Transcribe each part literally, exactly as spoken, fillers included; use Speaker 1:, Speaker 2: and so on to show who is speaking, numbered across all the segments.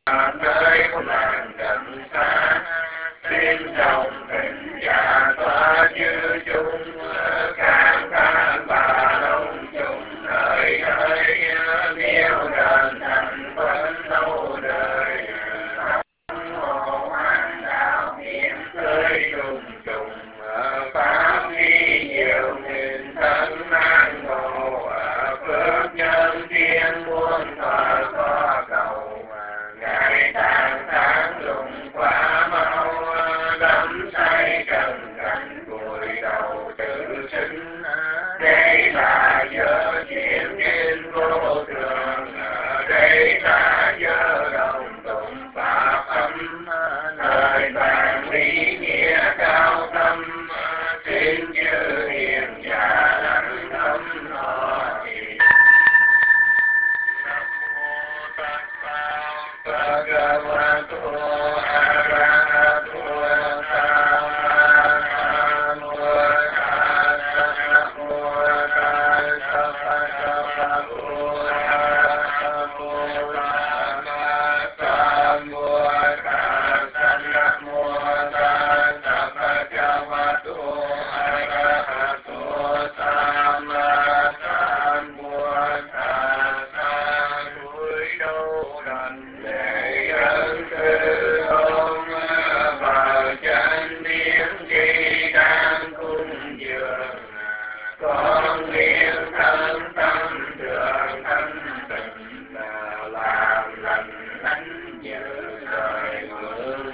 Speaker 1: nơi không làng gần xa, xin đồng tình và tỏa chư chúng khang khang và long chúng đời đời miêu đền thành vẫn lâu đời. Hộ an đạo niệm tới trùng trùng pháp vi diệu nghìn thân an ngộ phước nhân thiên muôn thọ có cầu ngày tháng tháng lùng quá mau đắm say trần cảnh vùi đầu tự sinh. Đây là giờ chuyện in vô thường, đây là giờ đồng tụng pháp âm lời vàng lý nghĩa cao tâm. Xin chư hiền giả lãnh tâm họ trì. Nam mô tassa bhagavato arahato samma sambuddhassa. Nam mô tassa bhagavato arahato samma sambuddhassa. Nam mô tassa bhagavato arahato samma sambuddhassa. Cúi đầu đảnh lễ ân sư ông vào chân biến khi đang cung dường. Con nguyện thân tâm thường thanh tịnh làm lành thánh như lời ngưỡng.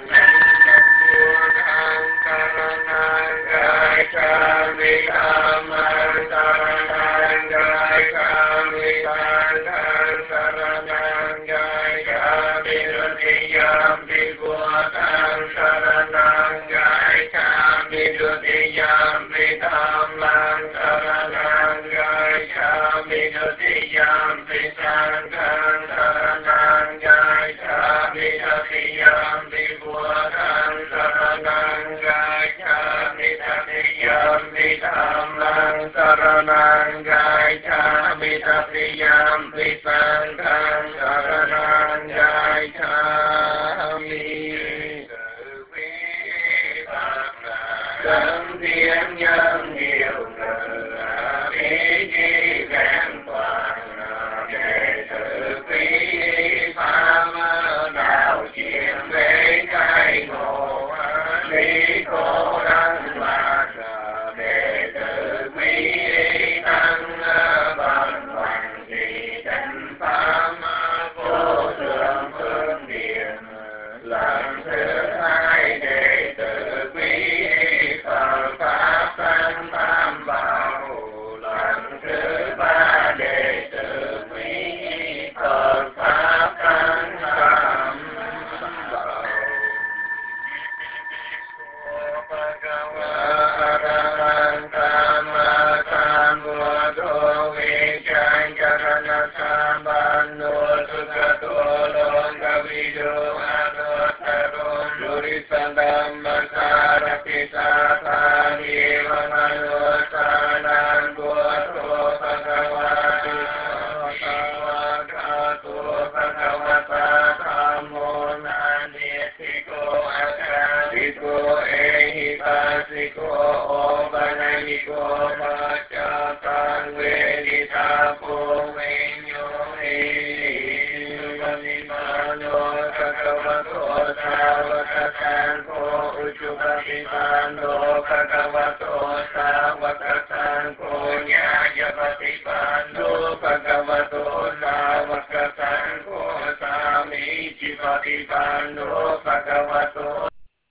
Speaker 1: Gai kami aman saranang gai kami tantan saranang gai kami dutiyam dikuatan saranang gai kami dutiyam ditamang saranang gai kami dutiyam disangkang saranang gai kami dutiyam dikuatan saranang gai kami dutiyam ditamang saranang gai kami dutiyam disangkang saranang gai kami. Từ bi pháp đấng thiên nhân nhiều người ý chí vẹn toàn đệ tử quý pháp đạo chuyện về khai ngộ lý khổ đăng lạc. Đệ tử quý tăng bằng hoàng trì chánh pháp vô thượng phương tiện. Lần thứ hai đệ tử quý Phật pháp tăng tam bảo. Lần thứ ba đệ tử quý Phật pháp tăng tam bảo. Arahant Sama Sambuddho Vichan Karana Sambanno Sukhato Longa Vido Anuttaro Durisandamma Sarati Sathani Vamano Sanan Gotho Bhagavati Bhagavato Bhagavata Dhammo Nanitiko Akadiko Ehi Pasiko Obanayiko Machakan Vedita Puvinyo Ehi Vanimano Bhagavato Savakasanko Uchupatipando Bhagavato Savakasanko Nyayapatipando Bhagavato Savakasanko Samichipatipando Bhagavato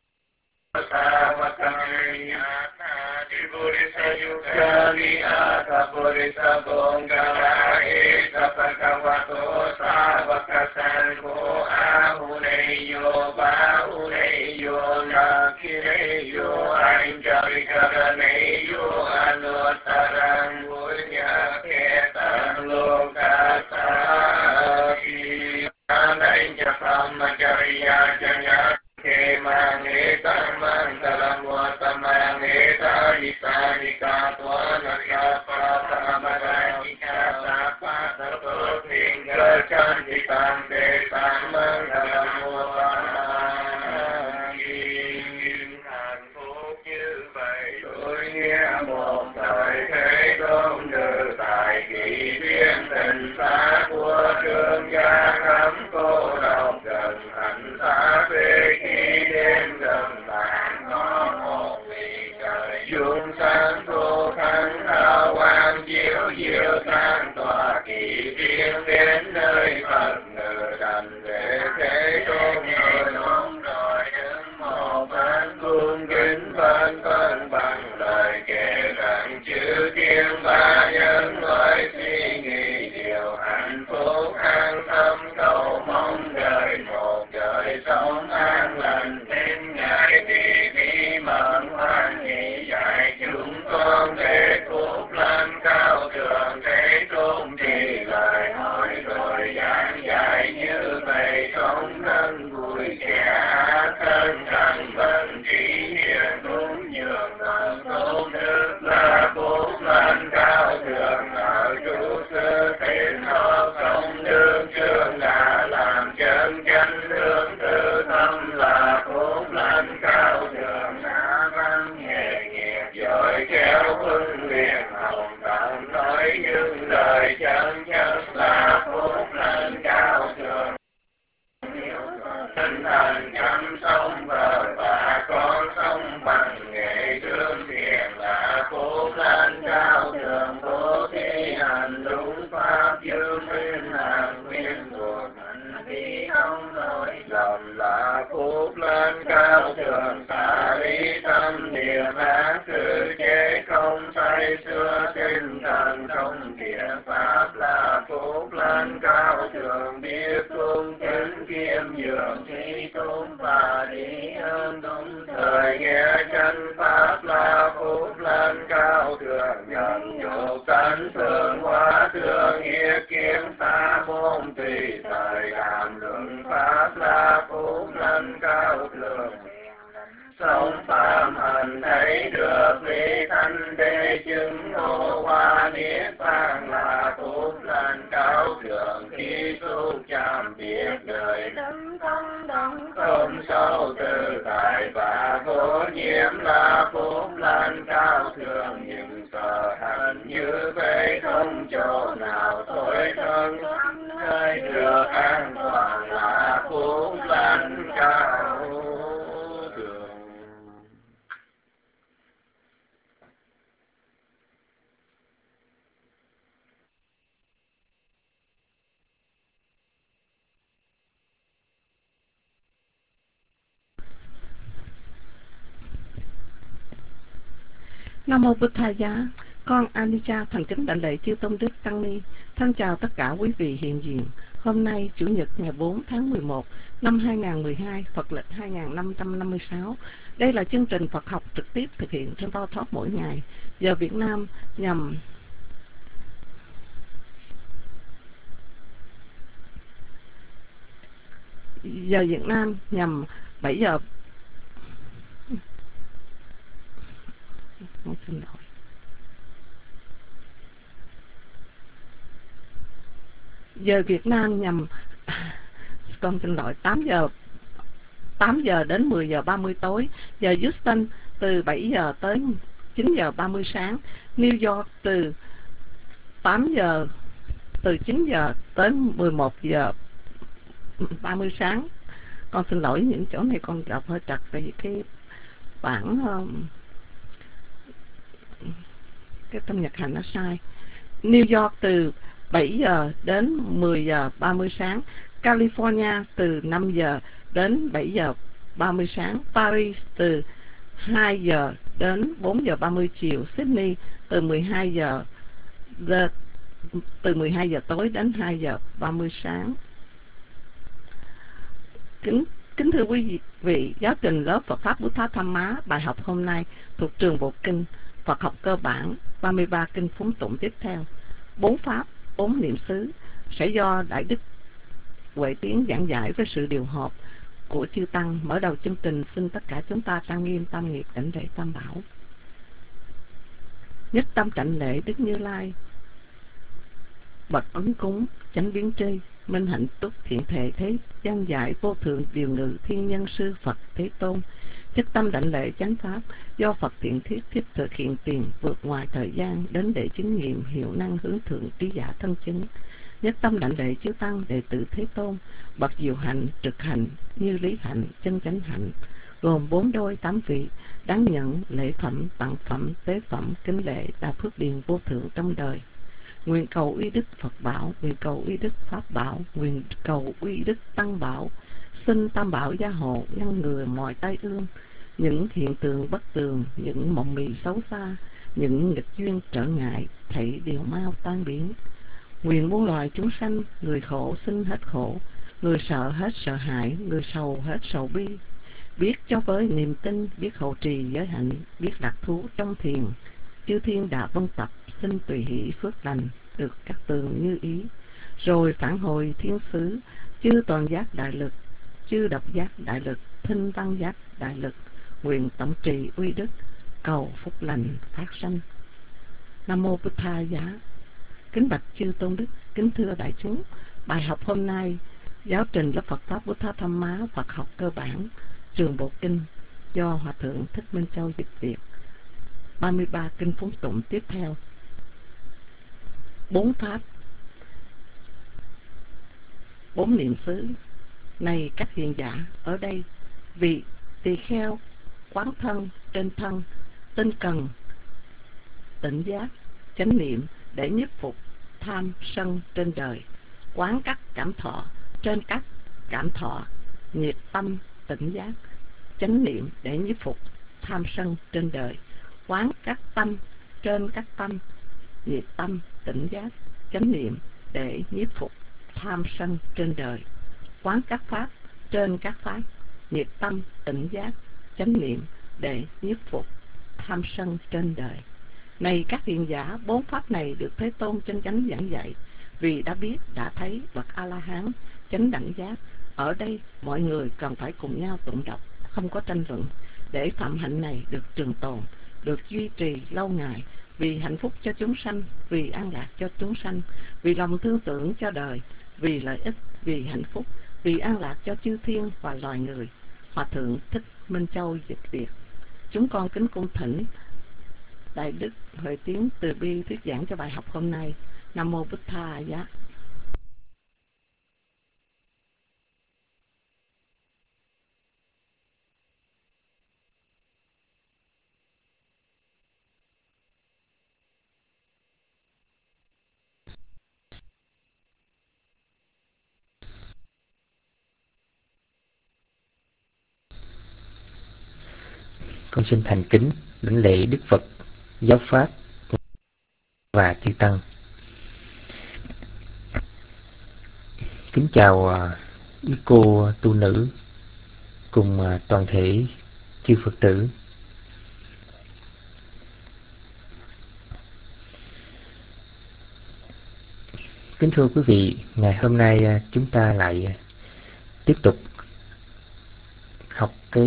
Speaker 1: Savakanyana Dipurisa Yukali Aka Purisa Bongala Eka Bhagavato Savakasanko Ahuneyo Bahuneyo Nakineyo Anjarikaraneyo Anutarang Bunya Ketan Lokasaki Ananya Samacariya Janya Kemangeta Mantalamwata Mangeta Isanika Twanaka Patamaranika Sapata Tinggal Cantikam Desam Mantalam thương gia khám cô độc gần hạnh xa về khi đêm gần bạn có một vì trời chuông sáng cô thánh hào quang chiếu diệu tan tỏa kỳ riêng đến nơi Phật ngự thành về thế tôn người đúng rồi đứng một bên cung kính vân vân bằng lời kể rằng chữ thiên ba nhân loại suy nghĩ điều hạnh phúc an tâm cầu mong đời một đời sống an lành đến ngày thì bí mật hoan hỷ dạy chúng con để phúc lành cao thượng thế tôn thì lời hỏi rồi giảng dạy như vậy sống thân vui trẻ thân thành vân trí hiền đúng nhường bằng tôn đức là phúc lành cao thượng ở trụ sư tiến hợp công đương trường đã làm chân chánh hướng tư tâm là phúc lành cao thượng đã văn nghề nghiệp giỏi khéo huấn luyện hồng tặng nói những lời chân chất là phúc lành cao thượng tinh thần chăm sống vợ và con sống bằng nghệ thương thiện là phúc lành cao thượng bố thí hành đúng pháp dương nguyên hàng nguyên thuộc hành vi không lỗi lầm là phúc lành cao thượng xả lý tâm niệm ác cử chế không say xưa tinh thần không thiện pháp là phúc lành cao thượng biết cung kính kiêm nhường thi tôn và đi ơn đúng thời nghe chân pháp là phúc lành cao thượng nhận nhục tánh thương hóa thương nghĩa kiếm xa môn tùy thời làm luận pháp là phúc lành cao thượng sống phạm hành thấy được lý thanh đế chứng ngộ hoa niết bàn là phúc lành cao thượng khi xúc chạm biết đời đấng không đấng không sâu tự tại và vô nhiễm là phúc lành cao thượng nhưng sở hành như vậy không chỗ nào thôi thân nơi được an toàn là phúc lành cao thượng.
Speaker 2: Nam mô Bụt Thầy Giá, con Anija thành kính đảnh lễ chư tôn đức tăng ni. Thân chào tất cả quý vị hiện diện. Hôm nay chủ nhật ngày bốn tháng mười một năm hai nghìn không trăm mười hai, Phật lịch hai nghìn năm trăm năm mươi sáu. Đây là chương trình Phật học trực tiếp thực hiện trên To Talk mỗi ngày, giờ Việt Nam nhằm giờ Việt Nam nhằm bảy giờ. Con xin lỗi. Giờ Việt Nam nhằm con xin lỗi tám giờ tám giờ đến mười giờ ba mươi tối. Giờ Houston từ bảy giờ tới chín giờ ba mươi sáng. New York từ tám giờ từ chín giờ tới mười một giờ ba mươi sáng. Con xin lỗi những chỗ này con đọc hơi trật tại vì cái bản um, cái tâm nhật hành nó sai. New York từ bảy giờ đến mười giờ ba mươi sáng. California từ năm giờ đến bảy giờ ba mươi sáng. Paris từ hai giờ đến bốn giờ ba mươi chiều. Sydney từ mười hai giờ từ mười hai giờ tối đến hai giờ ba mươi sáng. Kính Kính thưa quý vị, giáo trình lớp Phật Pháp Bút Thát Tham Má bài học hôm nay thuộc trường Bộ Kinh Phật học cơ bản ba mươi ba kinh phúng tụng tiếp theo. Bốn Pháp, bốn niệm xứ sẽ do Đại Đức Huệ Tiến giảng giải với sự điều hợp của chư Tăng. Mở đầu chương trình xin tất cả chúng ta trang nghiêm tam nghiệp đảnh lễ Tam Bảo. Nhất tâm đảnh lễ Đức Như Lai, bậc ấn cúng chánh biến tri, minh hạnh túc thiện thể thế gian giải vô thượng điều ngự thiên nhân sư Phật Thế Tôn. Nhất tâm đảnh lễ chánh pháp do Phật thiện thiết thiết thực hiện tiền vượt ngoài thời gian đến để chứng nghiệm hiệu năng hướng thượng trí giả thân chứng. nhất tâm đảnh lễ chư tăng đệ tử Thế Tôn, bậc diệu hạnh, trực hạnh, như lý hạnh, chân chánh hạnh, gồm bốn đôi tám vị, đáng nhận lễ phẩm, tặng phẩm, tế phẩm, kính lễ, đa phước điền vô thượng trong đời. Nguyện cầu uy đức Phật bảo, nguyện cầu uy đức Pháp bảo, nguyện cầu uy đức Tăng bảo, xin Tam bảo gia hộ, ngăn ngừa mọi tai ương, những hiện tượng bất tường, những mộng mị xấu xa, những nghịch duyên trở ngại, thảy đều mau tan biến. Nguyện muôn loài chúng sanh, người khổ sinh hết khổ, người sợ hết sợ hãi, người sầu hết sầu bi, biết cho với niềm tin, biết hậu trì giới hạnh, biết lạc thú trong thiền, chư thiên đã vân tập, xin tùy hỷ phước lành, được các tường như ý, rồi phản hồi thiên xứ, chư toàn giác đại lực, chư độc giác đại lực, thinh văn giác đại lực, nguyện tổng trì uy đức, cầu phúc lành phát sanh. Nam mô Bụt Tha Giá. Kính bạch chư tôn đức, kính thưa đại chúng, bài học hôm nay giáo trình lớp Phật pháp Bút Tha Tham Má Phật học cơ bản trường Bộ Kinh do Hòa thượng Thích Minh Châu dịch Việt. ba mươi ba kinh phúng tụng tiếp theo. Bốn pháp, bốn niệm xứ. Này các hiền giả, ở đây vị tỳ kheo quán thân trên thân, tinh cần tỉnh giác chánh niệm để nhiếp phục tham sân trên đời, quán các cảm thọ trên các cảm thọ, nhiệt tâm tỉnh giác chánh niệm để nhiếp phục tham sân trên đời, quán các tâm trên các tâm, nhiệt tâm tỉnh giác chánh niệm để nhiếp phục tham sân trên đời, quán các pháp trên các pháp, nhiệt tâm tỉnh giác chánh niệm để nhiếp phục tham sân trên đời. Này các hiền giả, bốn pháp này được Thế Tôn chân chánh giảng dạy, vì đã biết, đã thấy bậc A-la-hán chánh đẳng giác. Ở đây mọi người cần phải cùng nhau tụng đọc, không có tranh luận, để phạm hạnh này được trường tồn, được duy trì lâu ngày, vì hạnh phúc cho chúng sanh, vì an lạc cho chúng sanh, vì lòng thương tưởng cho đời, vì lợi ích, vì hạnh phúc, vì an lạc cho chư thiên và loài người. Hòa thượng Thích Minh Châu dịch Việt. Chúng con kính cung thỉnh Đại Đức Huệ Tiến từ bi thuyết giảng cho bài học hôm nay. Nam mô Bụt Tha Giá.
Speaker 3: Con xin thành kính đảnh lễ Đức Phật, giáo pháp và chư tăng. Kính chào quý cô tu nữ cùng toàn thể chư Phật tử. Kính thưa quý vị, ngày hôm nay chúng ta lại tiếp tục học cái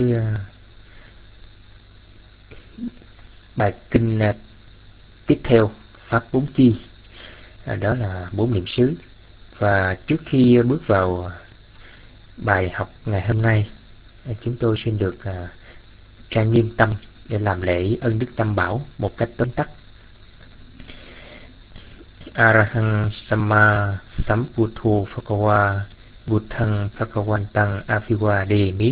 Speaker 3: bài kinh tiếp theo, pháp bốn chi, đó là bốn niệm xứ. Và trước khi bước vào bài học ngày hôm nay, chúng tôi xin được trang nghiêm tâm để làm lễ ân đức Tam Bảo một cách tóm tắt. Arahang Samma Sambuddho Phakawa Buddhang Phakawantang Aviwademi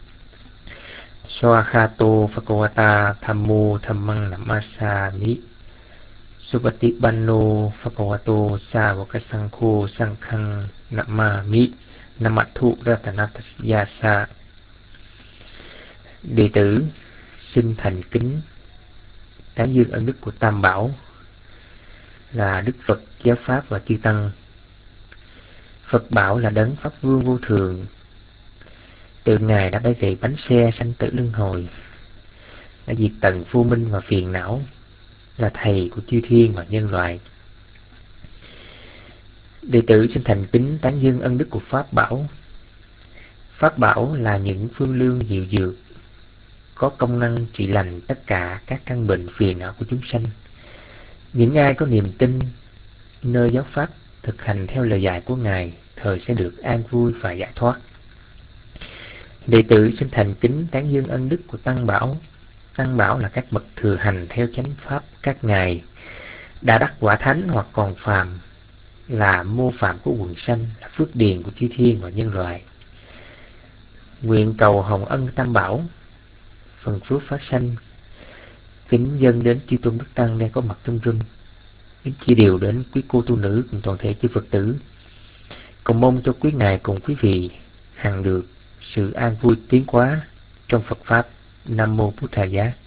Speaker 3: Swakhato Phakawata Thammo Dhammang Namasami Supatipanno Phakawato Savakasankho Sankhang Namami Namathu Ratanatayasa. Đệ tử xin thành kính tán dương ân đức của Tam Bảo là Đức Phật, giáo pháp và chư tăng. Phật bảo là đấng pháp vương vô thường, từ Ngài đã bay về bánh xe sanh tử luân hồi, đã diệt tận vô minh và phiền não, là thầy của chư thiên và nhân loại. Đệ tử xin thành kính tán dương ân đức của Pháp bảo. Pháp bảo là những phương lương diệu dược, có công năng trị lành tất cả các căn bệnh phiền não của chúng sanh. Những ai có niềm tin nơi giáo pháp, thực hành theo lời dạy của Ngài, thời sẽ được an vui và giải thoát. Đệ tử xin thành kính tán dương ân đức của Tăng bảo. Tăng bảo là các bậc thừa hành theo chánh pháp các ngài đã đắc quả thánh hoặc còn phàm, là mô phạm của quần sanh, là phước điền của chư thiên và nhân loại. Nguyện cầu hồng ân tam bảo, phần phước phát sanh, kính dâng đến chư tôn đức tăng đang có mặt trong rừng, kính chia điều đến quý cô tu nữ cùng toàn thể chư Phật tử. Cầu mong cho quý ngài cùng quý vị hằng được sự an vui tiến hóa trong Phật pháp. Nam mô Bụt Thầy Giá.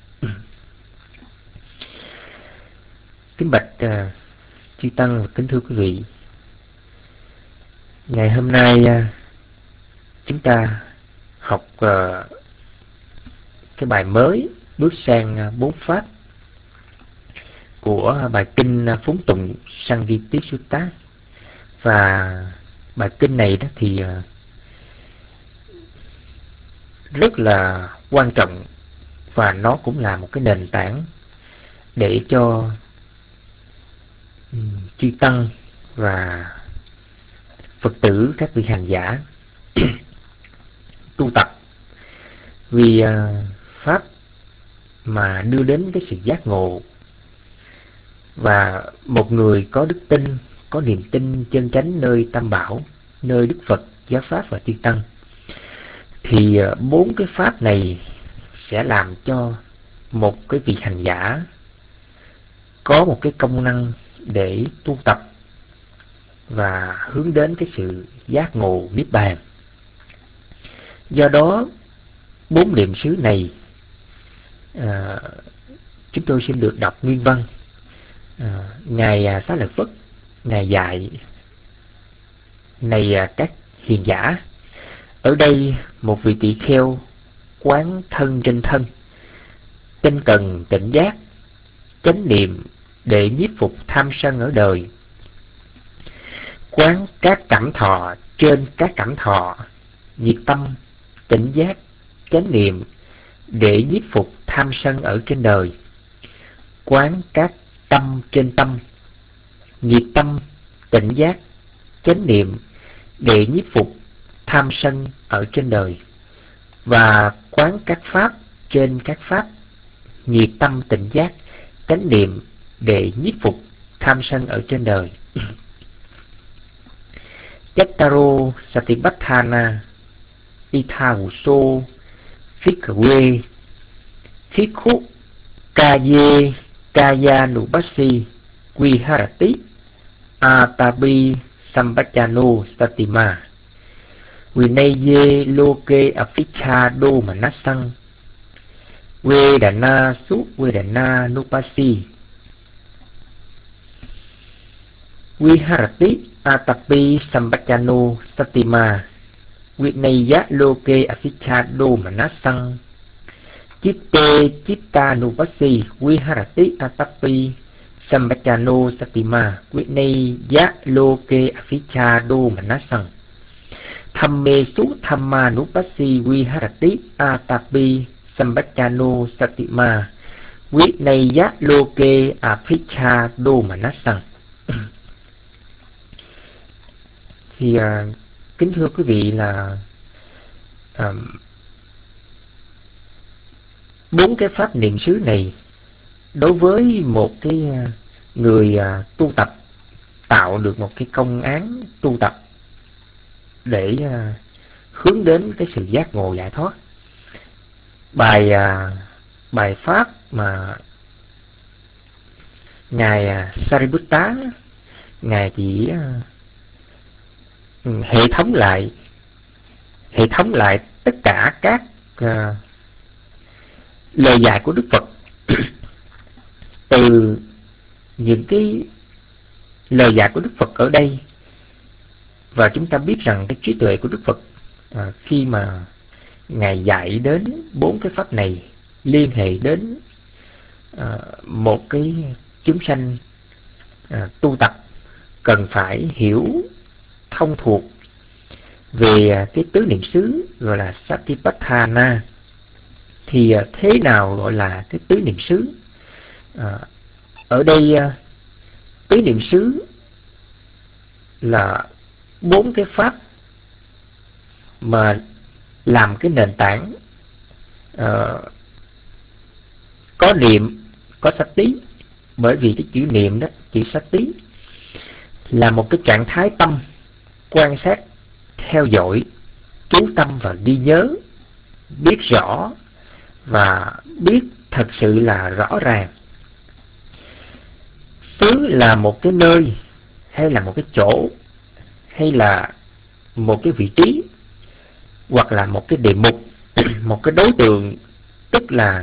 Speaker 3: Kính bạch uh, chư tăng và kính thưa quý vị, ngày hôm nay uh, chúng ta học uh, cái bài mới, bước sang uh, bốn pháp của uh, bài kinh uh, Phúng Tụng Sangiti Sutta. Và bài kinh này đó thì uh, rất là quan trọng, và nó cũng là một cái nền tảng để cho um, chư tăng và Phật tử, các vị hành giả tu tập. Vì uh, pháp mà đưa đến cái sự giác ngộ, và một người có đức tin, có niềm tin chân chánh nơi Tam Bảo, nơi Đức Phật, Giáo Pháp và Chư Tăng, thì uh, bốn cái pháp này sẽ làm cho một cái vị hành giả có một cái công năng để tu tập và hướng đến cái sự giác ngộ niết bàn. Do đó bốn niệm xứ này à, chúng tôi xin được đọc nguyên văn. à, Ngài Xá Lợi Phất, Ngài dạy: này các hiền giả, ở đây một vị tỳ kheo quán thân trên thân, tinh cần tỉnh giác, chánh niệm để nhiếp phục tham sân ở đời, quán các cảm thọ trên các cảm thọ, nhiệt tâm tỉnh giác, chánh niệm để nhiếp phục tham sân ở trên đời, quán các tâm trên tâm, nhiệt tâm tỉnh giác, chánh niệm để nhiếp phục tham sân ở trên đời, và quán các pháp trên các pháp, nhiệt tâm tỉnh giác, chánh niệm để nhiếp phục tham sân ở trên đời. Chattaro Satipatthana Ithavuso Phikkhave Phikkhuk Kaye Kayanubasi Viharati Atabi Sampachano Satima Vinaya Loke Aficha Do Manasang Vedana Su Vedana Nupasi Viharati Atapi Sampachano Satima Vinaya Loke Aficha Do Manasang Chitte Chitta Nupasi Viharati Atapi Sampachano Satima Vinaya Loke Aficha Do Manasang Thamme Su Thamma Nupasi Viharati Atapi Sampachano Satima Vinaya Loke Aficha Do Manasang. Thì uh, kính thưa quý vị là uh, bốn cái pháp niệm xứ này đối với một cái uh, người uh, tu tập, tạo được một cái công án tu tập để uh, hướng đến cái sự giác ngộ giải thoát. Bài uh, bài pháp mà ngài uh, Sariputta, ngài chỉ uh, hệ thống lại hệ thống lại tất cả các uh, lời dạy của Đức Phật từ những cái lời dạy của Đức Phật ở đây. Và chúng ta biết rằng cái trí tuệ của Đức Phật uh, khi mà ngài dạy đến bốn cái pháp này liên hệ đến uh, một cái chúng sanh uh, tu tập cần phải hiểu thông thuộc về cái tứ niệm xứ gọi là Satipatthana. Thì thế nào gọi là cái tứ niệm xứ? À, ở đây tứ niệm xứ là bốn cái pháp mà làm cái nền tảng uh, có niệm, có sati. Bởi vì cái chữ niệm đó, chữ sati là một cái trạng thái tâm quan sát, theo dõi, chú tâm và ghi nhớ, biết rõ và biết thật sự là rõ ràng. Xứ là một cái nơi, hay là một cái chỗ, hay là một cái vị trí, hoặc là một cái đề mục, một cái đối tượng, tức là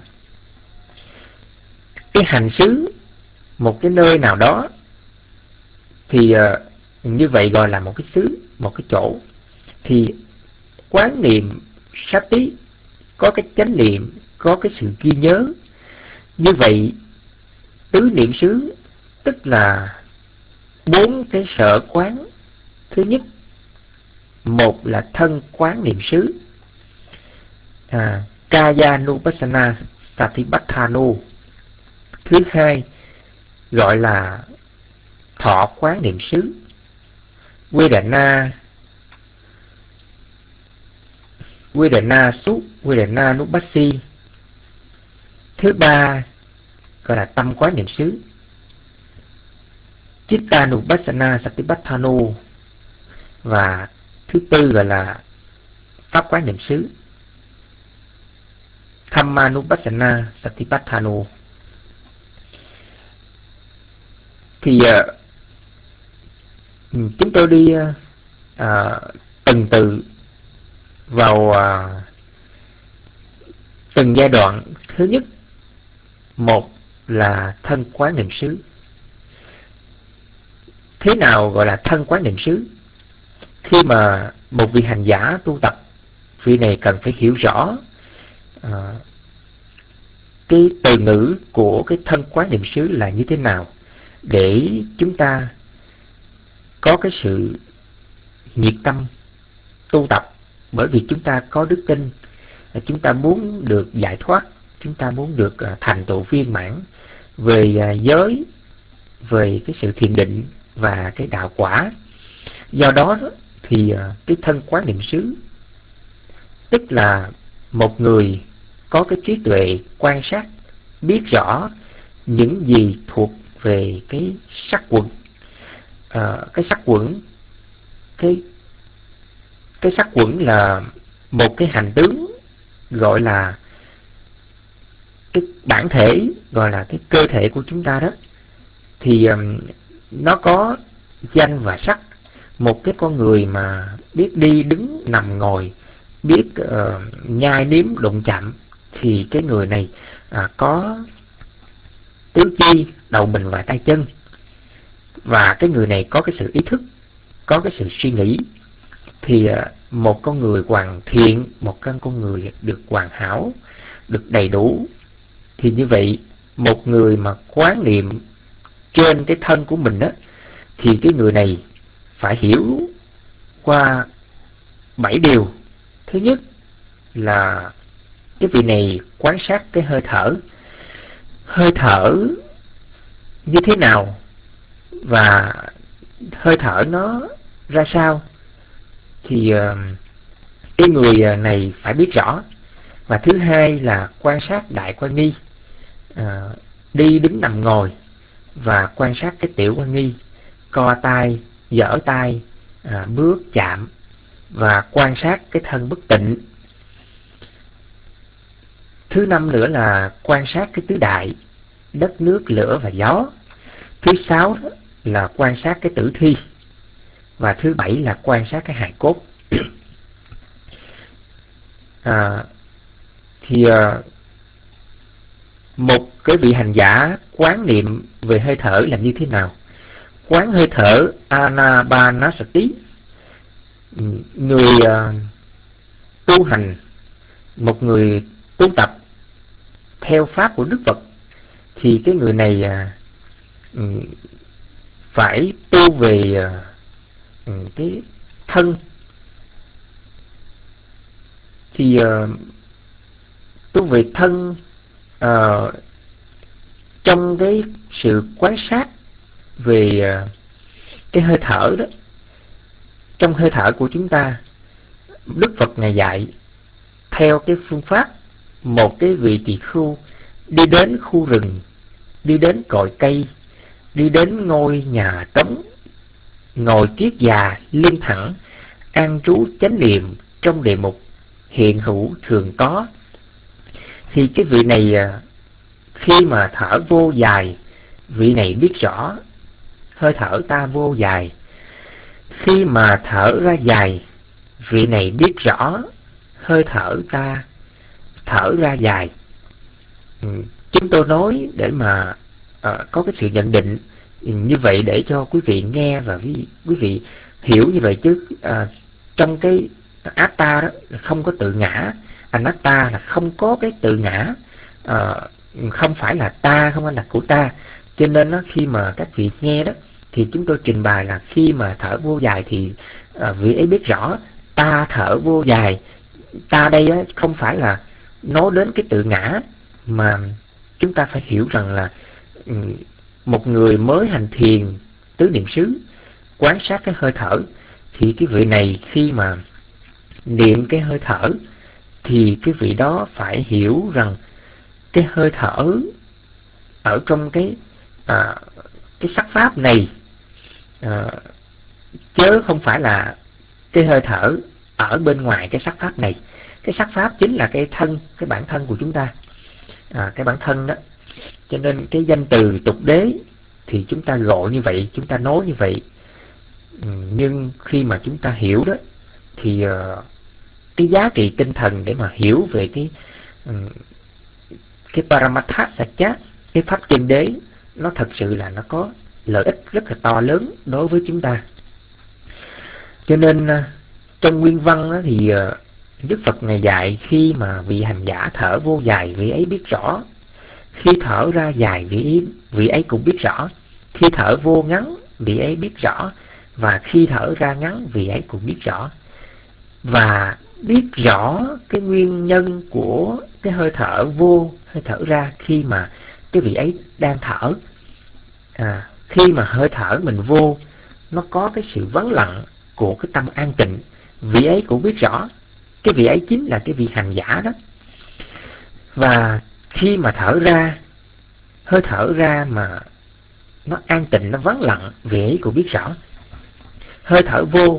Speaker 3: cái hành xứ, một cái nơi nào đó, thì uh, như vậy gọi là một cái xứ, một cái chỗ. Thì quán niệm sati, có cái chánh niệm, có cái sự ghi nhớ. Như vậy tứ niệm xứ tức là bốn cái sở quán. Thứ nhất, một là thân quán niệm xứ, à, Kayanupassana Satipatthana. Thứ hai gọi là thọ quán niệm xứ, Vedana Vedana Su Vedana Nupassi. Thứ ba gọi là tâm quán niệm xứ, Chittanupassana Satipatthana. Và thứ tư gọi là pháp quán niệm xứ, Dhammanupassana Satipatthana. Thì uh, chúng tôi đi uh, từng từ vào uh, từng giai đoạn. Thứ nhất, một là thân quán niệm xứ. Thế nào gọi là thân quán niệm xứ? Khi mà một vị hành giả tu tập, vị này cần phải hiểu rõ uh, cái từ ngữ của cái thân quán niệm xứ là như thế nào, để chúng ta có cái sự nhiệt tâm tu tập. Bởi vì chúng ta có đức tin, chúng ta muốn được giải thoát, chúng ta muốn được uh, thành tựu viên mãn về uh, giới, về cái sự thiền định và cái đạo quả. Do đó thì uh, cái thân quán niệm xứ tức là một người có cái trí tuệ quan sát, biết rõ những gì thuộc về cái sắc quẩn. Uh, cái sắc quẩn, cái cái sắc quẩn là một cái hành tướng, gọi là cái bản thể, gọi là cái cơ thể của chúng ta đó. Thì um, nó có danh và sắc. Một cái con người mà biết đi đứng nằm ngồi, biết uh, nhai nếm đụng chạm, thì cái người này uh, có tứ chi, đầu mình và tay chân. Và cái người này có cái sự ý thức, có cái sự suy nghĩ. Thì uh, một con người hoàn thiện, một con người được hoàn hảo, được đầy đủ, thì như vậy một người mà quán niệm trên cái thân của mình đó, thì cái người này phải hiểu qua bảy điều. Thứ nhất là cái vị này quan sát cái hơi thở. Hơi thở như thế nào và hơi thở nó ra sao, thì uh, cái người này phải biết rõ. Và thứ hai là quan sát đại quan nghi, uh, đi đứng nằm ngồi, và quan sát cái tiểu quan nghi, co tay, giở tay, uh, bước chạm, và quan sát cái thân bất tịnh. Thứ năm nữa là quan sát cái tứ đại, đất, nước, lửa và gió. Thứ sáu là quan sát cái tử thi. Và thứ bảy là quan sát cái hài cốt. à, thì à, một cái vị hành giả quán niệm về hơi thở là như thế nào? Quán hơi thở Anapanasati. Người à, tu hành, một người tu tập theo pháp của Đức Phật, thì cái người này à, phải tu về à, cái thân. Thì uh, tu về thân uh, trong cái sự quan sát về uh, cái hơi thở đó. Trong hơi thở của chúng ta, Đức Phật Ngài dạy theo cái phương pháp, một cái vị tỳ khưu đi đến khu rừng, đi đến cội cây, đi đến ngôi nhà trống, ngồi kiết già lưng thẳng, an trú chánh niệm trong đề mục hiện hữu thường có. Thì cái vị này khi mà thở vô dài, vị này biết rõ hơi thở ta vô dài. Khi mà thở ra dài, vị này biết rõ hơi thở ta thở ra dài. Ừ, chúng tôi nói để mà à, có cái sự nhận định như vậy để cho quý vị nghe và quý, quý vị hiểu như vậy, chứ à, trong cái atta đó không có tự ngã, anatta là không có cái tự ngã, à, không phải là ta, không phải là của ta. Cho nên đó, khi mà các vị nghe đó thì chúng tôi trình bày là khi mà thở vô dài thì à, vị ấy biết rõ ta thở vô dài. Ta đây á, không phải là nói đến cái tự ngã, mà chúng ta phải hiểu rằng là một người mới hành thiền tứ niệm xứ quán sát cái hơi thở, thì cái vị này khi mà niệm cái hơi thở thì cái vị đó phải hiểu rằng cái hơi thở ở trong cái à, cái sắc pháp này, à, chớ không phải là cái hơi thở ở bên ngoài cái sắc pháp này. Cái sắc pháp chính là cái thân, cái bản thân của chúng ta, à, cái bản thân đó. Cho nên cái danh từ tục đế thì chúng ta gọi như vậy, chúng ta nói như vậy. Ừ, nhưng khi mà chúng ta hiểu đó thì uh, cái giá trị tinh thần để mà hiểu về cái um, cái Paramattha Satcha, cái pháp chân đế, nó thật sự là nó có lợi ích rất là to lớn đối với chúng ta. Cho nên uh, trong nguyên văn đó thì uh, Đức Phật Ngài dạy khi mà vị hành giả thở vô dài, vị ấy biết rõ. Khi thở ra dài, vị ấy, vị ấy cũng biết rõ. Khi thở vô ngắn, vị ấy biết rõ. Và khi thở ra ngắn, vị ấy cũng biết rõ. Và biết rõ cái nguyên nhân của cái hơi thở vô, hơi thở ra khi mà cái vị ấy đang thở. À, khi mà hơi thở mình vô, nó có cái sự vắng lặng của cái tâm an tịnh, vị ấy cũng biết rõ. Cái vị ấy chính là cái vị hành giả đó. Và khi mà thở ra, hơi thở ra mà nó an tịnh, nó vắng lặng, vị ấy cũng biết rõ. Hơi thở vô,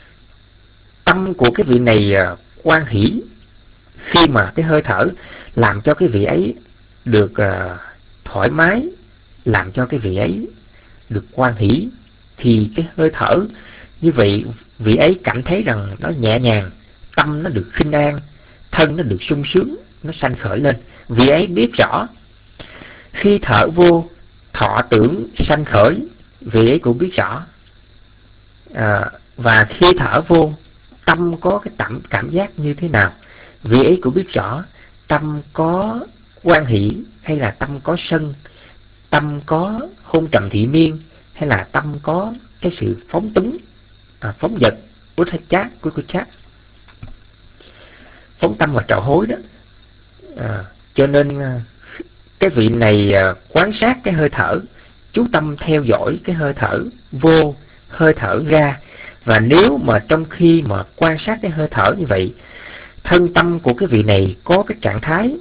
Speaker 3: tâm của cái vị này hoan hỷ. Khi mà cái hơi thở làm cho cái vị ấy được uh, thoải mái, làm cho cái vị ấy được hoan hỷ, thì cái hơi thở như vậy, vị ấy cảm thấy rằng nó nhẹ nhàng, tâm nó được khinh an, thân nó được sung sướng, nó sanh khởi lên. Vị ấy biết rõ. Khi thở vô, thọ tưởng sanh khởi, vị ấy cũng biết rõ. À, và khi thở vô, tâm có cái cảm, cảm giác như thế nào, vị ấy cũng biết rõ. Tâm có hoan hỷ hay là tâm có sân, tâm có hôn trầm thị miên hay là tâm có cái sự phóng túng, à, phóng dật, uthachát, kukuchát, phóng tâm và trạo hối đó. À, cho nên cái vị này quan sát cái hơi thở, chú tâm theo dõi cái hơi thở vô, hơi thở ra. Và nếu mà trong khi mà quan sát cái hơi thở như vậy, thân tâm của cái vị này có cái trạng thái,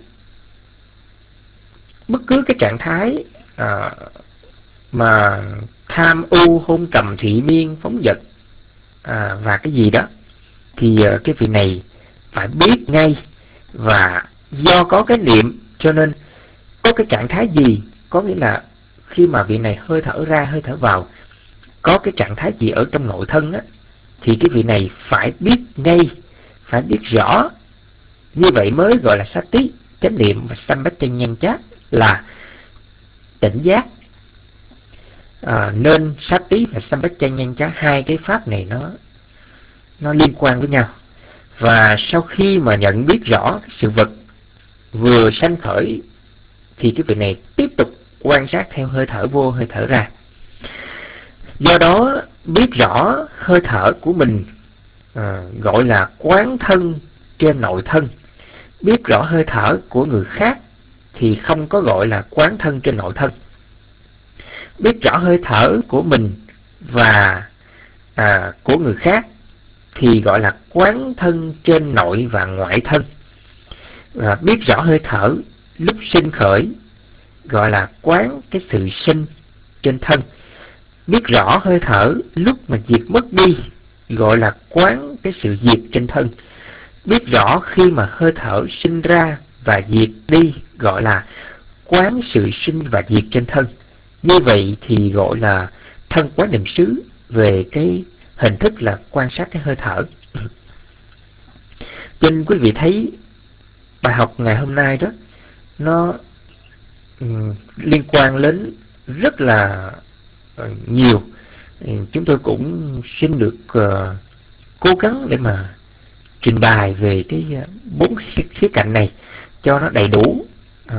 Speaker 3: bất cứ cái trạng thái à, mà tham u, hôn trầm, thị miên, phóng dật à, và cái gì đó, thì à, cái vị này phải biết ngay. Và do có cái niệm cho nên có cái trạng thái gì, có nghĩa là khi mà vị này hơi thở ra, hơi thở vào, có cái trạng thái gì ở trong nội thân á, thì cái vị này phải biết ngay, phải biết rõ. Như vậy mới gọi là sát tí, chánh niệm và sampajanyantya là tỉnh giác. À, nên sát tí và sampajanyantya, hai cái pháp này nó nó liên quan với nhau. Và sau khi mà nhận biết rõ sự vật vừa sanh khởi, thì cái vị này tiếp tục quan sát theo hơi thở vô, hơi thở ra. Do đó biết rõ hơi thở của mình à, gọi là quán thân trên nội thân. Biết rõ hơi thở của người khác thì không có gọi là quán thân trên nội thân. Biết rõ hơi thở của mình và à, của người khác thì gọi là quán thân trên nội và ngoại thân. À, biết rõ hơi thở lúc sinh khởi gọi là quán cái sự sinh trên thân. Biết rõ hơi thở lúc mà diệt mất đi gọi là quán cái sự diệt trên thân. Biết rõ khi mà hơi thở sinh ra và diệt đi gọi là quán sự sinh và diệt trên thân. Như vậy thì gọi là thân quán niệm xứ về cái hình thức là quan sát cái hơi thở. Cho nên quý vị thấy bài học ngày hôm nay đó nó um, liên quan đến rất là uh, nhiều. Chúng tôi cũng xin được uh, cố gắng để mà trình bày về cái bốn uh, khía, khía cạnh này cho nó đầy đủ. Uh,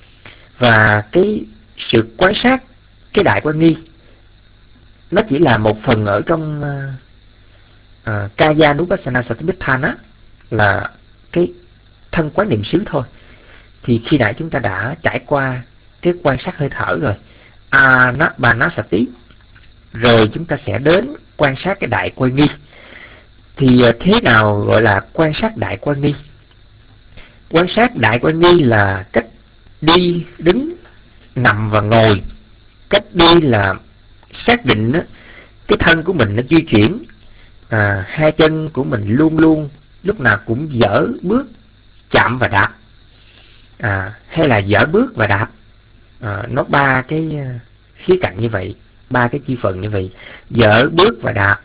Speaker 3: và cái sự quan sát cái đại quan nghi nó chỉ là một phần ở trong uh, uh, Kaya Nupassana Satipatthana, là cái thân quán niệm xứ thôi. Thì khi nãy chúng ta đã trải qua cái quan sát hơi thở rồi, Anapanasati, rồi chúng ta sẽ đến quan sát cái đại quan nghi. Thì thế nào gọi là quan sát đại quan nghi? Quan sát đại quan nghi là cách đi, đứng, nằm và ngồi. Cách đi là xác định đó, cái thân của mình nó di chuyển, à, hai chân của mình luôn luôn lúc nào cũng dở bước, chạm và đạp, à, hay là dở bước và đạp. À, nó ba cái khía cạnh như vậy, ba cái chi phần như vậy: dở bước và đạp.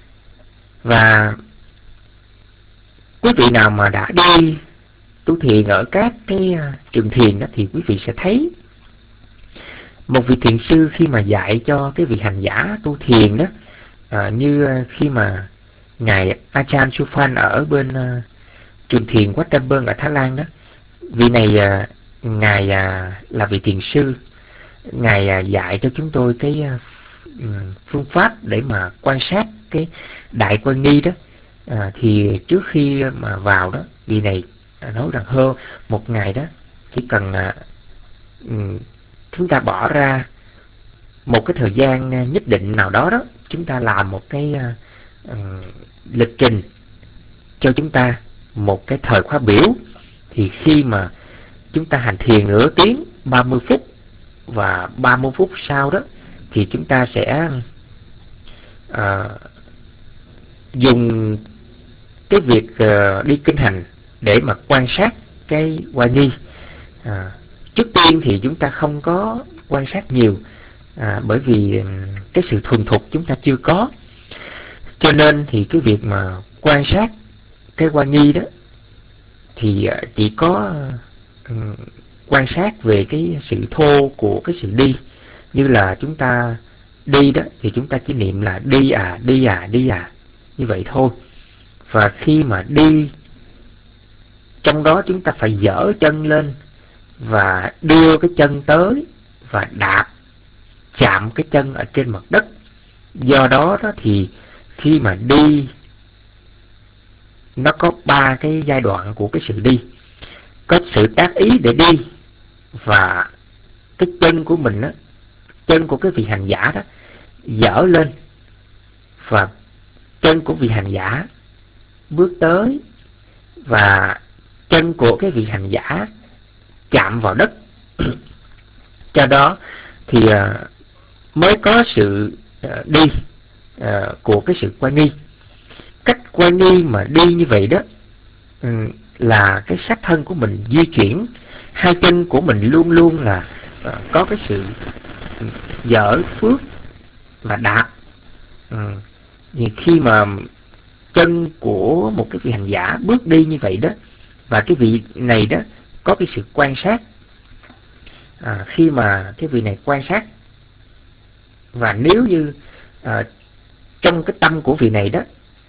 Speaker 3: Và quý vị nào mà đã đi tu thiền ở các cái trường thiền đó, thì quý vị sẽ thấy một vị thiền sư khi mà dạy cho cái vị hành giả tu thiền đó, à, như khi mà ngài Ajahn Chuphan ở bên uh, trường thiền Wat Danburg ở Thái Lan đó, vị này uh, ngài uh, là vị thiền sư, ngài uh, dạy cho chúng tôi cái uh, phương pháp để mà quan sát cái đại quan nghi đó. À, thì trước khi mà vào đó, vị này nói rằng hơn một ngày đó chỉ cần uh, chúng ta bỏ ra một cái thời gian nhất định nào đó đó, chúng ta làm một cái uh, lịch trình cho chúng ta, một cái thời khóa biểu. Thì khi mà chúng ta hành thiền nửa tiếng, ba mươi phút và ba mươi phút sau đó, thì chúng ta sẽ uh, dùng cái việc uh, đi kinh hành để mà quan sát cái quan nghi. À, trước tiên thì chúng ta không có quan sát nhiều, à, bởi vì cái sự thuần thục chúng ta chưa có. Cho nên thì cái việc mà quan sát cái quan nghi đó thì chỉ có um, quan sát về cái sự thô của cái sự đi. Như là chúng ta đi đó thì chúng ta chỉ niệm là đi à, đi à, đi à, như vậy thôi. Và khi mà đi, trong đó chúng ta phải dở chân lên và đưa cái chân tới và đạp chạm cái chân ở trên mặt đất. Do đó đó thì khi mà đi, nó có ba cái giai đoạn của cái sự đi. Có sự tác ý để đi, và cái chân của mình đó, chân của cái vị hành giả đó dở lên, và chân của vị hành giả bước tới, và chân của cái vị hành giả chạm vào đất. Cho đó thì uh, mới có sự uh, đi uh, của cái sự quan nghi. Cách quan nghi mà đi như vậy đó um, là cái xác thân của mình di chuyển, hai chân của mình luôn luôn là uh, có cái sự dở bước và đạp. Um, thì khi mà chân của một cái vị hành giả bước đi như vậy đó, và cái vị này đó có cái sự quan sát, à, khi mà cái vị này quan sát, và nếu như à, trong cái tâm của vị này đó,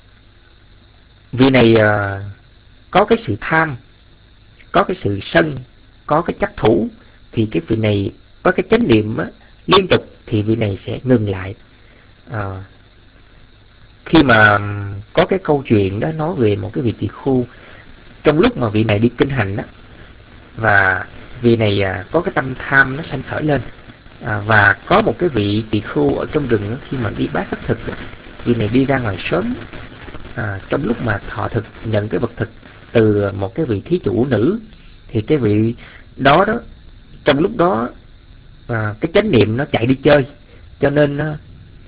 Speaker 3: vị này à, có cái sự tham, có cái sự sân, có cái chấp thủ, thì cái vị này có cái chánh niệm á, liên tục, thì vị này sẽ ngừng lại. À, khi mà có cái câu chuyện đó nói về một cái vị tỳ khu, trong lúc mà vị này đi kinh hành đó, và vị này à, có cái tâm tham nó sanh khởi lên, à, và có một cái vị tỳ khu ở trong rừng đó, khi mà đi bát khất thực đó, vị này đi ra ngoài sớm, à, trong lúc mà thọ thực nhận cái vật thực từ một cái vị thí chủ nữ, thì cái vị đó đó trong lúc đó à, cái chánh niệm nó chạy đi chơi, cho nên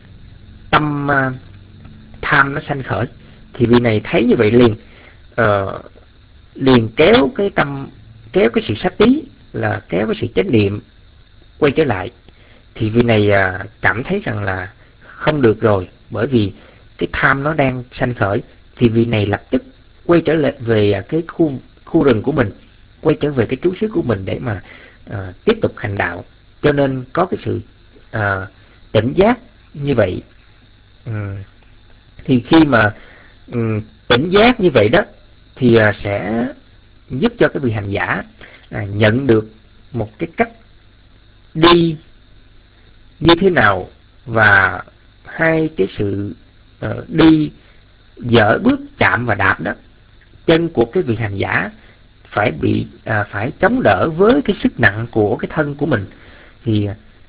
Speaker 3: tâm uh, tham nó sanh khởi, thì vị này thấy như vậy liền uh, liền kéo cái tâm, kéo cái sự sát tí, là kéo cái sự chánh niệm quay trở lại. Thì vị này uh, cảm thấy rằng là không được rồi, bởi vì cái tham nó đang sanh khởi. Thì vị này lập tức quay trở lại về cái khu khu rừng của mình, quay trở về cái trú xứ của mình để mà uh, tiếp tục hành đạo. Cho nên có cái sự uh, tỉnh giác như vậy. um, Thì khi mà um, tỉnh giác như vậy đó, thì uh, sẽ giúp cho cái vị hành giả uh, nhận được một cái cách đi như thế nào, và hai cái sự uh, đi dở bước chạm và đạp đó, chân của cái vị hành giả phải bị à, phải chống đỡ với cái sức nặng của cái thân của mình. Thì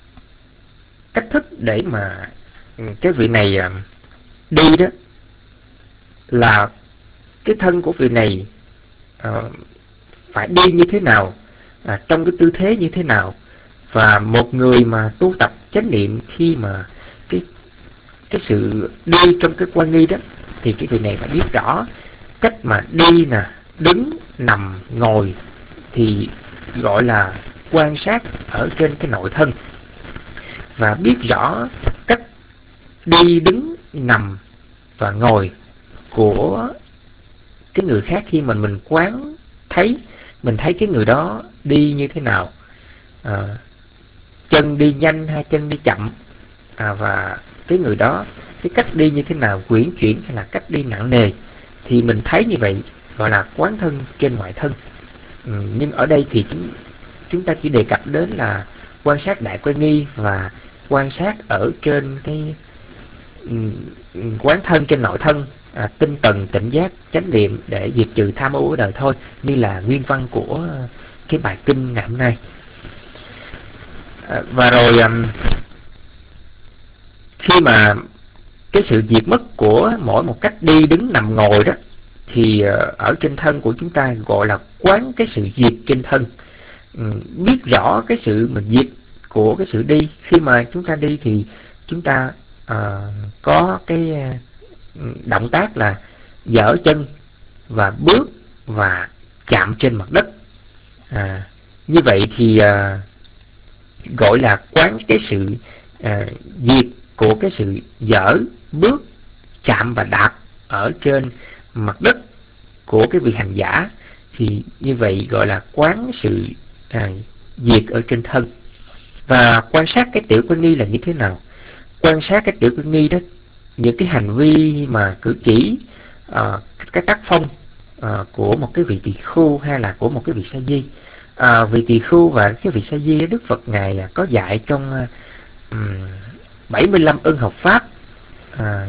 Speaker 3: cách thức để mà cái vị này à, đi đó là cái thân của vị này à, phải đi như thế nào, à, trong cái tư thế như thế nào. Và một người mà tu tập chánh niệm, khi mà cái cái sự đi trong cái quan nghi đó, thì cái vị này phải biết rõ cách mà đi nè, đứng, nằm, ngồi, thì gọi là quan sát ở trên cái nội thân. Và biết rõ cách đi, đứng, nằm và ngồi của cái người khác, khi mà mình quán thấy, mình thấy cái người đó đi như thế nào, à, chân đi nhanh hay chân đi chậm, à, và cái người đó cái cách đi như thế nào, quyển chuyển hay là cách đi nặng nề, thì mình thấy như vậy gọi là quán thân trên ngoại thân. Ừ, nhưng ở đây thì chúng, chúng ta chỉ đề cập đến là quan sát đại quan nghi và quan sát ở trên cái um, quán thân trên nội thân, à, tinh tần, tỉnh giác, chánh niệm để diệt trừ tham ô ở đời thôi, như là nguyên văn của cái bài kinh ngày hôm nay. À, và rồi um, khi mà cái sự diệt mất của mỗi một cách đi, đứng, nằm, ngồi đó, thì ở trên thân của chúng ta gọi là quán cái sự diệt trên thân. Ừ, biết rõ cái sự mình diệt của cái sự đi. Khi mà chúng ta đi thì chúng ta uh, có cái động tác là giở chân và bước và chạm trên mặt đất. À, như vậy thì uh, gọi là quán cái sự uh, diệt của cái sự giở, bước, chạm và đạp ở trên mặt đất của cái vị hành giả. Thì như vậy gọi là quán sự à, diệt ở trên thân. Và quan sát cái tiểu quan nghi là như thế nào? Quan sát cái tiểu quan nghi đó, những cái hành vi mà cử chỉ, à, cái tác phong à, của một cái vị tỳ khưu hay là của một cái vị sa di. À, vị tỳ khưu và cái vị sa di, Đức Phật ngài có dạy trong um, bảy mươi lăm ân học pháp. À,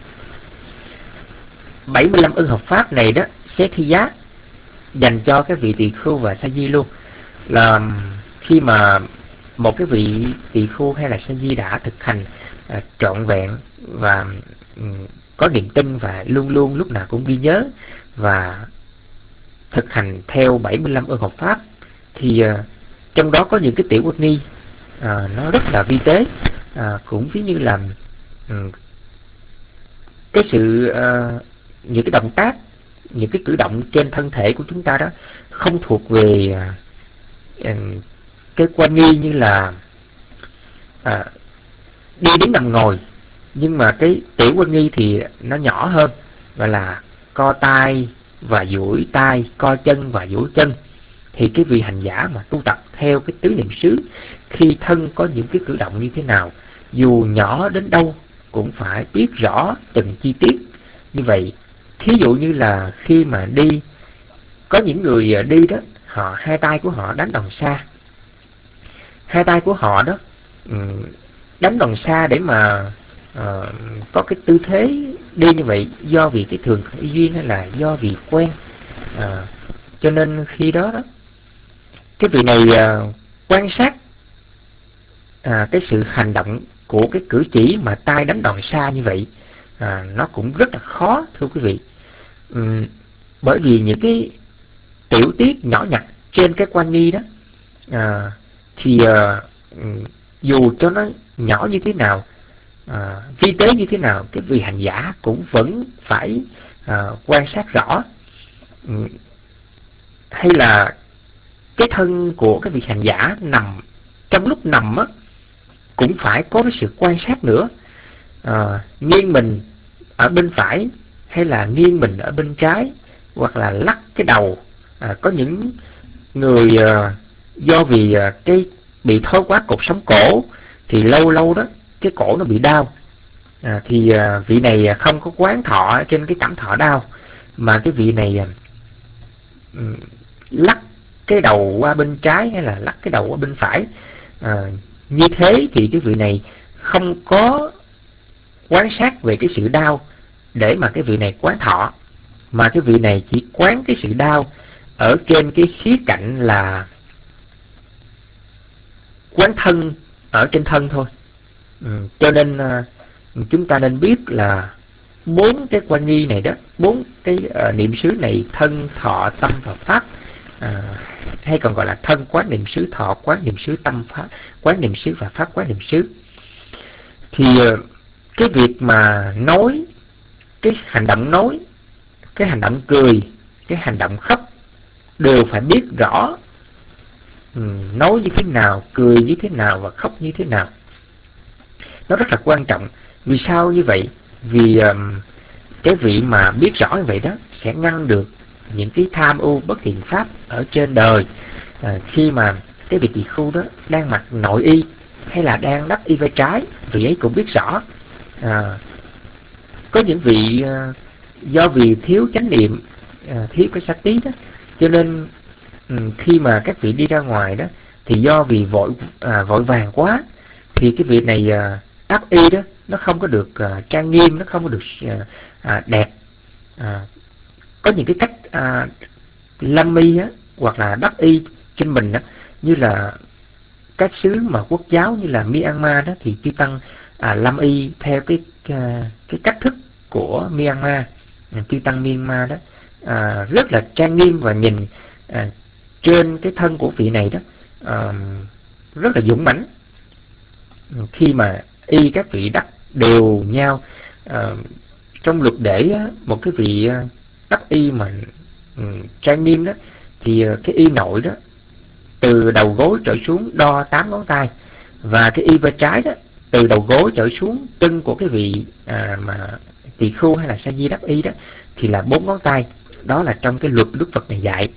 Speaker 3: bảy mươi lăm ân học pháp này đó, xét thi giá dành cho cái vị tỳ khưu và sa di luôn. Là khi mà một cái vị tỳ khưu hay là sa di đã thực hành à, trọn vẹn và um, có niềm tin và luôn luôn lúc nào cũng ghi nhớ và thực hành theo bảy mươi lăm ân học pháp, thì uh, trong đó có những cái tiểu uất nghi à, nó rất là vi tế, à, cũng ví như là um, cái sự uh, những cái động tác, những cái cử động trên thân thể của chúng ta đó không thuộc về uh, cái quan nghi như là uh, đi, đứng, nằm, ngồi. Nhưng mà cái tiểu quan nghi thì nó nhỏ hơn, gọi là co tay và duỗi tay, co chân và duỗi chân. Thì cái vị hành giả mà tu tập theo cái tứ niệm xứ, khi thân có những cái cử động như thế nào, dù nhỏ đến đâu cũng phải biết rõ từng chi tiết. Như vậy, thí dụ như là khi mà đi, có những người đi đó, họ hai tay của họ đánh đòn xa. Hai tay của họ đó đánh đòn xa để mà uh, có cái tư thế đi như vậy, do vì cái thường duyên hay là do vì quen. Uh, cho nên khi đó đó, cái vị này uh, quan sát uh, cái sự hành động của cái cử chỉ mà tay đánh đòn xa như vậy, à, nó cũng rất là khó, thưa quý vị. Uhm, bởi vì những cái tiểu tiết nhỏ nhặt trên cái quan nghi đó, à, thì à, dù cho nó nhỏ như thế nào, à, vi tế như thế nào, cái vị hành giả cũng vẫn phải à, quan sát rõ. Ừ, hay là cái thân của cái vị hành giả nằm, trong lúc nằm á cũng phải có cái sự quan sát nữa. À, nghiêng mình ở bên phải hay là nghiêng mình ở bên trái, hoặc là lắc cái đầu. À, có những người à, do vì à, cái bị thói quá cột sống cổ thì lâu lâu đó cái cổ nó bị đau. À, thì à, vị này không có quán thọ trên cái cảm thọ đau, mà cái vị này à, lắc cái đầu qua bên trái hay là lắc cái đầu qua bên phải. À, như thế thì cái vị này không có quán sát về cái sự đau để mà cái vị này quán thọ, mà cái vị này chỉ quán cái sự đau ở trên cái khía cạnh là quán thân ở trên thân thôi. Ừ, cho nên à, chúng ta nên biết là bốn cái quan nghi này đó, bốn cái uh, niệm xứ này, thân, thọ, tâm và pháp, à, hay còn gọi là thân quán niệm xứ, thọ quán niệm xứ, tâm pháp quán niệm xứ và pháp quán niệm xứ. Thì uh, cái việc mà nói, cái hành động nói, cái hành động cười, cái hành động khóc đều phải biết rõ um, nói như thế nào, cười như thế nào và khóc như thế nào. Nó rất là quan trọng. Vì sao như vậy? Vì um, cái vị mà biết rõ như vậy đó sẽ ngăn được những cái tham ưu bất thiện pháp ở trên đời. À, khi mà cái vị tỳ khưu đó đang mặc nội y hay là đang đắp y vai trái, vị ấy cũng biết rõ. À, có những vị uh, do vì thiếu chánh niệm, uh, thiếu cái sát tí đó, cho nên um, khi mà các vị đi ra ngoài đó thì do vì vội uh, vội vàng quá, thì cái vị này uh, đắp y đó nó không có được uh, trang nghiêm, nó không có được uh, uh, đẹp. Uh, có những cái cách uh, lâm y á, hoặc là đắp y trên mình đó, như là các xứ mà quốc giáo như là Myanmar đó, thì chư tăng à, lâm y theo cái uh, cái cách thức của Myanmar. Chư tăng Myanmar đó à, rất là trang nghiêm, và nhìn à, trên cái thân của vị này đó à, rất là dũng mãnh. Khi mà y các vị đắp đều nhau, à, trong luật để một cái vị đắp y mà um, trang nghiêm đó, thì cái y nội đó từ đầu gối trở xuống đo tám ngón tay, và cái y vai trái đó từ đầu gối trở xuống chân của cái vị à, mà tỳ khưu hay là sa di đắp y đó thì là bốn ngón tay. Đó là trong cái luật Đức Phật này dạy.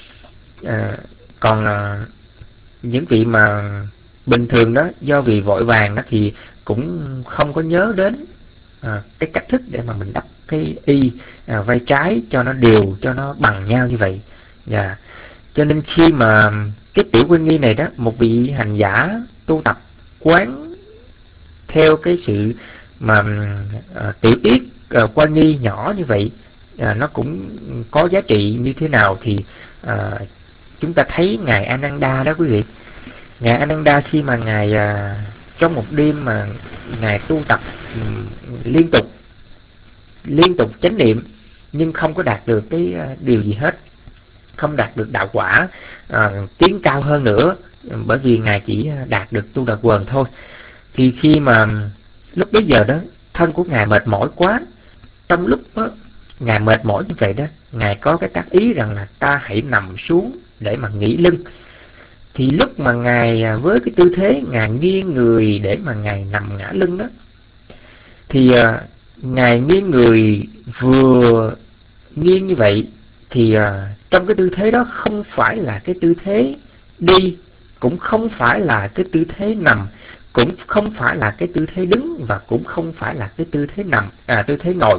Speaker 3: À, còn à, những vị mà bình thường đó, do vì vội vàng đó thì cũng không có nhớ đến à, cái cách thức để mà mình đắp cái y à, vai trái cho nó đều, cho nó bằng nhau như vậy. Dạ. Cho nên khi mà cái tiểu quy nghi này đó, một vị hành giả tu tập quán theo cái sự mà à, tiểu yết à, qua nghi nhỏ như vậy, à, nó cũng có giá trị như thế nào thì à, chúng ta thấy ngài Ananda đó quý vị. Ngài Ananda khi mà ngài à, trong một đêm mà ngài tu tập um, liên tục liên tục chánh niệm, nhưng không có đạt được cái uh, điều gì hết, không đạt được đạo quả uh, tiến cao hơn nữa, bởi vì ngài chỉ đạt được tu đà quần thôi. Thì khi mà lúc bấy giờ đó thân của ngài mệt mỏi quá, trong lúc đó, ngài mệt mỏi như vậy đó, ngài có cái tác ý rằng là ta hãy nằm xuống để mà nghỉ lưng. Thì lúc mà ngài với cái tư thế ngài nghiêng người để mà ngài nằm ngã lưng đó, thì uh, ngài nghiêng người vừa nghiêng như vậy thì uh, trong cái tư thế đó không phải là cái tư thế đi, cũng không phải là cái tư thế nằm, cũng không phải là cái tư thế đứng, và cũng không phải là cái tư thế nằm à tư thế ngồi.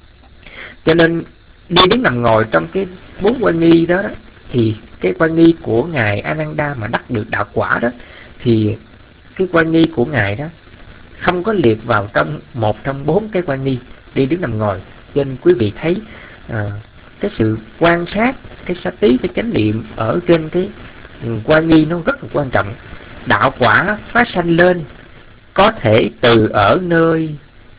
Speaker 3: Cho nên đi đứng nằm ngồi trong cái bốn quan nghi đó, đó thì cái quan nghi của ngài Ananda mà đắc được đạo quả đó, thì cái quan nghi của ngài đó không có liệt vào trong một trong bốn cái quan nghi đi đứng nằm ngồi. Cho nên quý vị thấy à, cái sự quan sát, cái sát tí, cái chánh niệm ở trên cái quan nghi nó rất là quan trọng. Đạo quả phát sanh lên có thể từ ở nơi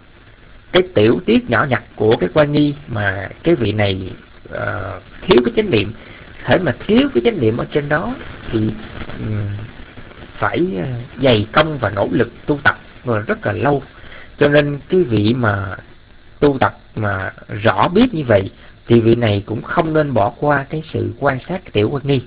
Speaker 3: cái tiểu tiết nhỏ nhặt của cái quan nghi mà cái vị này uh, thiếu cái chánh niệm. Thể mà thiếu cái chánh niệm ở trên đó thì um, phải uh, dày công và nỗ lực tu tập và rất là lâu. Cho nên cái vị mà tu tập mà rõ biết như vậy thì vị này cũng không nên bỏ qua cái sự quan sát cái tiểu quan nghi.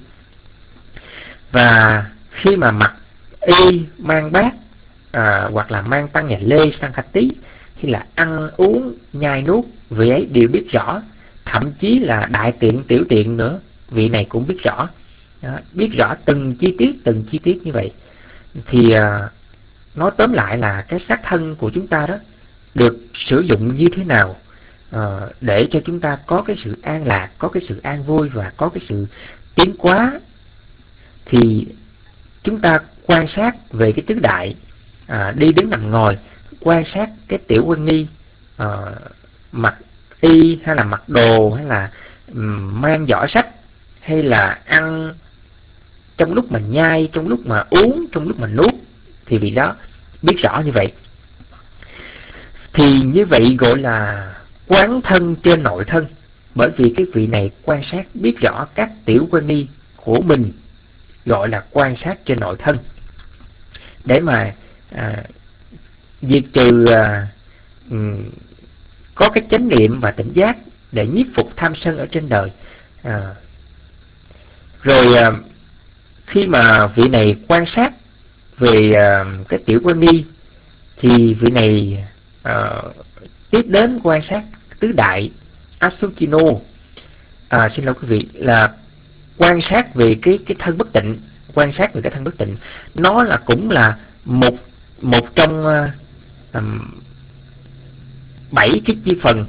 Speaker 3: Và khi mà mặc y mang bát à, hoặc là mang tăng nhà lê sang khạch tí, hay là ăn uống nhai nuốt, vị ấy đều biết rõ. Thậm chí là đại tiện tiểu tiện nữa, vị này cũng biết rõ. Đó, biết rõ từng chi tiết từng chi tiết như vậy. Thì à, nói tóm lại là cái xác thân của chúng ta đó được sử dụng như thế nào à, để cho chúng ta có cái sự an lạc, có cái sự an vui và có cái sự tiến hóa, thì chúng ta quan sát về cái tứ đại, à, đi đứng nằm ngồi, quan sát cái tiểu quan nghi, à, mặc y hay là mặc đồ, hay là um, mang giỏ sách, hay là ăn trong lúc mà nhai, trong lúc mà uống, trong lúc mà nuốt, thì vị đó biết rõ như vậy. Thì như vậy gọi là quán thân trên nội thân, bởi vì cái vị này quan sát biết rõ các tiểu quan nghi của mình, gọi là quan sát trên nội thân, để mà à, diệt trừ à, um, có cái chánh niệm và tỉnh giác để nhiếp phục tham sân ở trên đời. À, rồi à, khi mà vị này quan sát về à, cái tiểu quan nghi, thì vị này à, tiếp đến quan sát tứ đại Asukino, à, xin lỗi quý vị, là quan sát về cái cái thân bất tịnh. Quan sát về cái thân bất tịnh, nó là cũng là một một trong uh, um, bảy cái chi phần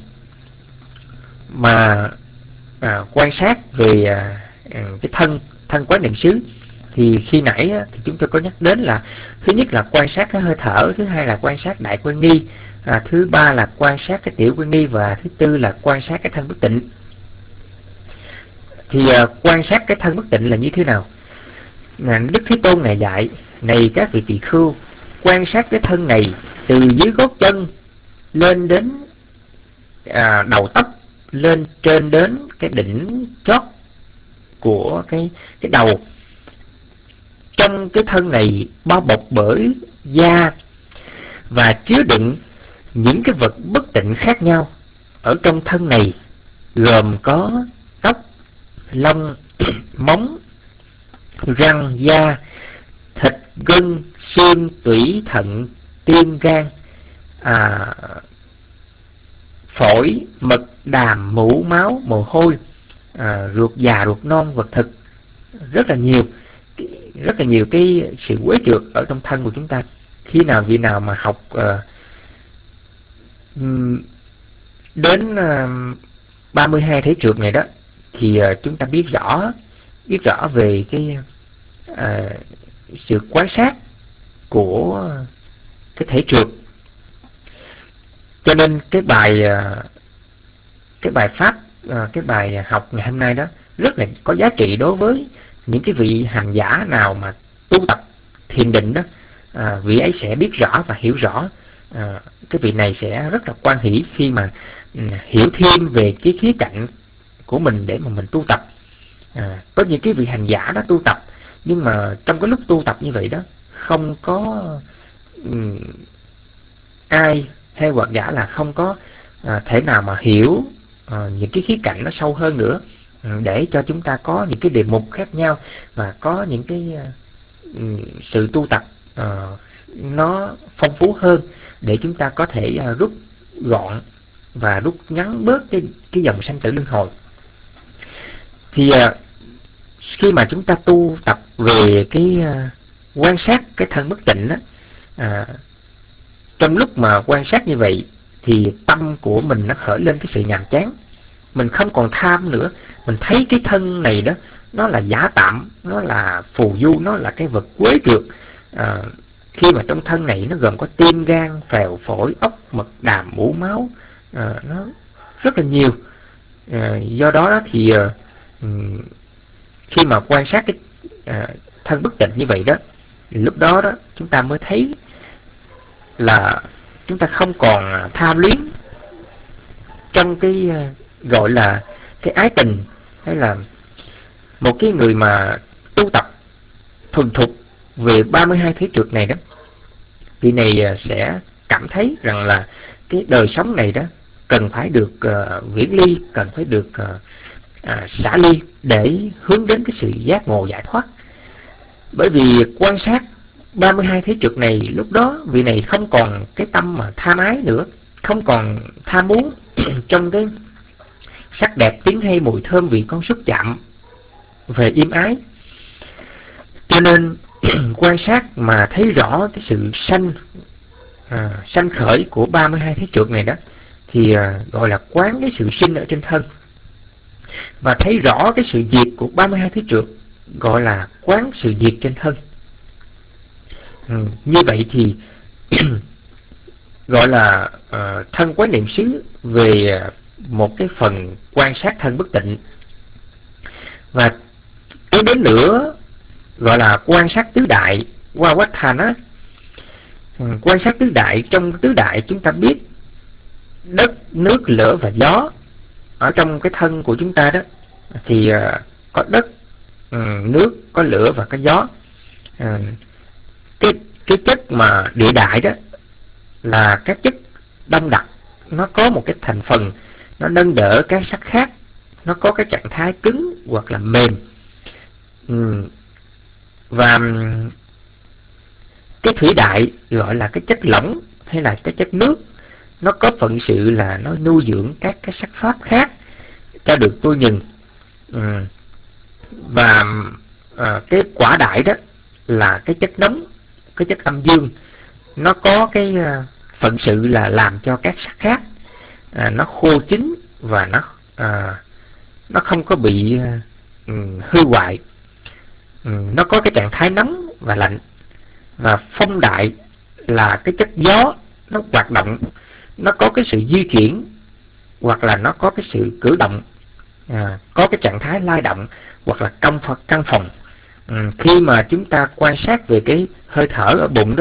Speaker 3: mà à, quan sát về à, cái thân thân quán niệm xứ. Thì khi nãy á, thì chúng tôi có nhắc đến là thứ nhất là quan sát cái hơi thở, thứ hai là quan sát đại quan nghi, à, thứ ba là quan sát cái tiểu quan nghi, và thứ tư là quan sát cái thân bất tịnh. Thì à, quan sát cái thân bất tịnh là như thế nào? À, Đức Thế Tôn Ngài dạy: này các vị tỳ khưu, quan sát cái thân này từ dưới gót chân lên đến à, đầu tóc, lên trên đến cái đỉnh chót của cái cái đầu. Trong cái thân này bao bọc bởi da và chứa đựng những cái vật bất tịnh khác nhau. Ở trong thân này gồm có tóc, lông, móng, răng, da, thịt, gân, xương, tủy, thận, tim, gan, à, phổi, mật, đàm, mũ, máu, mồ hôi, à, ruột già, ruột non, vật thực, rất là nhiều, rất là nhiều cái sự quấy trượt ở trong thân của chúng ta. Khi nào vị nào mà học uh, đến uh, ba mươi hai thế trượt này đó, thì uh, chúng ta biết rõ biết rõ về cái uh, sự quan sát của cái thể trượt. Cho nên cái bài uh, cái bài pháp uh, cái bài học ngày hôm nay đó rất là có giá trị đối với những cái vị hành giả nào mà tu tập thiền định đó. À, vị ấy sẽ biết rõ và hiểu rõ. À, cái vị này sẽ rất là hoan hỷ khi mà um, hiểu thêm về cái khía cạnh của mình để mà mình tu tập. À, có những cái vị hành giả đó tu tập, nhưng mà trong cái lúc tu tập như vậy đó, không có um, ai hay hoặc giả là không có à, thể nào mà hiểu à, những cái khía cạnh nó sâu hơn nữa, để cho chúng ta có những cái đề mục khác nhau và có những cái uh, sự tu tập uh, nó phong phú hơn, để chúng ta có thể uh, rút gọn và rút ngắn bớt cái, cái dòng sanh tử luân hồi. Thì uh, khi mà chúng ta tu tập về cái uh, quan sát cái thân bất tịnh đó, uh, trong lúc mà quan sát như vậy thì tâm của mình nó khởi lên cái sự nhàm chán. Mình không còn tham nữa. Mình thấy cái thân này đó, nó là giả tạm, nó là phù du, nó là cái vật quế trượt. À, khi mà trong thân này nó gồm có tim, gan, phèo, phổi, ốc, mật, đàm, mũ, máu, à, nó rất là nhiều. À, do đó, đó thì à, khi mà quan sát cái à, thân bất tịnh như vậy đó, lúc đó đó chúng ta mới thấy là chúng ta không còn tham luyến trong cái à, gọi là cái ái tình, hay là một cái người mà tu tập thuần thục về ba mươi hai thế trượt này đó, vị này sẽ cảm thấy rằng là cái đời sống này đó cần phải được uh, viễn ly, cần phải được uh, uh, xả ly để hướng đến cái sự giác ngộ giải thoát. Bởi vì quan sát ba mươi hai thế trực này, lúc đó vị này không còn cái tâm mà tham ái nữa, không còn tham muốn trong cái sắc đẹp tiếng hay mùi thơm vị con xúc chạm về im ái. Cho nên quan sát mà thấy rõ cái sự sanh à, sanh khởi của ba mươi hai thế trượt này đó, thì à, gọi là quán cái sự sinh ở trên thân. Và thấy rõ cái sự diệt của ba mươi hai thế trượt, gọi là quán sự diệt trên thân. ừ, Như vậy thì gọi là uh, thân quán niệm xứ về một cái phần quan sát thân bất tịnh. Và cái đến nữa gọi là quan sát tứ đại qua quách thành á. Quan sát tứ đại, trong tứ đại chúng ta biết đất, nước, lửa và gió. Ở trong cái thân của chúng ta đó thì uh, có đất, um, nước, có lửa và có gió. uh, cái cái chất mà địa đại đó là các chất đông đặc, nó có một cái thành phần nó nâng đỡ các sắc khác, nó có cái trạng thái cứng hoặc là mềm. uhm. Và cái thủy đại gọi là cái chất lỏng hay là cái chất nước, nó có phận sự là nó nuôi dưỡng các cái sắc pháp khác cho được tôi nhìn. uhm. Và à, cái quả đại đó là cái chất nóng, cái chất âm dương, nó có cái uh, phận sự là làm cho các sắc khác à, nó khô chín và nó à, nó không có bị uh, hư hoại. um, nó có cái trạng thái nóng và lạnh. Và phong đại là cái chất gió, nó hoạt động, nó có cái sự di chuyển hoặc là nó có cái sự cử động, à, có cái trạng thái lay động hoặc là căng căng phòng. um, khi mà chúng ta quan sát về cái hơi thở ở bụng đó,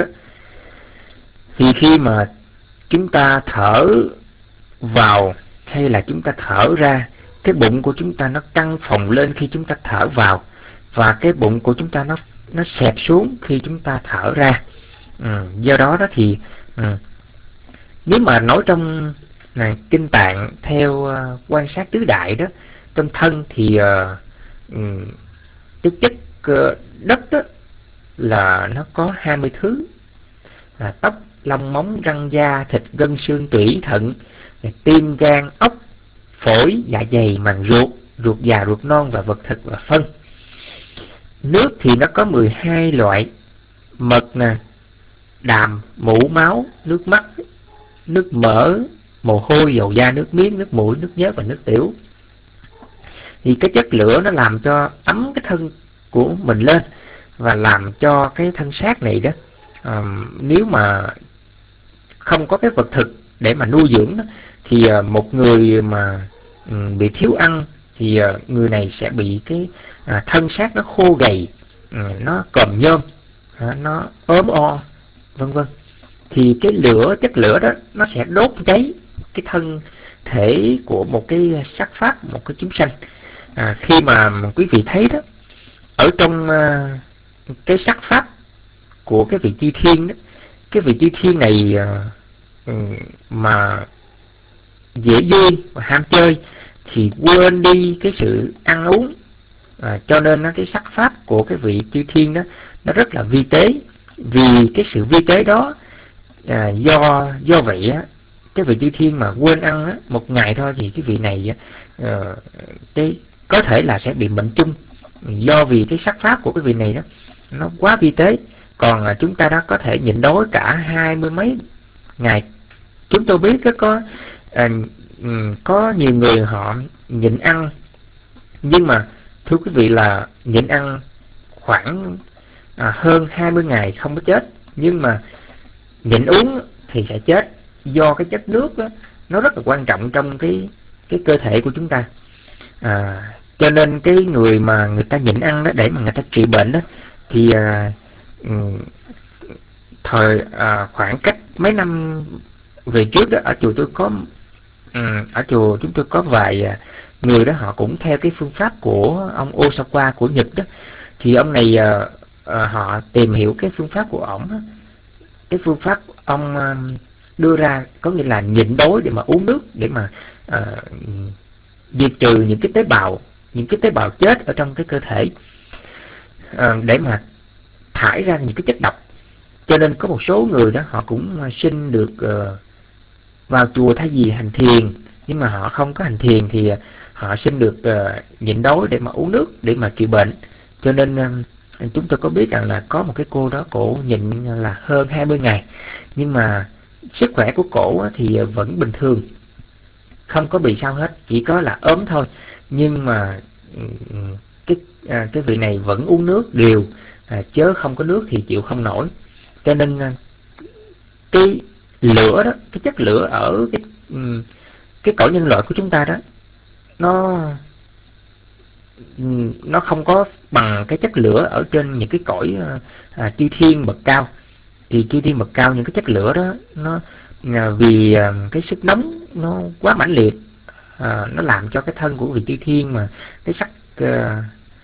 Speaker 3: thì khi mà chúng ta thở vào hay là chúng ta thở ra, cái bụng của chúng ta nó căng phồng lên khi chúng ta thở vào, và cái bụng của chúng ta nó nó xẹp xuống khi chúng ta thở ra. ừ, do đó đó thì ừ, nếu mà nói trong này, kinh tạng theo uh, quan sát tứ đại đó, trong thân thì uh, um, cái chất uh, đất đó là nó có hai mươi thứ, là tóc, lông, móng, răng, da, thịt, gân, xương, tủy, thận, tim, gan, ốc, phổi, dạ dày, màng ruột, ruột già, ruột non và vật thực và phân. Nước thì nó có mười hai loại: mật nè, đàm, mũ, máu, nước mắt, nước mỡ, mồ hôi, dầu da, nước miếng, nước mũi, nước nhớt và nước tiểu. Thì cái chất lửa nó làm cho ấm cái thân của mình lên và làm cho cái thân xác này đó, à, nếu mà không có cái vật thực để mà nuôi dưỡng đó, thì à, một người mà um, bị thiếu ăn thì à, người này sẽ bị cái à, thân xác nó khô gầy, à, nó còm nhôm, à, nó ốm o, vân vân. Thì cái lửa, chất lửa đó nó sẽ đốt cháy cái thân thể của một cái sắc pháp, một cái chúng sanh. À, khi mà quý vị thấy đó, ở trong uh, cái sắc pháp của cái vị chư thiên đó, cái vị chư thiên này uh, mà dễ vui và ham chơi thì quên đi cái sự ăn uống. À, cho nên nó cái sắc pháp của cái vị chư thiên đó nó rất là vi tế. Vì cái sự vi tế đó, à, do do vậy á, cái vị chư thiên mà quên ăn á, một ngày thôi thì cái vị này uh, cái có thể là sẽ bị bệnh chung, do vì cái sắc pháp của cái vị này đó nó quá vi tế. Còn uh, chúng ta đó có thể nhịn đói cả hai mươi mấy ngày. Chúng tôi biết có uh, um, có nhiều người họ nhịn ăn, nhưng mà thưa quý vị là nhịn ăn khoảng à, hơn hai mươi ngày không có chết, nhưng mà nhịn uống thì sẽ chết, do cái chất nước đó, nó rất là quan trọng trong cái cái cơ thể của chúng ta. À, cho nên cái người mà người ta nhịn ăn đó để mà người ta trị bệnh đó, thì à, thời à, khoảng cách mấy năm về trước đó, ở chùa tôi có ở chùa chúng tôi có vài người đó, họ cũng theo cái phương pháp của ông Osawa của Nhật đó. Thì ông này uh, uh, họ tìm hiểu cái phương pháp của ổng. Cái phương pháp ông uh, đưa ra, có nghĩa là nhịn đói để mà uống nước, để mà uh, diệt trừ những cái tế bào những cái tế bào chết ở trong cái cơ thể, uh, để mà thải ra những cái chất độc. Cho nên có một số người đó họ cũng sinh được uh, vào chùa thay vì hành thiền, nhưng mà họ không có hành thiền thì họ sinh được uh, nhịn đói để mà uống nước, để mà trị bệnh. Cho nên uh, chúng tôi có biết rằng là có một cái cô đó, cổ nhịn là hơn hai mươi ngày, nhưng mà sức khỏe của cổ thì vẫn bình thường, không có bị sao hết, chỉ có là ốm thôi. Nhưng mà cái à, cái vị này vẫn uống nước đều, à, chớ không có nước thì chịu không nổi. Cho nên cái lửa đó, cái chất lửa ở cái cái cõi nhân loại của chúng ta đó, nó nó không có bằng cái chất lửa ở trên những cái cõi à, chư thiên bậc cao. Thì chư thiên bậc cao, những cái chất lửa đó nó à, vì à, cái sức nóng nó quá mãnh liệt, à, nó làm cho cái thân của vị chư thiên mà cái sắc à,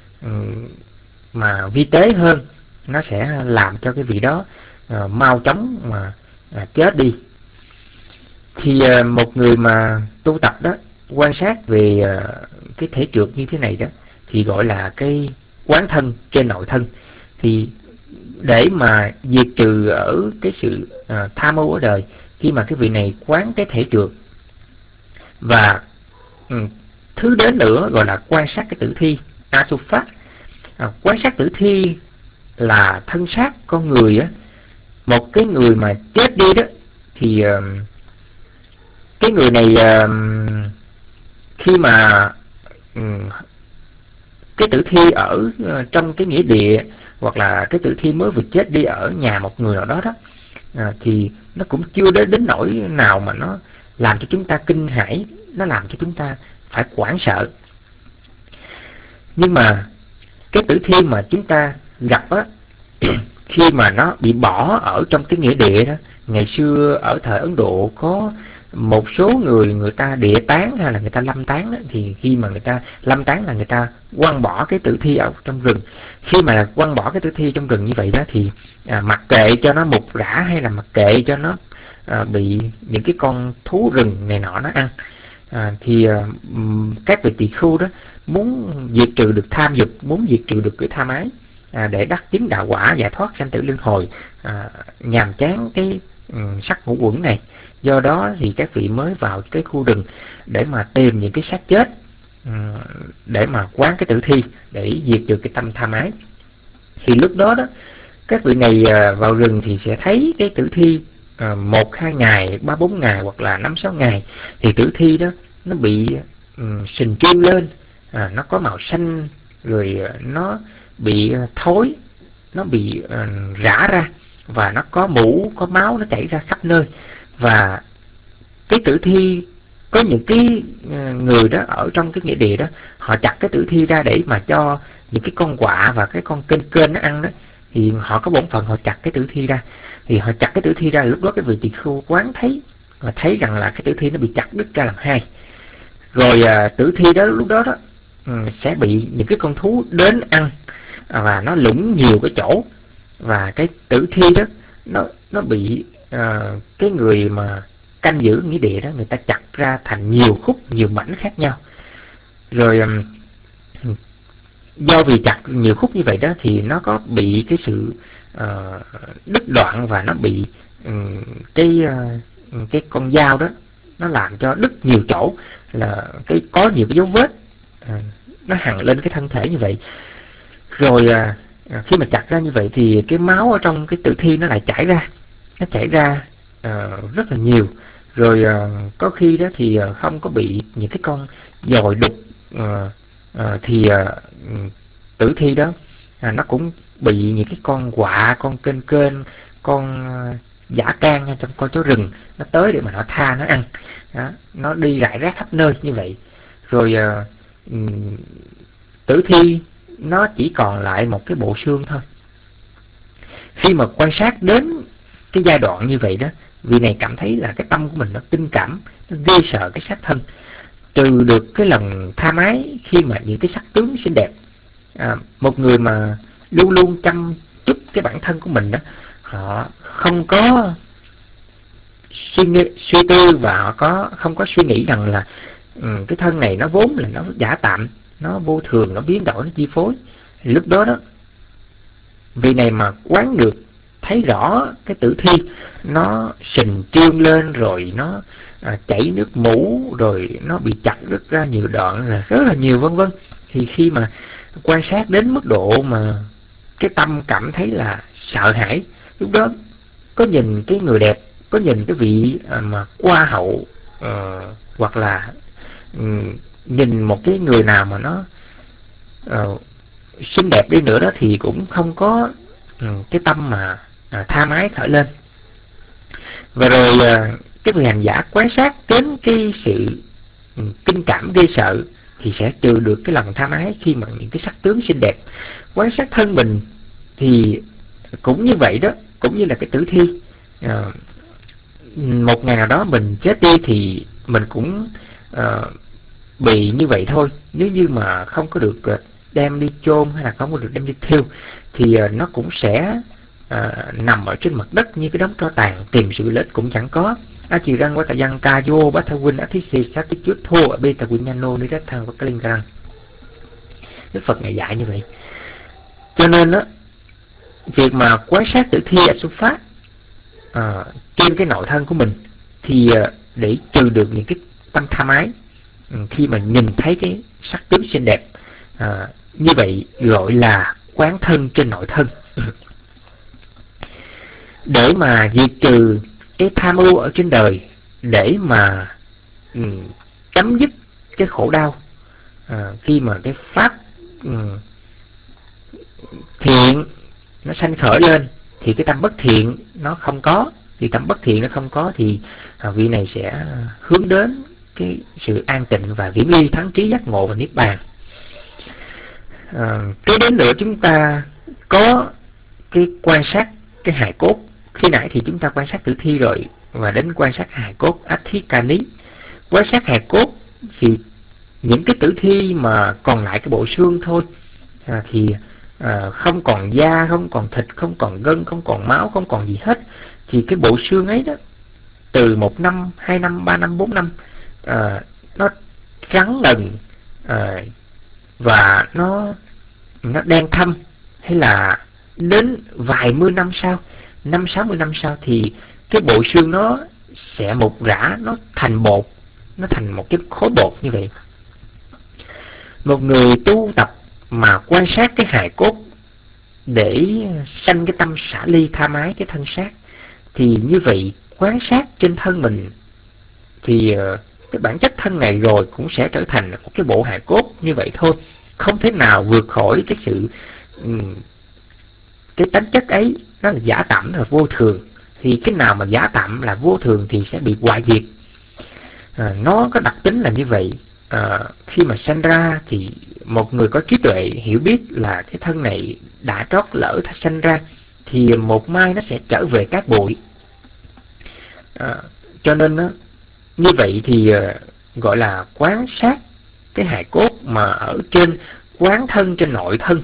Speaker 3: mà vi tế hơn, nó sẽ làm cho cái vị đó à, mau chóng mà à, chết đi. Thì à, một người mà tu tập đó, quan sát về à, cái thể trượt như thế này đó, thì gọi là cái quán thân trên nội thân. Thì để mà diệt trừ ở cái sự à, tham ô ở đời, khi mà cái vị này quán cái thể trượt, và ừ, thứ đến nữa gọi là quan sát cái tử thi Asuphat. À, quan sát tử thi là thân xác con người á. Một cái người mà chết đi đó, thì uh, cái người này uh, khi mà um, cái tử thi ở uh, trong cái nghĩa địa, hoặc là cái tử thi mới vừa chết đi ở nhà một người nào đó đó, à, thì nó cũng chưa đến đến nỗi nào mà nó làm cho chúng ta kinh hãi, nó làm cho chúng ta phải hoảng sợ. Nhưng mà cái tử thi mà chúng ta gặp á, khi mà nó bị bỏ ở trong cái nghĩa địa đó, ngày xưa ở thời Ấn Độ có một số người người ta địa táng hay là người ta lâm táng đó, thì khi mà người ta lâm táng là người ta quăng bỏ cái tử thi ở trong rừng. Khi mà quăng bỏ cái tử thi trong rừng như vậy đó, thì à, mặc kệ cho nó mục rã, hay là mặc kệ cho nó à, bị những cái con thú rừng này nọ nó ăn, à, thì à, các vị tỳ khưu đó muốn diệt trừ được tham dục, muốn diệt trừ được cái tham ái, à, để đắc chứng đạo quả, giải thoát sanh tử luân hồi, à, nhàm chán cái um, sắc ngũ uẩn này. Do đó thì các vị mới vào cái khu rừng để mà tìm những cái xác chết, um, để mà quán cái tử thi, để diệt trừ cái tâm tham ái. Thì lúc đó đó các vị này uh, vào rừng thì sẽ thấy cái tử thi uh, một hai ngày, ba bốn ngày, hoặc là năm sáu ngày, thì tử thi đó nó bị um, sình trương lên, à, nó có màu xanh, rồi uh, nó bị uh, thối, nó bị uh, rã ra, và nó có mũ, có máu nó chảy ra khắp nơi. Và cái tử thi, có những cái uh, người đó ở trong cái nghĩa địa đó, họ chặt cái tử thi ra để mà cho những cái con quạ và cái con kênh kênh nó ăn đó, thì họ có bổn phận họ chặt cái tử thi ra. Thì họ chặt cái tử thi ra, lúc đó cái vị tỳ khưu quán thấy và thấy rằng là cái tử thi nó bị chặt đứt ra làm hai. Rồi uh, tử thi đó lúc đó đó um, sẽ bị những cái con thú đến ăn, và nó lũng nhiều cái chỗ, và cái tử thi đó nó nó bị uh, cái người mà canh giữ nghĩa địa đó, người ta chặt ra thành nhiều khúc, nhiều mảnh khác nhau. Rồi um, do vì chặt nhiều khúc như vậy đó, thì nó có bị cái sự uh, đứt đoạn, và nó bị um, cái uh, cái con dao đó nó làm cho đứt nhiều chỗ, là cái có nhiều cái dấu vết uh, nó hằn lên cái thân thể như vậy. Rồi à, khi mà chặt ra như vậy thì cái máu ở trong cái tử thi nó lại chảy ra, nó chảy ra à, rất là nhiều. Rồi à, có khi đó thì à, không có bị những cái con dòi đục, à, à, thì à, tử thi đó à, nó cũng bị những cái con quạ, con kênh kênh, con à, dã can trong con chó rừng nó tới để mà nó tha nó ăn đó, nó đi rải rác khắp nơi như vậy. Rồi à, tử thi nó chỉ còn lại một cái bộ xương thôi. Khi mà quan sát đến cái giai đoạn như vậy đó, vị này cảm thấy là cái tâm của mình nó tinh cảm, nó ghê sợ cái xác thân, trừ được cái lòng tha mái khi mà những cái sắc tướng xinh đẹp. À, một người mà luôn luôn chăm chút cái bản thân của mình đó, họ không có suy nghĩ, suy tư và họ có không có suy nghĩ rằng là um, cái thân này nó vốn là nó giả tạm, nó vô thường, nó biến đổi, nó chi phối. Thì lúc đó đó, vị này mà quán được, thấy rõ cái tử thi nó sình trương lên, rồi nó à, chảy nước mũ, rồi nó bị chặt đứt ra nhiều đoạn, là rất là nhiều vân vân, thì khi mà quan sát đến mức độ mà cái tâm cảm thấy là sợ hãi, lúc đó có nhìn cái người đẹp, có nhìn cái vị à, mà hoa hậu, à, hoặc là um, nhìn một cái người nào mà nó uh, xinh đẹp đi nữa đó, thì cũng không có um, cái tâm mà à, tha mái khởi lên. Và rồi à, cái vị hành giả quan sát đến cái sự um, kinh cảm ghê sợ thì sẽ trừ được cái lòng tham ái khi mà những cái sắc tướng xinh đẹp. Quan sát thân mình thì cũng như vậy đó, cũng như là cái tử thi. À, một ngày nào đó mình chết đi thì mình cũng à, bị như vậy thôi. Nếu như mà không có được đem đi chôn hay là không có được đem đi thiêu thì à, nó cũng sẽ à, nằm ở trên mặt đất như cái đống tro tàn, tìm sự lợi ích cũng chẳng có. A chỉ răng qua tại dân ca vô bát thao huynh á thí xì sát cái chút thô ở bên tại quynh nha nô đi đất thang của cái linh răng. Đức Phật ngày dạy như vậy. Cho nên đó, việc mà quan sát tử thi ở xuất phát à, trên cái nội thân của mình thì à, để trừ được những cái tâm tham ái khi mà nhìn thấy cái sắc tướng xinh đẹp, à, như vậy gọi là quán thân trên nội thân. Để mà diệt trừ cái tham ưu ở trên đời, để mà um, chấm dứt cái khổ đau, à, khi mà cái pháp um, thiện nó sanh khởi lên thì cái tâm bất thiện nó không có, thì tâm bất thiện nó không có thì à, vị này sẽ hướng đến cái sự an tịnh và viễn ly thắng trí giác ngộ và niết bàn. À, kế đến nữa chúng ta có cái quan sát cái hài cốt. Khi nãy thì chúng ta quan sát tử thi rồi, và đến quan sát hài cốt Athikani. Quan sát hài cốt thì những cái tử thi mà còn lại cái bộ xương thôi, à, thì à, không còn da, không còn thịt, không còn gân, không còn máu, không còn gì hết. Thì cái bộ xương ấy đó, từ một năm, hai năm, ba năm, bốn năm, à, nó trắng ngần, à, và nó nó đen thâm, hay là đến vài mươi năm sau, năm sáu mươi năm sau thì cái bộ xương nó sẽ mục rã, nó thành bột, nó thành một cái khối bột như vậy. Một người tu tập mà quan sát cái hài cốt để sanh cái tâm xả ly tha mái cái thân xác, thì như vậy quan sát trên thân mình thì cái bản chất thân này rồi cũng sẽ trở thành một cái bộ hài cốt như vậy thôi, không thể nào vượt khỏi cái sự cái tánh chất ấy. Nó là giả tạm, là vô thường. Thì cái nào mà giả tạm là vô thường thì sẽ bị hoại diệt. À, nó có đặc tính là như vậy. À, khi mà sanh ra thì một người có trí tuệ hiểu biết là cái thân này đã trót lỡ sanh ra thì một mai nó sẽ trở về cát bụi. À, cho nên đó, như vậy thì uh, gọi là quán sát cái hài cốt mà ở trên quán thân trên nội thân.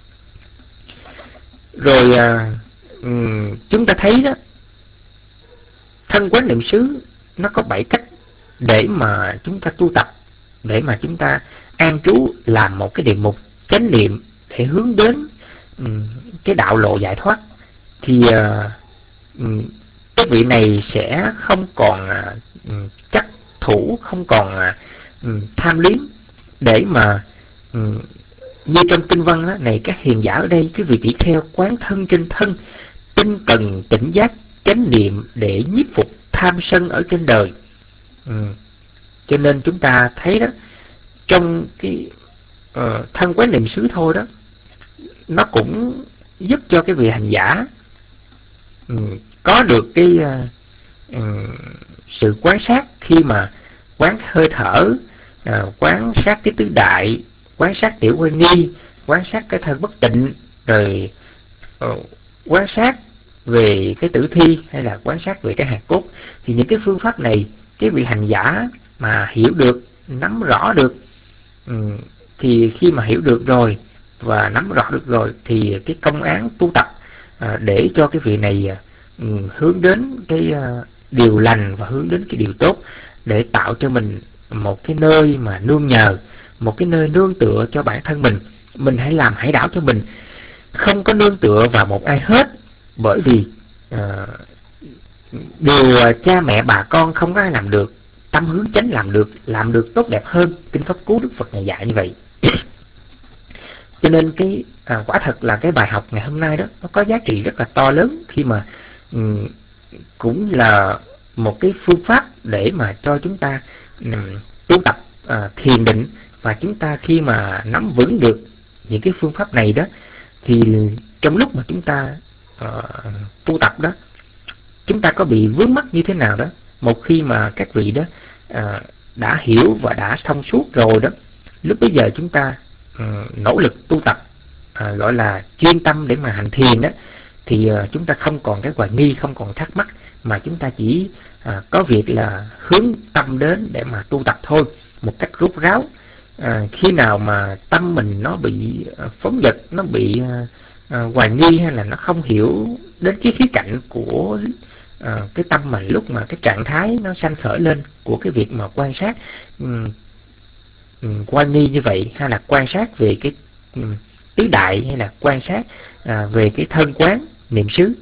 Speaker 3: Rồi uh, um, chúng ta thấy đó, thân quán niệm xứ nó có bảy cách để mà chúng ta tu tập, để mà chúng ta an trú làm một cái địa mục chánh niệm để hướng đến um, cái đạo lộ giải thoát. Thì uh, um, cái vị này sẽ không còn uh, chắc thủ, không còn uh, tham luyến, để mà um, như trong kinh văn đó, này các hiền giả ở đây, cái vị tỷ kheo quán thân trên thân, tinh cần tỉnh giác chánh niệm để nhiếp phục tham sân ở trên đời. um, cho nên chúng ta thấy đó, trong cái uh, thân quán niệm xứ thôi đó, nó cũng giúp cho cái vị hành giả um, có được cái uh, um, sự quan sát khi mà quán hơi thở, uh, quan sát cái tứ đại, quan sát tiểu quay nghi, quan sát cái thân bất tịnh, rồi uh, quan sát về cái tử thi, hay là quan sát về cái hài cốt. Thì những cái phương pháp này, cái vị hành giả mà hiểu được, nắm rõ được, um, thì khi mà hiểu được rồi và nắm rõ được rồi thì cái công án tu tập uh, để cho cái vị này uh, hướng đến cái uh, điều lành và hướng đến cái điều tốt, để tạo cho mình một cái nơi mà nương nhờ, một cái nơi nương tựa cho bản thân mình. Mình hãy làm hải đảo cho mình, không có nương tựa vào một ai hết, bởi vì uh, điều cha mẹ bà con không có ai làm được, tâm hướng chánh làm được, làm được tốt đẹp hơn. Kinh Pháp Cú Đức Phật Ngài dạy như vậy. Cho nên cái à, quả thật là cái bài học ngày hôm nay đó nó có giá trị rất là to lớn, khi mà um, cũng là một cái phương pháp để mà cho chúng ta um, tu tập à, thiền định. Và chúng ta khi mà nắm vững được những cái phương pháp này đó, thì trong lúc mà chúng ta uh, tu tập đó, chúng ta có bị vướng mắc như thế nào đó, một khi mà các vị đó uh, đã hiểu và đã thông suốt rồi đó, lúc bây giờ chúng ta uh, nỗ lực tu tập, uh, gọi là chuyên tâm để mà hành thiền đó, thì uh, chúng ta không còn cái hoài nghi, không còn thắc mắc, mà chúng ta chỉ uh, có việc là hướng tâm đến để mà tu tập thôi, một cách rốt ráo. À, khi nào mà tâm mình nó bị uh, phóng dật, nó bị uh, uh, hoài nghi, hay là nó không hiểu đến cái khía cạnh của uh, cái tâm mà lúc mà cái trạng thái nó sanh khởi lên của cái việc mà quan sát um, um, hoài nghi như vậy, hay là quan sát về cái um, tứ đại, hay là quan sát uh, về cái thân quán niệm xứ,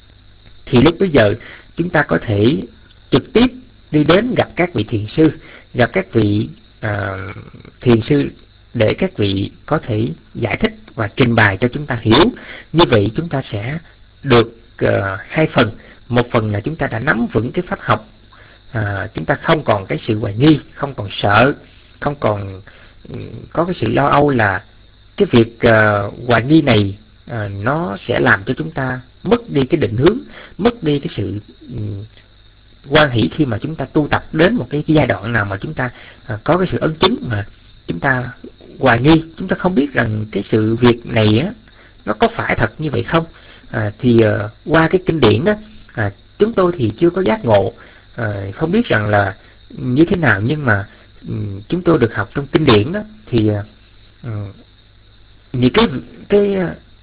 Speaker 3: thì lúc bây giờ chúng ta có thể trực tiếp đi đến gặp các vị thiền sư, gặp các vị À, thiền sư, để các vị có thể giải thích và trình bày cho chúng ta hiểu. Như vậy chúng ta sẽ được uh, hai phần. Một phần là chúng ta đã nắm vững cái pháp học, à, chúng ta không còn cái sự hoài nghi, không còn sợ, không còn um, có cái sự lo âu là cái việc uh, hoài nghi này uh, nó sẽ làm cho chúng ta mất đi cái định hướng, mất đi cái sự um, quan hỷ khi mà chúng ta tu tập đến một cái, cái giai đoạn nào mà chúng ta à, có cái sự ấn chứng mà chúng ta hoài nghi, chúng ta không biết rằng cái sự việc này á, nó có phải thật như vậy không. À, thì à, qua cái kinh điển đó, à, chúng tôi thì chưa có giác ngộ, à, không biết rằng là như thế nào, nhưng mà um, chúng tôi được học trong kinh điển đó, thì uh, những cái cái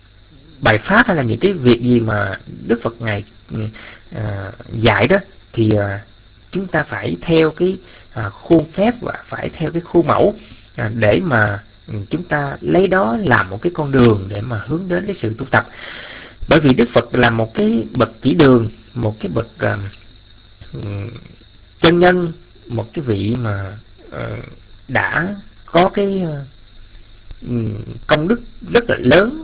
Speaker 3: bài pháp hay là những cái việc gì mà Đức Phật Ngài uh, dạy đó, thì uh, chúng ta phải theo cái uh, khuôn phép và phải theo cái khuôn mẫu, uh, để mà um, chúng ta lấy đó làm một cái con đường để mà hướng đến cái sự tu tập. Bởi vì Đức Phật là một cái bậc chỉ đường, một cái bậc uh, chân nhân, một cái vị mà uh, đã có cái uh, công đức rất là lớn,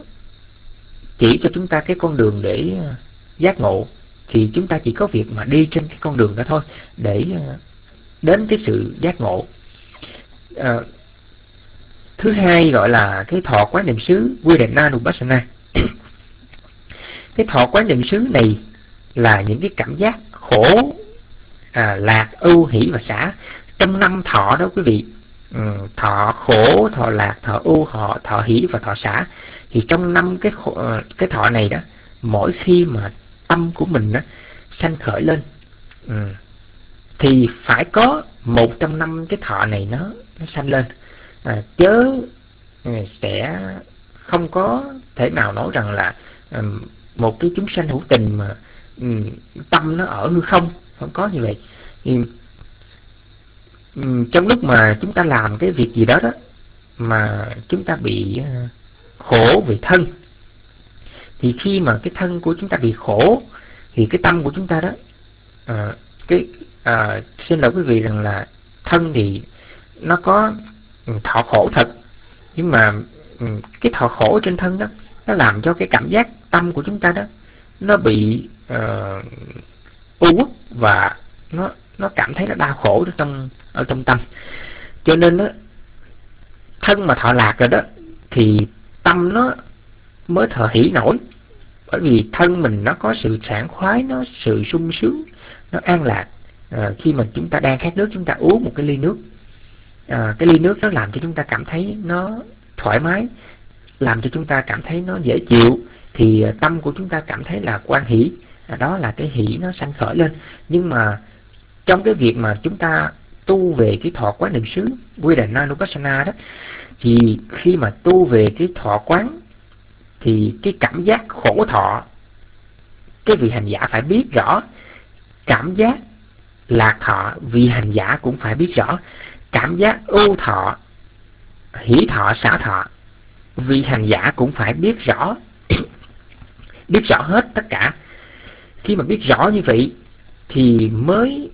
Speaker 3: chỉ cho chúng ta cái con đường để uh, giác ngộ. Thì chúng ta chỉ có việc mà đi trên cái con đường đó thôi, để uh, đến cái sự giác ngộ. Uh, thứ hai gọi là cái thọ quán niệm xứ Vipassana. Cái thọ quán niệm xứ này là những cái cảm giác khổ, à, lạc, ưu, hỷ và xả trong năm thọ đó quý vị. Ừ, thọ khổ, thọ lạc, thọ ưu, thọ, thọ hỷ và thọ xả. Thì trong năm cái khổ, cái thọ này đó, mỗi khi mà tâm của mình đó sanh khởi lên, ừ, thì phải có một trong năm cái thọ này nó nó sanh lên, à, chớ sẽ không có thể nào nói rằng là um, một cái chúng sanh hữu tình mà um, tâm nó ở hư không, không có như vậy. Thì, um, trong lúc mà chúng ta làm cái việc gì đó đó mà chúng ta bị uh, khổ về thân, thì khi mà cái thân của chúng ta bị khổ, thì cái tâm của chúng ta đó uh, cái uh, xin lỗi quý vị rằng là thân thì nó có thọ khổ thật, nhưng mà um, cái thọ khổ trên thân đó nó làm cho cái cảm giác tâm của chúng ta đó nó bị uh, u uất, và nó nó cảm thấy nó đau khổ ở trong ở trong tâm. Cho nên đó, thân mà thọ lạc rồi đó thì tâm nó mới thọ hỷ nổi, bởi vì thân mình nó có sự sảng khoái, nó sự sung sướng, nó an lạc. À, khi mà chúng ta đang khát nước, chúng ta uống một cái ly nước, à, cái ly nước nó làm cho chúng ta cảm thấy nó thoải mái, làm cho chúng ta cảm thấy nó dễ chịu, thì tâm của chúng ta cảm thấy là quan hỷ, à, đó là cái hỷ nó sanh khởi lên. Nhưng mà trong cái việc mà chúng ta tu về cái thọ quán niệm xứ Vipassana đó, thì khi mà tu về cái thọ quán, thì cái cảm giác khổ thọ, cái vị hành giả phải biết rõ cảm giác lạc thọ, vị hành giả cũng phải biết rõ. Cảm giác ưu thọ, hỷ thọ, xả thọ, vị hành giả cũng phải biết rõ. Biết rõ hết tất cả. Khi mà biết rõ như vậy thì mới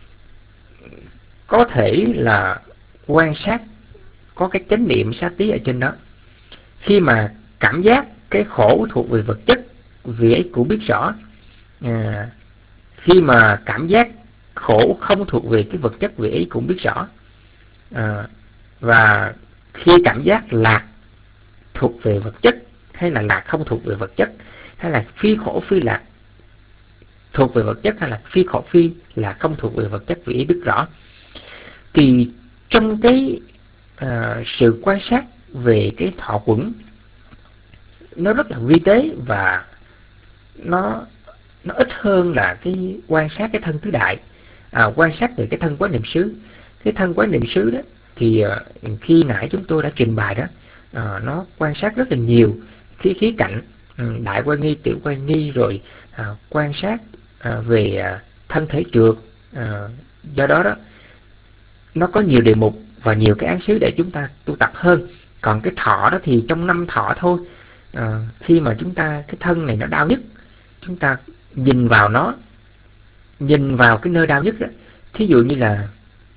Speaker 3: có thể là quan sát, có cái chánh niệm sát tí ở trên đó. Khi mà cảm giác cái khổ thuộc về vật chất, vị ấy cũng biết rõ. à, Khi mà cảm giác khổ không thuộc về cái vật chất, vị ấy cũng biết rõ. à, Và khi cảm giác lạc thuộc về vật chất, hay là lạc không thuộc về vật chất, hay là phi khổ phi lạc thuộc về vật chất, hay là phi khổ phi là không thuộc về vật chất, vị ấy biết rõ. Thì trong cái à, sự quan sát về cái thọ quẩn, nó rất là vi tế, và nó nó ít hơn là cái quan sát cái thân tứ đại. à, Quan sát về cái thân quán niệm xứ. Cái thân quán niệm xứ đó thì à, khi nãy chúng tôi đã trình bày đó, à, nó quan sát rất là nhiều cái khía cạnh, đại quan nghi, tiểu quan nghi, rồi à, quan sát à, về à, thân thể trượt. à, do đó đó nó có nhiều đề mục và nhiều cái án xứ để chúng ta tu tập hơn. Còn cái thọ đó thì trong năm thọ thôi. à, Khi mà chúng ta, cái thân này nó đau nhất, chúng ta nhìn vào nó, nhìn vào cái nơi đau nhất đó. Thí dụ như là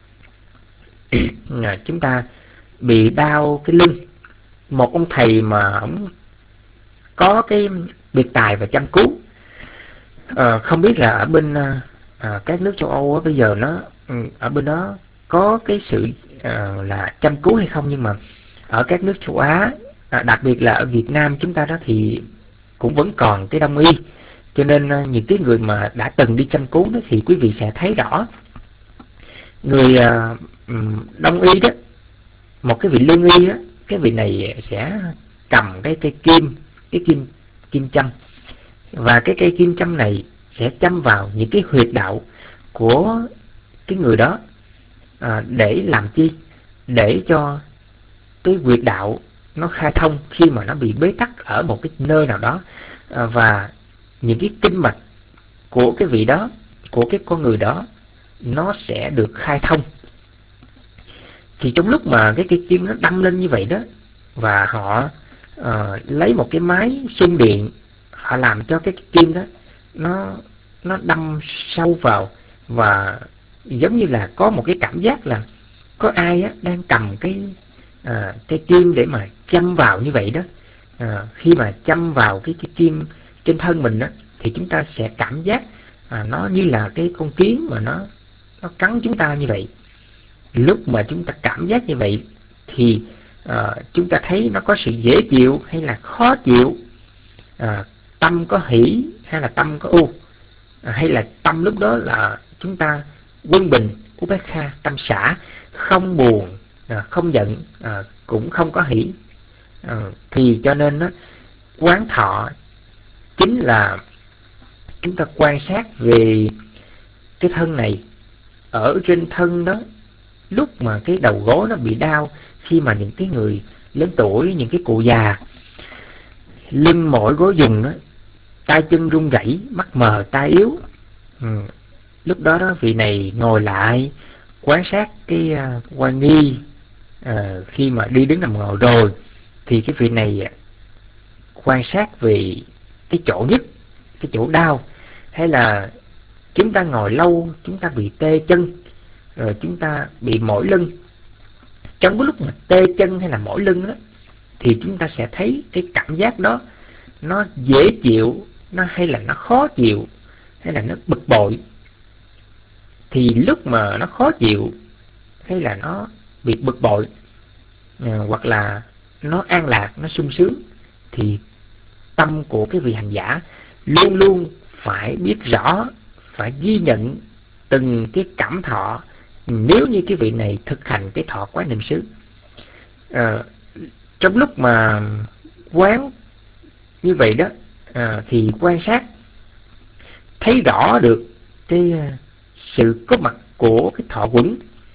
Speaker 3: chúng ta bị đau cái lưng. Một ông thầy mà ông có cái biệt tài và chăm cứu, à, không biết là ở bên à, các nước châu Âu á, bây giờ nó ở bên đó có cái sự à, là chăm cứu hay không, nhưng mà ở các nước châu Á, à, đặc biệt là ở Việt Nam chúng ta đó, thì cũng vẫn còn cái đông y. Cho nên à, những cái người mà đã từng đi chăm cứu đó thì quý vị sẽ thấy rõ. Người à, đông y đó, một cái vị lương y đó, cái vị này sẽ cầm cái cây kim, cái kim kim châm, và cái cây kim châm này sẽ châm vào những cái huyệt đạo của cái người đó. à, để làm chi? Để cho cái huyệt đạo nó khai thông khi mà nó bị bế tắc ở một cái nơi nào đó, à, và những cái kinh mạch của cái vị đó, của cái con người đó, nó sẽ được khai thông. Thì trong lúc mà cái cây kim nó đâm lên như vậy đó, và họ uh, lấy một cái máy xung điện, họ làm cho cái kim đó nó nó đâm sâu vào, và giống như là có một cái cảm giác là có ai á, đang cầm cái à, cái kim để mà châm vào như vậy đó. à, Khi mà châm vào cái, cái kim trên thân mình đó, thì chúng ta sẽ cảm giác à, nó như là cái con kiến mà nó nó cắn chúng ta như vậy. Lúc mà chúng ta cảm giác như vậy thì à, chúng ta thấy nó có sự dễ chịu hay là khó chịu, à, tâm có hỷ hay là tâm có u, à, hay là tâm lúc đó là chúng ta quân bình, upekha, tâm xả, không buồn, à, không giận, à, cũng không có hỷ. à, Thì cho nên đó, quán thọ chính là chúng ta quan sát về cái thân này. Ở trên thân đó, lúc mà cái đầu gối nó bị đau, khi mà những cái người lớn tuổi, những cái cụ già, lưng mỏi gối dùng đó, tay chân run rẩy, mắt mờ tai yếu, ừ. lúc đó đó vị này ngồi lại quan sát cái uh, quan nghi. uh, Khi mà đi đứng nằm ngồi rồi thì cái vị này quan sát về cái chỗ nhất, cái chỗ đau. Hay là chúng ta ngồi lâu, chúng ta bị tê chân, rồi chúng ta bị mỏi lưng. Trong cái lúc mà tê chân hay là mỏi lưng đó, thì chúng ta sẽ thấy cái cảm giác đó nó dễ chịu, nó hay là nó khó chịu, hay là nó bực bội. Thì lúc mà nó khó chịu hay là nó bị bực bội, à, hoặc là nó an lạc, nó sung sướng, thì tâm của cái vị hành giả luôn luôn phải biết rõ, phải ghi nhận từng cái cảm thọ. Nếu như cái vị này thực hành cái thọ quán niệm xứ, à, trong lúc mà quán như vậy đó, à, thì quan sát thấy rõ được cái sự có mặt của cái thọ quẩn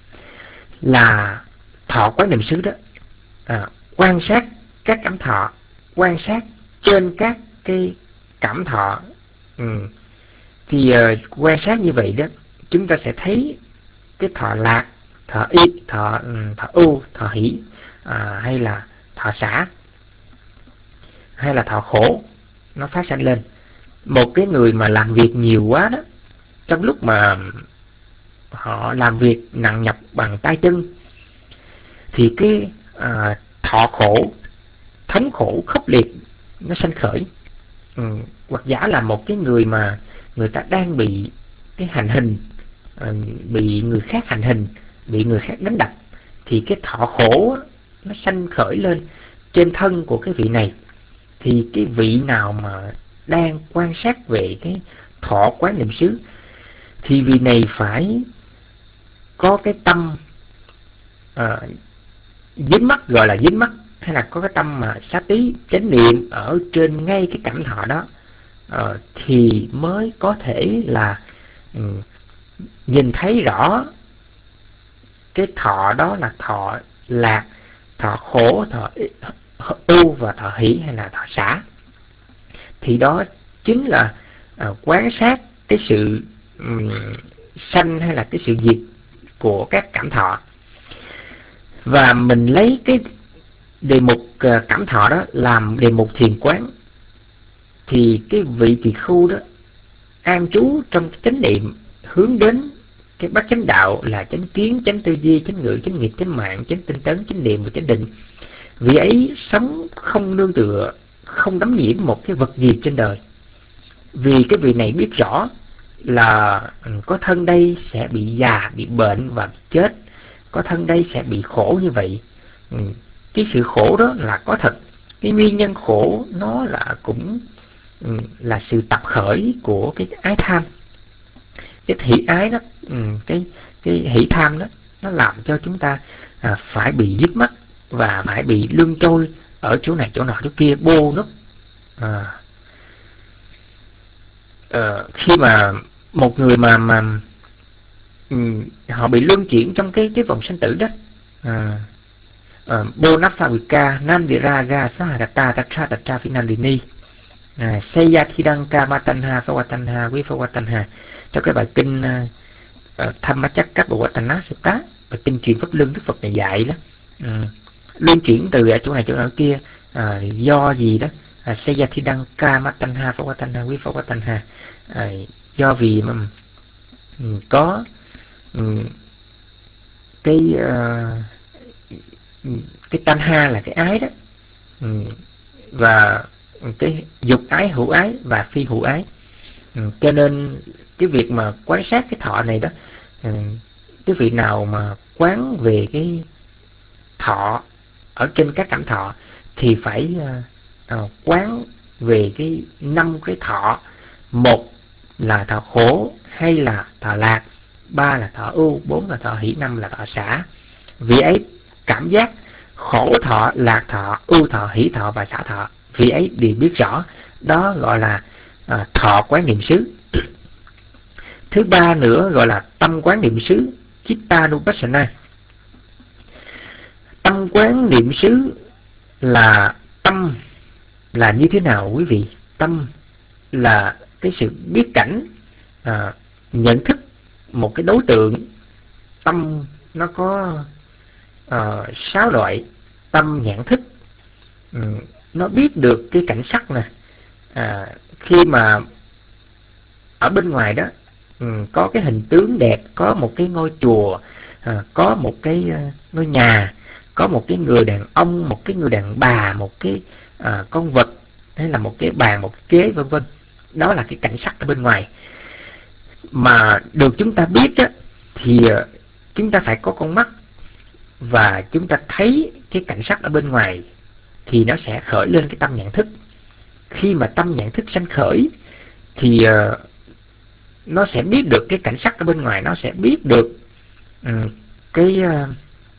Speaker 3: là thọ quán niệm xứ đó. à, Quan sát các cảm thọ, quan sát trên các cái cảm thọ, ừ. Thì uh, quan sát như vậy đó chúng ta sẽ thấy cái thọ lạc, thọ y, thọ thọ ưu, thọ hỷ, à, hay là thọ xả, hay là thọ khổ nó phát sanh lên. Một cái người mà làm việc nhiều quá đó, trong lúc mà họ làm việc nặng nhọc bằng tay chân, thì cái à, thọ khổ, thống khổ khốc liệt nó sanh khởi. Ừ, hoặc giả là một cái người mà người ta đang bị cái hành hình, à, bị người khác hành hình, bị người khác đánh đập, thì cái thọ khổ nó sanh khởi lên trên thân của cái vị này. Thì cái vị nào mà đang quan sát về cái thọ quán niệm xứ, thì vị này phải có cái tâm à, dính mắc, gọi là dính mắc, hay là có cái tâm mà xá tí chánh niệm ở trên ngay cái cảnh thọ đó, à, thì mới có thể là um, nhìn thấy rõ cái thọ đó là thọ lạc, thọ khổ, thọ ưu và thọ hỷ, hay là thọ xả. Thì đó chính là uh, quan sát cái sự um, sanh hay là cái sự diệt của các cảm thọ. Và mình lấy cái đề mục uh, cảm thọ đó làm đề mục thiền quán, thì cái vị tỳ khưu đó an trú trong cái chánh niệm hướng đến cái bát chánh đạo là chánh kiến, chánh tư duy, chánh ngữ, chánh nghiệp, chánh mạng, chánh tinh tấn, chánh niệm và chánh định. Vị ấy sống không nương tựa, không đắm nhiễm một cái vật gì trên đời. Vì cái vị này biết rõ là có thân đây sẽ bị già, bị bệnh và bị chết, có thân đây sẽ bị khổ như vậy. Cái sự khổ đó là có thật. Cái nguyên nhân khổ nó là cũng là sự tập khởi của cái ái tham. Cái hỷ ái đó, cái cái hỷ tham đó, nó làm cho chúng ta à, phải bị dứt mắt và phải bị lưng trôi ở chỗ này chỗ nọ chỗ kia, bô núp. À, à, khi mà một người mà mà um, họ bị luân chuyển trong cái cái vòng sanh tử đó, à, à, bô nắp pha ca nan vira ga sahadata tatra tatra finalini, Seyathidang Kamatanha Phawatanha Viphawatanha, trong cái bài kinh uh, Dhammachakka Bhavatana Sutta, bài kinh truyền pháp luân Đức Phật này dạy đó, uh, luân chuyển từ chỗ này chỗ nào kia, uh, do gì đó, uh, Seyathidang Kamatanha Phawatanha Viphawatanha, uh, do vì mà um, có um, cái uh, cái tanha là cái ái đó, um, và cái dục ái, hữu ái và phi hữu ái. Ừ, cho nên cái việc mà quan sát cái thọ này đó, ừ, cái vị nào mà quán về cái thọ ở trên các cảm thọ thì phải uh, uh, quán về cái năm cái thọ. Một là thọ khổ, hai là thọ lạc, ba là thọ ưu, bốn là thọ hỷ, năm là thọ xả. Vị ấy cảm giác khổ thọ, lạc thọ, ưu thọ, hỷ thọ và xả thọ, vị ấy đều biết rõ. Đó gọi là à, thọ quán niệm xứ. Thứ ba nữa gọi là tâm quán niệm xứ, Chittanupassana. Tâm quán niệm xứ là tâm là như thế nào quý vị? Tâm là cái sự biết cảnh, à, nhận thức một cái đối tượng. Tâm nó có uh, sáu loại. Tâm nhãn thức, um, nó biết được cái cảnh sắc nè. À, khi mà ở bên ngoài đó um, có cái hình tướng đẹp, có một cái ngôi chùa, à, có một cái uh, ngôi nhà, có một cái người đàn ông, một cái người đàn bà, một cái uh, con vật, hay là một cái bàn, một cái ghế, vân vân. Đó là cái cảnh sắc ở bên ngoài. Mà được chúng ta biết đó, thì uh, chúng ta phải có con mắt, và chúng ta thấy cái cảnh sắc ở bên ngoài thì nó sẽ khởi lên cái tâm nhãn thức. Khi mà tâm nhãn thức sanh khởi thì uh, nó sẽ biết được cái cảnh sắc ở bên ngoài, nó sẽ biết được um, cái uh,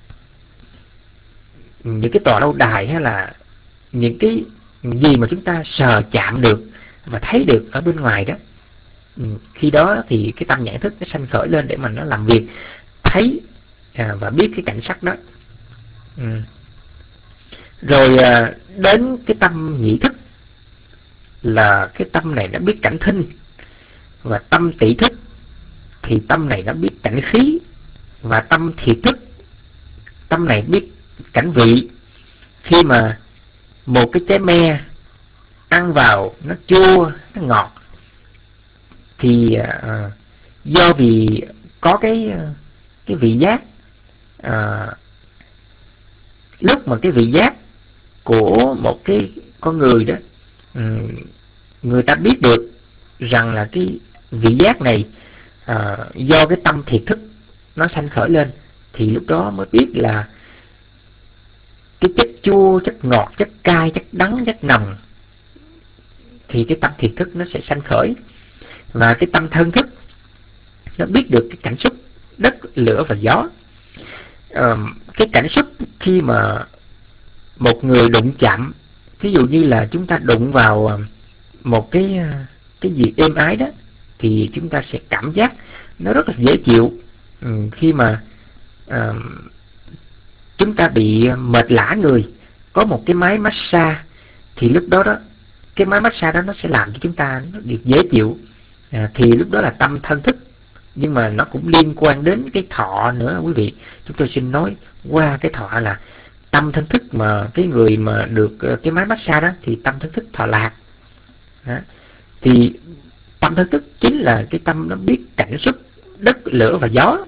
Speaker 3: những cái tòa lâu đài, hay là những cái gì mà chúng ta sờ chạm được và thấy được ở bên ngoài đó. Um, khi đó thì cái tâm nhãn thức nó sanh khởi lên để mà nó làm việc thấy à, và biết cái cảnh sắc đó. Um. Rồi à, đến cái tâm nhị thức là cái tâm này nó biết cảnh thinh, và tâm tỷ thức thì tâm này nó biết cảnh khí, và tâm thiệt thức, tâm này biết cảnh vị. Khi mà một cái trái me ăn vào nó chua, nó ngọt, thì uh, do vì có cái cái vị giác, uh, lúc mà cái vị giác của một cái con người đó, um, người ta biết được rằng là cái vị giác này uh, do cái tâm thiệt thức nó sanh khởi lên, thì lúc đó mới biết là cái chất chua, chất ngọt, chất cay, chất đắng, chất nồng, thì cái tâm thiệt thức nó sẽ sanh khởi. Và cái tâm thân thức nó biết được cái cảnh xúc đất, lửa và gió. À, cái cảnh xúc khi mà một người đụng chạm, ví dụ như là chúng ta đụng vào một cái cái gì êm ái đó, thì chúng ta sẽ cảm giác nó rất là dễ chịu. Ừ, khi mà à, chúng ta bị mệt lả người, có một cái máy massage, thì lúc đó đó cái máy massage đó nó sẽ làm cho chúng ta nó được dễ chịu. À, thì lúc đó là tâm thân thức. Nhưng mà nó cũng liên quan đến cái thọ nữa quý vị. Chúng tôi xin nói qua cái thọ là tâm thân thức, mà cái người mà được cái máy massage đó thì tâm thân thức thọ lạc. Đó. Thì tâm thân thức chính là cái tâm nó biết cảnh xúc đất, lửa và gió.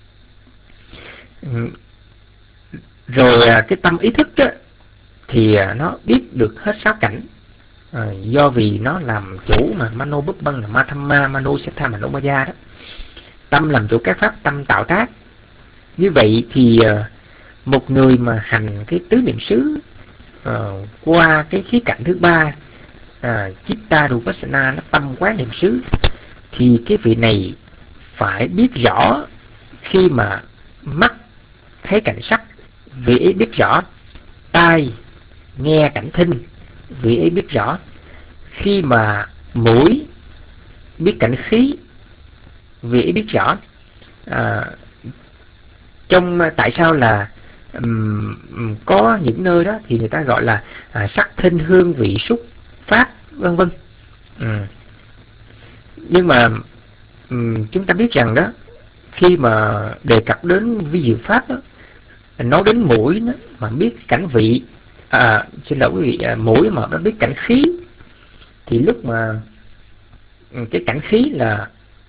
Speaker 3: Rồi cái tâm ý thức đó, thì nó biết được hết sáu cảnh. À, do vì nó làm chủ mà, mano búp băng là ma tham ma, mano setha mà maya đó. Tâm làm chủ các pháp tâm tạo tác. Như vậy thì uh, một người mà hành cái tứ niệm xứ uh, qua cái khía cạnh thứ ba, uh, chitta rupassana, nó tâm quán niệm xứ, thì cái vị này phải biết rõ khi mà mắt thấy cảnh sắc, vị ấy biết rõ. Tai nghe cảnh thinh, vị ấy biết rõ. Khi mà mũi biết cảnh khí, vị ấy biết rõ. À, trong tại sao là um, có những nơi đó thì người ta gọi là à, sắc thinh hương vị xúc pháp vân vân. Ừ. Nhưng mà um, chúng ta biết rằng đó, khi mà đề cập đến vi diệu pháp đó, nói đến mũi đó, mà biết cảnh vị, à, xin lỗi quý vị, à, mũi mà nó biết cảnh khí, thì lúc mà cái cảnh khí là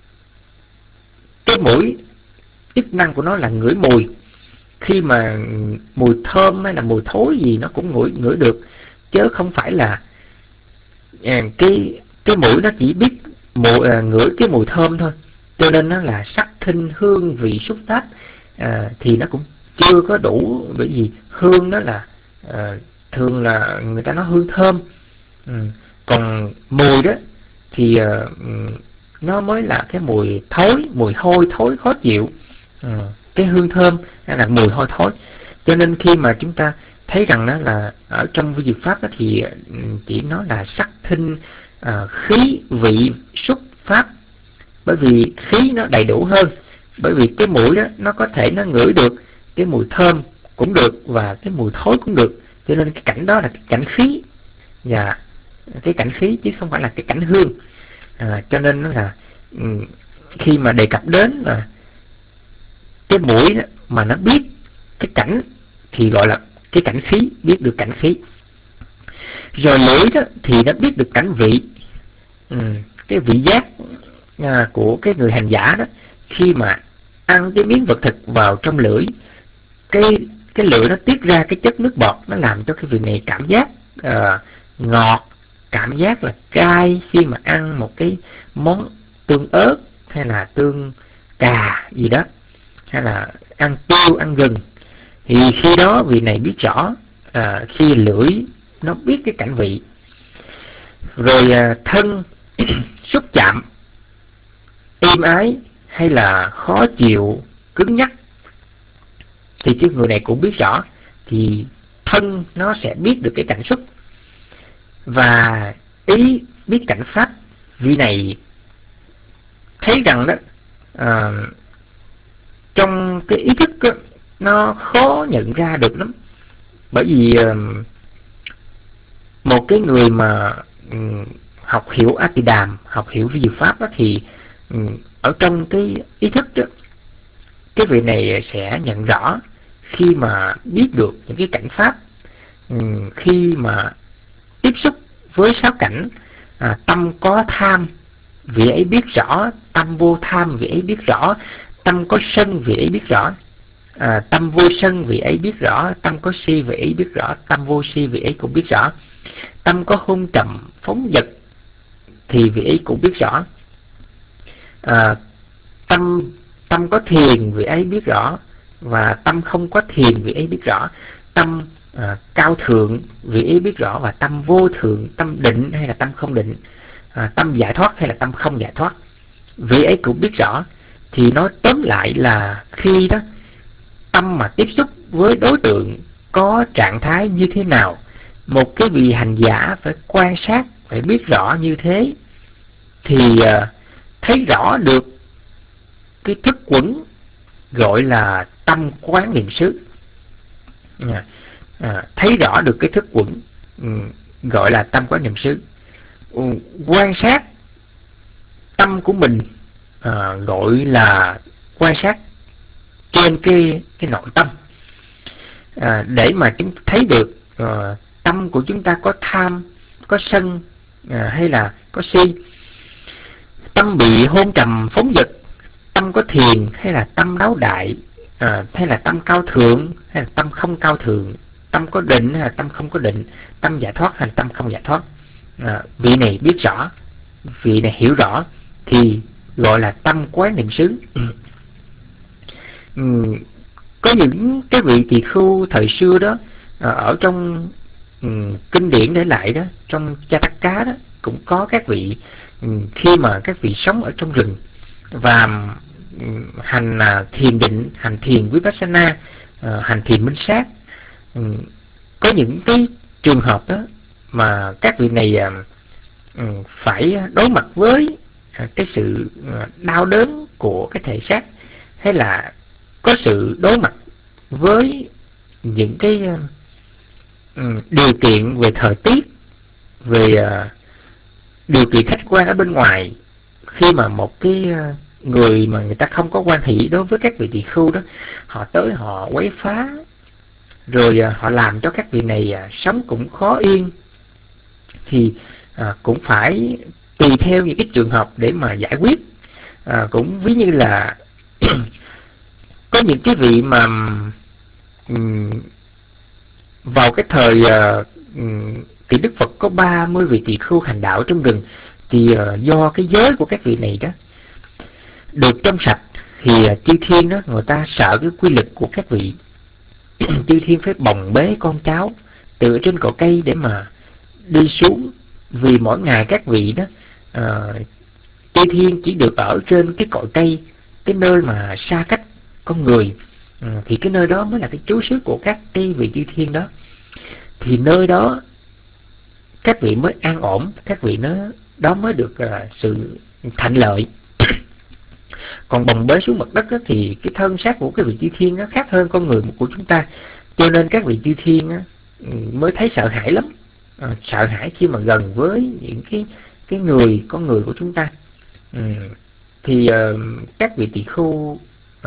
Speaker 3: cái mũi, chức năng của nó là ngửi mùi. Khi mà mùi thơm hay là mùi thối gì nó cũng ngửi ngửi được, chứ không phải là à, cái cái mũi nó chỉ biết mùi, à, ngửi cái mùi thơm thôi. Cho nên nó là sắc thinh hương vị xúc pháp, à, thì nó cũng chưa có đủ. Bởi vì hương đó là à, thường là người ta nói hương thơm, ừ. Còn mùi đó thì uh, nó mới là cái mùi thối, mùi hôi thối khó chịu. Ừ. Cái hương thơm hay là mùi hôi thối. Cho nên khi mà chúng ta thấy rằng đó là ở trong vi diệu pháp đó thì chỉ nói là sắc thinh uh, khí vị xúc pháp, bởi vì khí nó đầy đủ hơn. Bởi vì cái mũi đó nó có thể nó ngửi được cái mùi thơm cũng được và cái mùi thối cũng được. Cho nên cái cảnh đó là cái cảnh khí, và cái cảnh khí chứ không phải là cái cảnh hương. À, cho nên nó là um, khi mà đề cập đến là cái mũi đó, mà nó biết cái cảnh thì gọi là cái cảnh khí, biết được cảnh khí. Rồi lưỡi đó thì nó biết được cảnh vị. um, cái vị giác à, của cái người hành giả đó, khi mà ăn cái miếng vật thực vào trong lưỡi, cái cái lưỡi nó tiết ra cái chất nước bọt, nó làm cho cái vị này cảm giác uh, ngọt, cảm giác là cay khi mà ăn một cái món tương ớt hay là tương cà gì đó, hay là ăn tiêu, ăn gừng. Thì khi đó vị này biết rõ à, khi lưỡi nó biết cái cảnh vị. Rồi à, thân xúc chạm êm ái hay là khó chịu, cứng nhắc, thì cái người này cũng biết rõ. Thì thân nó sẽ biết được cái cảnh xúc. Và ý biết cảnh pháp, vị này thấy rằng đó à, trong cái ý thức đó, nó khó nhận ra được lắm. Bởi vì à, một cái người mà um, học hiểu A Tỳ Đàm, học hiểu vi diệu pháp đó, thì um, ở trong cái ý thức đó, cái vị này sẽ nhận rõ khi mà biết được những cái cảnh pháp, khi mà tiếp xúc với sáu cảnh, à, tâm có tham, vị ấy biết rõ. Tâm vô tham, vị ấy biết rõ. Tâm có sân, vị ấy biết rõ. À, tâm vô sân, vị ấy biết rõ. Tâm có si, vị ấy biết rõ. Tâm vô si, vị ấy cũng biết rõ. Tâm có hôn trầm phóng dật thì vị ấy cũng biết rõ. À, tâm tâm có thiền, vị ấy biết rõ. Và tâm không có thiền, vị ấy biết rõ. Tâm à, cao thượng, vị ấy biết rõ. Và tâm vô thượng, tâm định hay là tâm không định, à, tâm giải thoát hay là tâm không giải thoát, vị ấy cũng biết rõ. Thì nói tóm lại là khi đó tâm mà tiếp xúc với đối tượng có trạng thái như thế nào, một cái vị hành giả phải quan sát, phải biết rõ như thế, thì uh, thấy rõ được cái thức quẩn gọi là tâm quán niệm xứ. À, à, thấy rõ được cái thức quẩn um, gọi là tâm quán niệm xứ. Um, quan sát tâm của mình à, gọi là quan sát trên cái cái nội tâm, à, để mà chúng thấy được à, tâm của chúng ta có tham, có sân à, hay là có si. Tâm bị hôn trầm phóng dật, tâm có thiền hay là tâm đáo đại, à, hay là tâm cao thượng hay là tâm không cao thượng, tâm có định hay là tâm không có định, tâm giải thoát hay là tâm không giải thoát. À, vị này biết rõ, vị này hiểu rõ thì gọi là tâm quán niệm xứ. Ừ, có những cái vị tỳ khưu thời xưa đó, ở trong um, kinh điển để lại đó, trong Jataka đó cũng có các vị um, khi mà các vị sống ở trong rừng và um, hành uh, thiền định, hành thiền Vipassana, uh, hành thiền minh sát. Um, có những cái trường hợp đó mà các vị này uh, um, phải đối mặt với uh, cái sự uh, đau đớn của cái thể xác, hay là có sự đối mặt với những cái uh, điều kiện về thời tiết, về uh, điều kiện khách quan ở bên ngoài. Khi mà một cái uh, người mà người ta không có quan hỷ đối với các vị tỳ khưu đó, họ tới họ quấy phá, rồi uh, họ làm cho các vị này uh, sống cũng khó yên, thì uh, cũng phải tùy theo những cái trường hợp để mà giải quyết. Uh, cũng ví như là có những cái vị mà um, vào cái thời uh, um, thì Đức Phật có ba mươi vị tỳ khưu hành đạo trong rừng, thì uh, do cái giới của các vị này đó được trong sạch, thì uh, chư thiên đó người ta sợ cái quy lực của các vị. Chư thiên phải bồng bế con cháu từ trên cội cây để mà đi xuống, vì mỗi ngày các vị đó uh, chư thiên chỉ được ở trên cái cội cây, cái nơi mà xa cách con người, ừ, thì cái nơi đó mới là cái trú xứ của các cái vị chư thiên đó. Thì nơi đó các vị mới an ổn, các vị nó đó mới được uh, sự thạnh lợi. Còn bồng bế xuống mặt đất đó, thì cái thân xác của cái vị chư thiên nó khác hơn con người của chúng ta, cho nên các vị chư thiên đó, mới thấy sợ hãi lắm, à, sợ hãi khi mà gần với những cái cái người con người của chúng ta. Ừ. Thì uh, các vị tỳ khưu uh,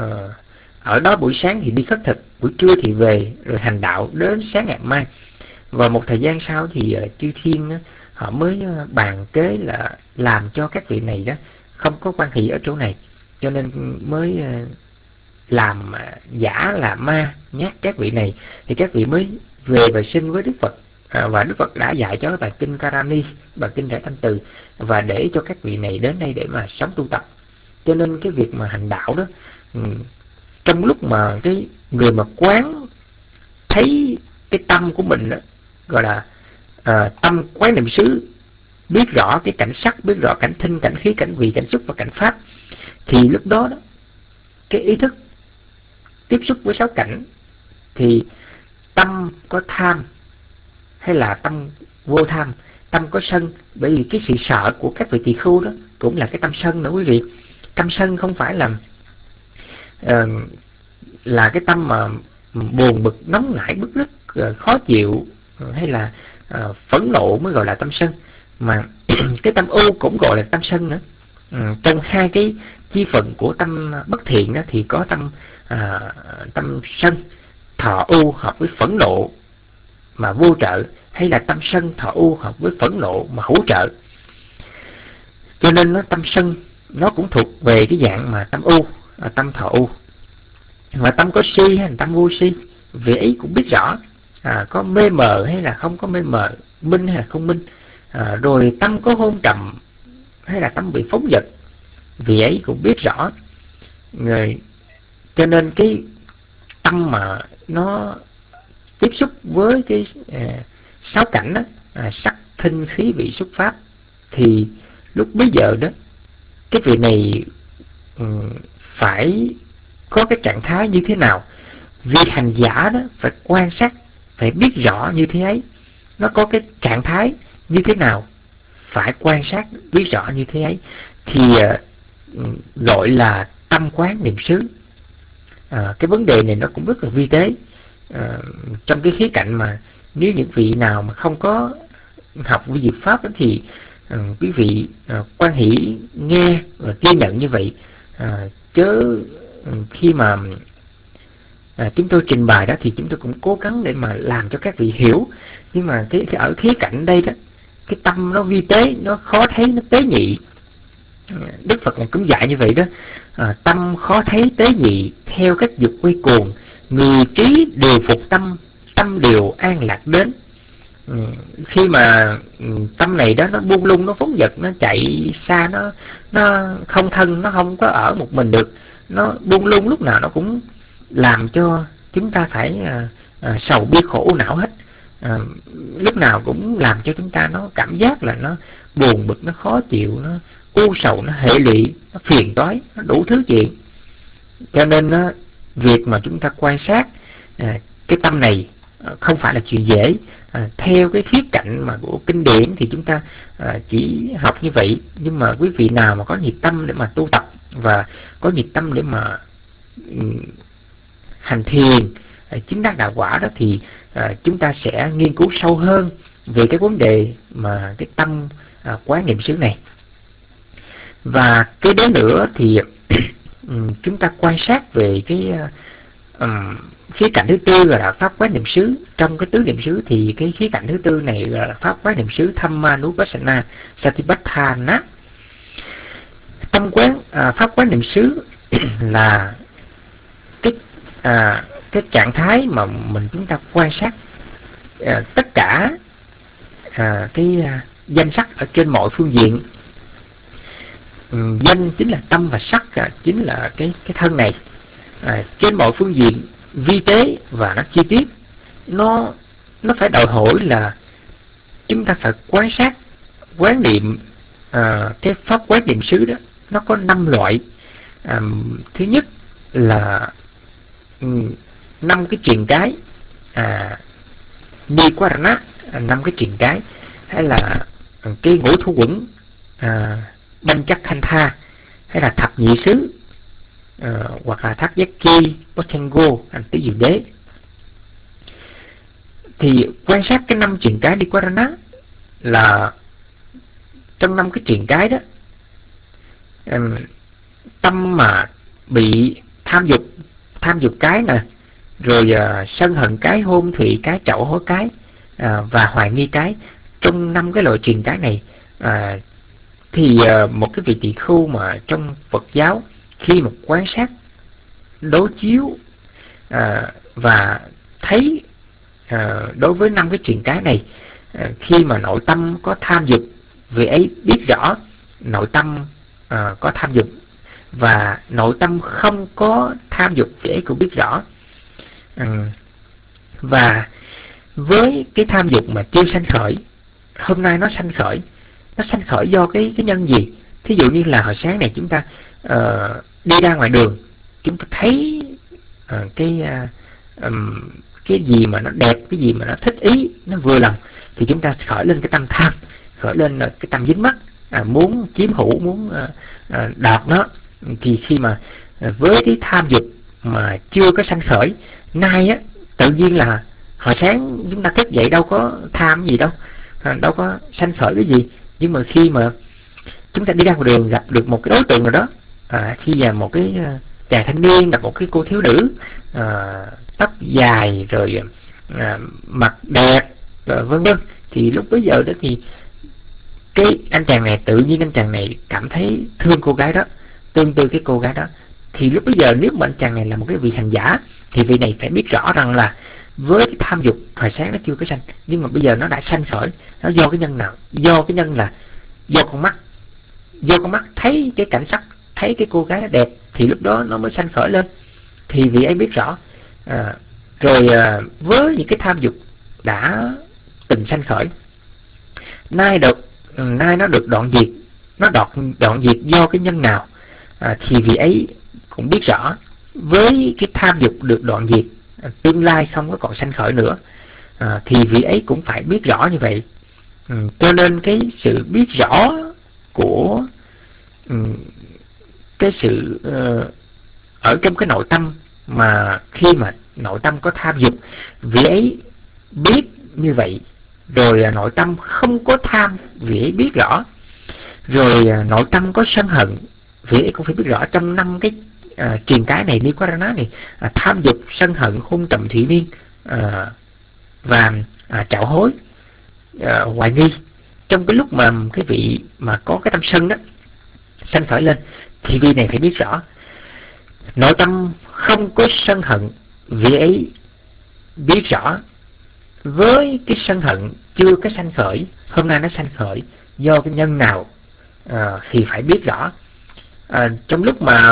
Speaker 3: ở đó buổi sáng thì đi khất thực, buổi trưa thì về rồi hành đạo đến sáng ngày mai. Và một thời gian sau thì uh, chư thiên uh, họ mới uh, bàn kế là làm cho các vị này đó không có quan hệ ở chỗ này, cho nên mới uh, làm uh, giả là ma nhát các vị này. Thì các vị mới về và xin với Đức Phật, uh, và Đức Phật đã dạy cho bài kinh Karani, bài kinh Đại Thanh Từ, và để cho các vị này đến đây để mà sống tu tập. Cho nên cái việc mà hành đạo đó, um, trong lúc mà cái người mà quán thấy cái tâm của mình đó, gọi là uh, tâm quán niệm xứ, biết rõ cái cảnh sắc, biết rõ cảnh thinh, cảnh khí, cảnh vị, cảnh xúc và cảnh pháp, thì lúc đó, đó cái ý thức tiếp xúc với sáu cảnh, thì tâm có tham hay là tâm vô tham, tâm có sân. Bởi vì cái sự sợ của các vị tỳ khưu đó cũng là cái tâm sân nữa quý vị. Tâm sân không phải là uh, là cái tâm mà buồn bực, nóng nảy, bức rứt, uh, khó chịu, uh, hay là uh, phẫn nộ mới gọi là tâm sân, mà cái tâm ưu cũng gọi là tâm sân nữa. Ừ, trong hai cái chi phận của tâm bất thiện đó thì có tâm à, tâm sân thọ ưu hợp với phẫn nộ mà vô trợ, hay là tâm sân thọ ưu hợp với phẫn nộ mà hữu trợ. Cho nên nó tâm sân nó cũng thuộc về cái dạng mà tâm ưu, à, tâm thọ ưu. Mà tâm có si hay là tâm vô si, vị ấy cũng biết rõ à, có mê mờ hay là không có mê mờ, minh hay là không minh, à, rồi tâm có hôn trầm hay là tâm bị phóng dật, vị ấy cũng biết rõ. Người cho nên cái tâm mà nó tiếp xúc với cái à, sáu cảnh đó, à, sắc thinh khí vị xúc pháp, thì lúc bấy giờ đó cái vị này um, phải có cái trạng thái như thế nào. Vị hành giả đó phải quan sát, phải biết rõ như thế ấy, nó có cái trạng thái như thế nào, phải quan sát biết rõ như thế ấy, thì uh, gọi là tâm quán niệm xứ. À, cái vấn đề này nó cũng rất là vi tế, à, trong cái khía cạnh mà nếu những vị nào mà không có học vi diệu pháp đó thì à, quý vị à, quan hỷ nghe và ghi nhận như vậy, à, chớ khi mà à, chúng tôi trình bày đó thì chúng tôi cũng cố gắng để mà làm cho các vị hiểu. Nhưng mà cái, cái ở khía cạnh đây đó, cái tâm nó vi tế, nó khó thấy, nó tế nhị. Đức Phật này cũng dạy như vậy đó, à, tâm khó thấy tế nhị, theo các dục quay cuồng, người trí đều phục tâm, tâm đều an lạc đến. Ừ, khi mà ừ, tâm này đó nó buông lung, nó phóng dật, nó chạy xa, nó nó không thân, nó không có ở một mình được, nó buông lung lúc nào nó cũng làm cho chúng ta phải à, à, sầu bi khổ não hết, à, lúc nào cũng làm cho chúng ta nó cảm giác là nó buồn bực, nó khó chịu, nó u sầu, nó hệ lụy, nó phiền toái, nó đủ thứ chuyện. Cho nên đó, việc mà chúng ta quan sát à, cái tâm này à, không phải là chuyện dễ. À, theo cái khía cạnh mà của kinh điển thì chúng ta à, chỉ học như vậy. Nhưng mà quý vị nào mà có nhiệt tâm để mà tu tập và có nhiệt tâm để mà um, hành thiền, à, chứng đắc đạo quả đó, thì à, chúng ta sẽ nghiên cứu sâu hơn về cái vấn đề mà cái tâm à, quán niệm xứ này. Và cái đó nữa thì um, chúng ta quan sát về cái um, khía cạnh thứ tư là pháp quán niệm xứ. Trong cái tứ niệm xứ thì cái khía cạnh thứ tư này là pháp quán niệm xứ Dhammanupassana Satipatthana. Tâm quán à, pháp quán niệm xứ là cái à, cái trạng thái mà mình chúng ta quan sát à, tất cả à, cái à, danh sắc ở trên mọi phương diện. Ừ, danh chính là tâm và sắc à, chính là cái cái thân này, à, trên mọi phương diện vi tế và nó chi tiết. Nó nó phải đòi hỏi là chúng ta phải quan sát, quán niệm à, cái pháp quán niệm xứ đó. Nó có năm loại. À, thứ nhất là năm cái truyền cái, à, Nivarana, năm cái truyền cái, hay là cái ngũ thu quẩn, à, Banh chắc khanh tha, hay là thập nhị xứ, à, hoặc là thác giác ki, Bochengo, hành tứ diệu đế. Thì quan sát cái năm truyền cái Nivarana là trong năm cái truyền cái đó, um, tâm mà bị tham dục, tham dục cái nè, rồi uh, sân hận cái, hôn thụy cái, trạo hối cái, uh, và hoài nghi cái. Trong năm cái loại truyền cái này, uh, thì uh, một cái vị tỳ khưu mà trong Phật giáo khi mà quan sát, đối chiếu uh, và thấy uh, đối với năm cái truyền cái này, uh, khi mà nội tâm có tham dục, vị ấy biết rõ nội tâm uh, có tham dục, và nội tâm không có tham dục thì ấy cũng biết rõ. Ừ. Và với cái tham dục mà chưa sanh khởi, hôm nay nó sanh khởi, nó sanh khởi do cái cái nhân gì? Thí dụ như là hồi sáng này chúng ta uh, đi ra ngoài đường, chúng ta thấy uh, cái uh, um, cái gì mà nó đẹp, cái gì mà nó thích ý, nó vừa lòng, thì chúng ta khởi lên cái tâm tham, khởi lên uh, cái tâm dính mắc, uh, muốn chiếm hữu, muốn uh, uh, đoạt nó. Thì khi mà uh, với cái tham dục mà chưa có sanh khởi, nay á tự nhiên là hồi sáng chúng ta thức dậy đâu có tham gì đâu, đâu có sanh khởi cái gì. Nhưng mà khi mà chúng ta đi ra ngoài đường gặp được một cái đối tượng nào đó, à, khi mà một cái uh, chàng thanh niên gặp một cái cô thiếu nữ, à, tóc dài rồi à, mặt đẹp rồi vân vân, thì lúc bấy giờ đó thì cái anh chàng này tự nhiên anh chàng này cảm thấy thương cô gái đó, tương tư cái cô gái đó. Thì lúc bấy giờ nếu mà anh chàng này là một cái vị hành giả thì vị này phải biết rõ rằng là với cái tham dục hồi sáng nó chưa có sanh, nhưng mà bây giờ nó đã sanh khởi. Nó do cái nhân nào? Do cái nhân là do con mắt, do con mắt thấy cái cảnh sắc, thấy cái cô gái nó đẹp thì lúc đó nó mới sanh khởi lên. Thì vị ấy biết rõ, à, rồi à, với những cái tham dục đã từng sanh khởi, nay được nay nó được đoạn diệt, nó đoạn đoạn diệt do cái nhân nào, à, thì vị ấy cũng biết rõ với cái tham dục được đoạn diệt, à, tương lai không có còn sanh khởi nữa, à, thì vị ấy cũng phải biết rõ như vậy. Ừ, cho nên cái sự biết rõ của um, cái sự uh, ở trong cái nội tâm, mà khi mà nội tâm có tham dục, vị ấy biết như vậy, rồi uh, nội tâm không có tham, vị ấy biết rõ, rồi uh, nội tâm có sân hận, vị ấy cũng phải biết rõ. Trong năm cái uh, truyền cái này, Nivarana này, uh, tham dục, sân hận, hung trầm, thủy miên, uh, và uh, trạo hối, uh, hoài nghi, trong cái lúc mà cái vị mà có cái tâm sân đó sanh khởi lên, thì vị này phải biết rõ nội tâm không có sân hận, vị ấy biết rõ với cái sân hận chưa có sanh khởi, hôm nay nó sanh khởi do cái nhân nào, à, thì phải biết rõ. À, trong lúc mà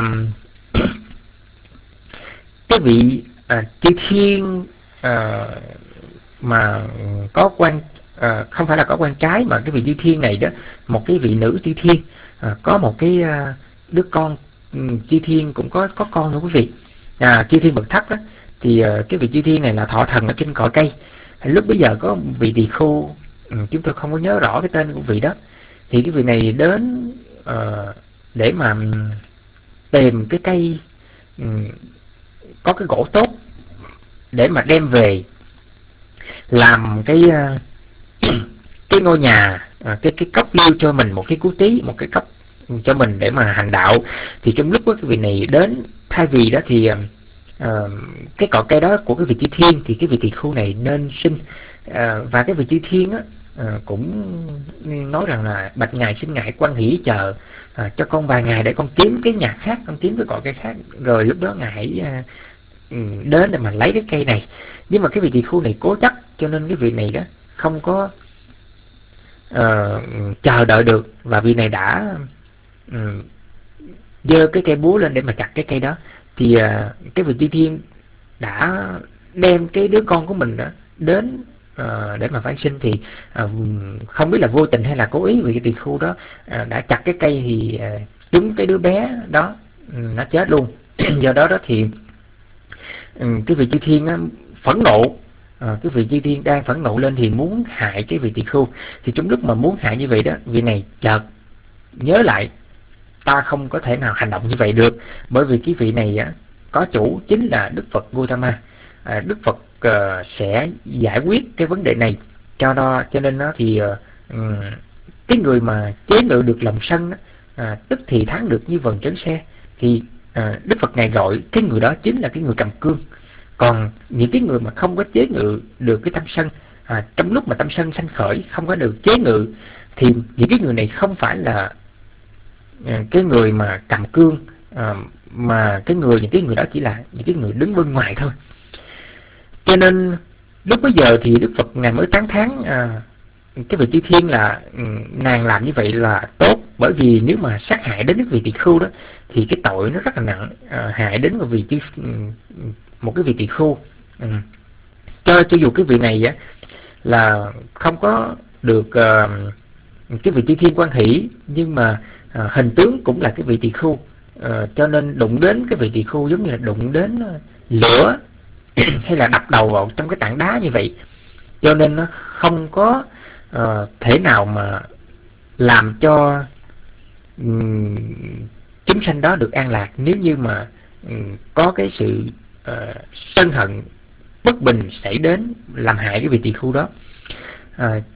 Speaker 3: cái vị à, chư thiên à, mà có quan à, không phải là có quan trái, mà cái vị chư thiên này đó, một cái vị nữ chư thiên à, có một cái à, đứa con, um, chư thiên cũng có có con nữa quý vị. À, chư thiên bậc thấp đó, thì à, cái vị chư thiên này là thọ thần ở trên cội cây. Lúc bây giờ có vị tỳ khưu, um, chúng tôi không có nhớ rõ cái tên của vị đó, thì cái vị này đến uh, để mà um, tìm cái cây um, có cái gỗ tốt để mà đem về làm cái uh, cái ngôi nhà, uh, cái cái cốc lưu cho mình, một cái cú tí, một cái cốc cho mình để mà hành đạo. Thì trong lúc đó, cái vị này đến, thay vì đó thì uh, cái cỏ cây đó của cái vị chư thiên, thì cái vị tỳ khưu này nên sinh. Uh, và cái vị chư thiên á, uh, cũng nói rằng là bạch ngài xin ngài quan hỷ chờ uh, cho con vài ngày để con kiếm cái nhà khác, con kiếm cái cỏ cây khác, rồi lúc đó ngài hãy uh, đến để mà lấy cái cây này. Nhưng mà cái vị tỳ khưu này cố chấp, cho nên cái vị này đó không có uh, chờ đợi được, và vị này đã giơ uh, cái cây búa lên để mà chặt cái cây đó. Thì uh, cái vị chư thiên đã đem cái đứa con của mình đó đến uh, để mà phán sinh. Thì uh, không biết là vô tình hay là cố ý, vì cái tỳ khưu đó uh, đã chặt cái cây, thì uh, trúng cái đứa bé đó, um, nó chết luôn. Do đó đó thì um, cái vị chư thiên uh, phẫn nộ. À, cái vị chư thiên đang phẫn nộ lên thì muốn hại cái vị tỳ khưu. Thì trong lúc mà muốn hại như vậy đó, vị này chợt nhớ lại, ta không có thể nào hành động như vậy được, bởi vì cái vị này á, có chủ chính là Đức Phật Gautama. à, Đức Phật uh, sẽ giải quyết cái vấn đề này. Cho đó cho nên nó thì uh, um, cái người mà chế ngự được lòng sân đó, à, tức thì thắng được như vần trấn xe. Thì à, Đức Phật ngài gọi cái người đó chính là cái người cầm cương. Còn những cái người mà không có chế ngự được cái tâm sân, à, trong lúc mà tâm sân sanh khởi không có được chế ngự, thì những cái người này không phải là à, cái người mà cầm cương, à, mà cái người những cái người đó chỉ là những cái người đứng bên ngoài thôi. Cho nên lúc bấy giờ thì Đức Phật ngài mới tán thán à, cái vị chư thiên là nàng làm như vậy là tốt, bởi vì nếu mà sát hại đến cái vị tỳ khưu đó thì cái tội nó rất là nặng, à, hại đến một vị chư một cái vị tỳ khưu. Ừ. cho cho dù cái vị này á là không có được uh, cái vị chư thiên quan hỷ, nhưng mà uh, hình tướng cũng là cái vị tỳ khưu, uh, cho nên đụng đến cái vị tỳ khưu giống như là đụng đến uh, lửa hay là đập đầu vào trong cái tảng đá như vậy. Cho nên nó không có uh, thể nào mà làm cho um, chúng sanh đó được an lạc, nếu như mà um, có cái sự uh, sân hận bất bình xảy đến làm hại cái vị tỳ khưu đó. uh,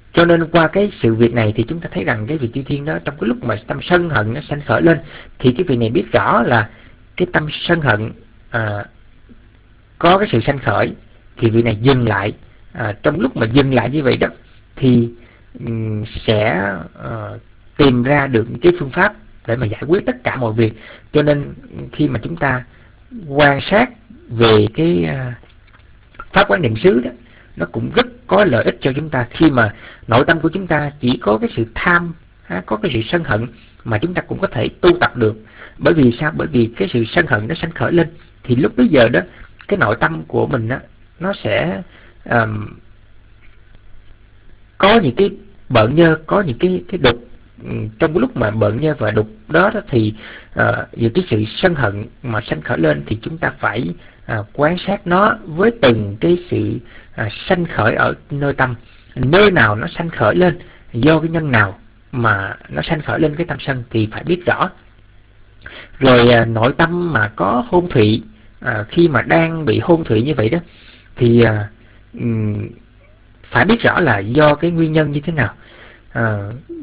Speaker 3: cho nên qua cái sự việc này thì chúng ta thấy rằng cái vị chư thiên đó, trong cái lúc mà tâm sân hận nó sanh khởi lên, thì cái vị này biết rõ là cái tâm sân hận à, có cái sự sanh khởi, thì vị này dừng lại. À, trong lúc mà dừng lại như vậy đó thì um, sẽ uh, tìm ra được cái phương pháp để mà giải quyết tất cả mọi việc. Cho nên khi mà chúng ta quan sát về cái uh, pháp quán niệm xứ đó, nó cũng rất có lợi ích cho chúng ta. Khi mà nội tâm của chúng ta chỉ có cái sự tham, có cái sự sân hận, mà chúng ta cũng có thể tu tập được. Bởi vì sao? Bởi vì cái sự sân hận nó sanh khởi lên, thì lúc bấy giờ đó cái nội tâm của mình đó, nó sẽ um, có những cái bợn nhơ, có những cái cái đục. Trong cái lúc mà bợn nhơ và đục đó, đó thì uh, những cái sự sân hận mà sanh khởi lên thì chúng ta phải uh, quan sát nó với từng cái sự uh, sanh khởi ở nơi tâm. Nơi nào nó sanh khởi lên, do cái nhân nào mà nó sanh khởi lên cái tâm sân thì phải biết rõ. Rồi uh, nội tâm mà có hôn thủy, uh, khi mà đang bị hôn thủy như vậy đó thì uh, um, phải biết rõ là do cái nguyên nhân như thế nào. À,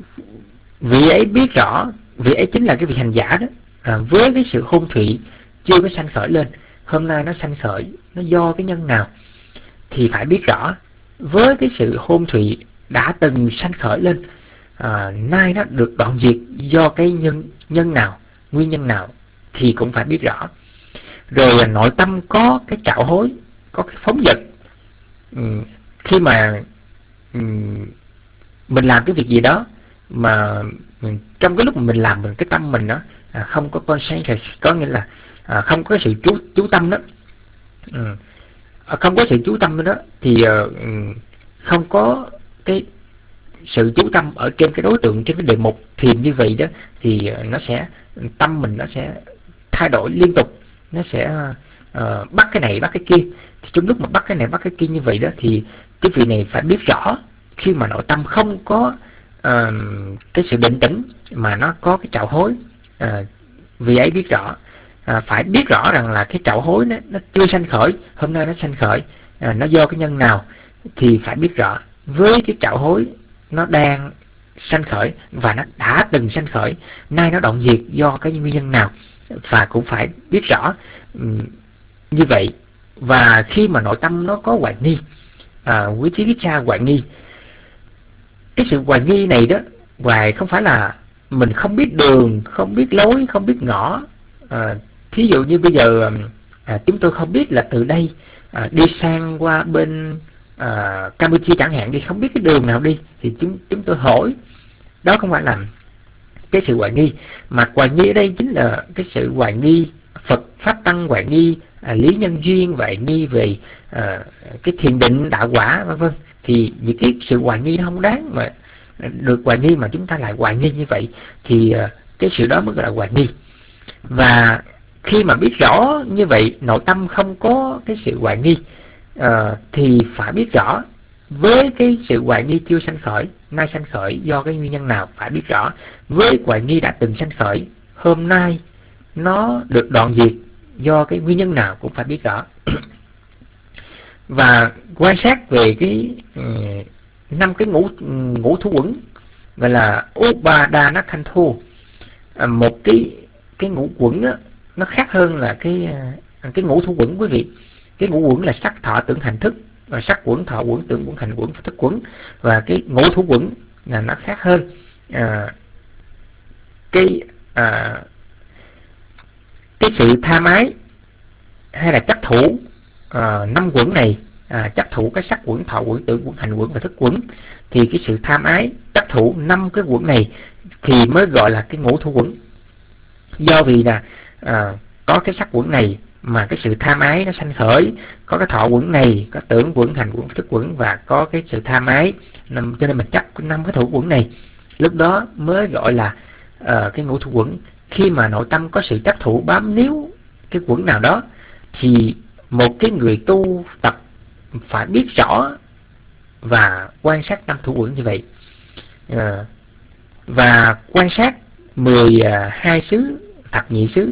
Speaker 3: vị ấy biết rõ, vị ấy chính là cái vị hành giả đó. À, với cái sự hôn thủy chưa có sanh khởi lên, hôm nay nó sanh khởi, nó do cái nhân nào thì phải biết rõ. Với cái sự hôn thủy đã từng sanh khởi lên, à, nay nó được đoạn diệt do cái nhân nhân nào, nguyên nhân nào thì cũng phải biết rõ. Rồi nội tâm có cái trạo hối, có cái phóng dật. Ừ, khi mà um, mình làm cái việc gì đó mà um, trong cái lúc mà mình làm, mình cái tâm mình đó à, không có concentration, có nghĩa là à, không có sự chú chú tâm đó, ừ. không có sự chú tâm đó thì uh, không có cái sự chú tâm ở trên cái đối tượng, trên cái đề mục thiền như vậy đó, thì uh, nó sẽ tâm mình nó sẽ thay đổi liên tục, nó sẽ uh, bắt cái này bắt cái kia. Thì trong lúc mà bắt cái này bắt cái kia như vậy đó thì cái vị này phải biết rõ, khi mà nội tâm không có uh, cái sự định tĩnh mà nó có cái trạo hối, uh, vị ấy biết rõ, uh, phải biết rõ rằng là cái trạo hối nó, nó chưa sanh khởi, hôm nay nó sanh khởi, uh, nó do cái nhân nào thì phải biết rõ. Với cái trạo hối nó đang sanh khởi và nó đã từng sanh khởi, nay nó đoạn diệt do cái nguyên nhân nào, và cũng phải biết rõ um, như vậy. Và khi mà nội tâm nó có hoài nghi, à, quý trí viết cha hoài nghi, cái sự hoài nghi này đó, hoài không phải là mình không biết đường, không biết lối, không biết ngõ. À, thí dụ như bây giờ à, chúng tôi không biết là từ đây à, đi sang qua bên à, Campuchia chẳng hạn đi, không biết cái đường nào đi, thì chúng chúng tôi hỏi. Đó không phải là cái sự hoài nghi, mà hoài nghi ở đây chính là cái sự hoài nghi Phật pháp tăng, hoài nghi à, lý nhân duyên, hoài nghi về à, cái thiền định đạo quả vân vân. Thì những cái sự hoài nghi nó không đáng mà được hoài nghi, mà chúng ta lại hoài nghi như vậy thì à, cái sự đó mới gọi là hoài nghi. Và khi mà biết rõ như vậy, nội tâm không có cái sự hoài nghi, à, thì phải biết rõ với cái sự hoài nghi chưa sanh khởi, nay sanh khởi do cái nguyên nhân nào, phải biết rõ. Với hoài nghi đã từng sanh khởi, hôm nay nó được đoạn diệt do cái nguyên nhân nào cũng phải biết rõ. Và quan sát về cái năm uh, cái ngũ ngũ thú quẩn, gọi là Upadanakhantu. À, một cái cái ngũ quẩn đó, nó khác hơn là cái cái ngũ thú quẩn quý vị. Cái ngũ quẩn là sắc thọ tưởng hành thức, và sắc quẩn, thọ quẩn, tưởng quẩn, hành quẩn, thức quẩn. Và cái ngũ thú quẩn là nó khác hơn. À, cái à, cái sự tha mái hay là chấp thủ à, năm quẩn này, à, chấp thủ cái sắc quẩn, thọ quẩn, tưởng quẩn, hành quẩn và thức quẩn, thì cái sự tham ái chấp thủ năm cái quẩn này thì mới gọi là cái ngũ thủ quẩn. Do vì là à, có cái sắc quẩn này mà cái sự tham ái nó sanh khởi, có cái thọ quẩn này, có tưởng quẩn, hành quẩn, thức quẩn, và có cái sự tham ái, cho nên mình chấp năm cái thủ quẩn này, lúc đó mới gọi là uh, cái ngũ thủ quẩn. Khi mà nội tâm có sự chấp thủ bám níu cái quẩn nào đó thì một cái người tu tập phải biết rõ và quan sát năm thủ quẩn như vậy. uh, và quan sát mười hai xứ thập nhị xứ.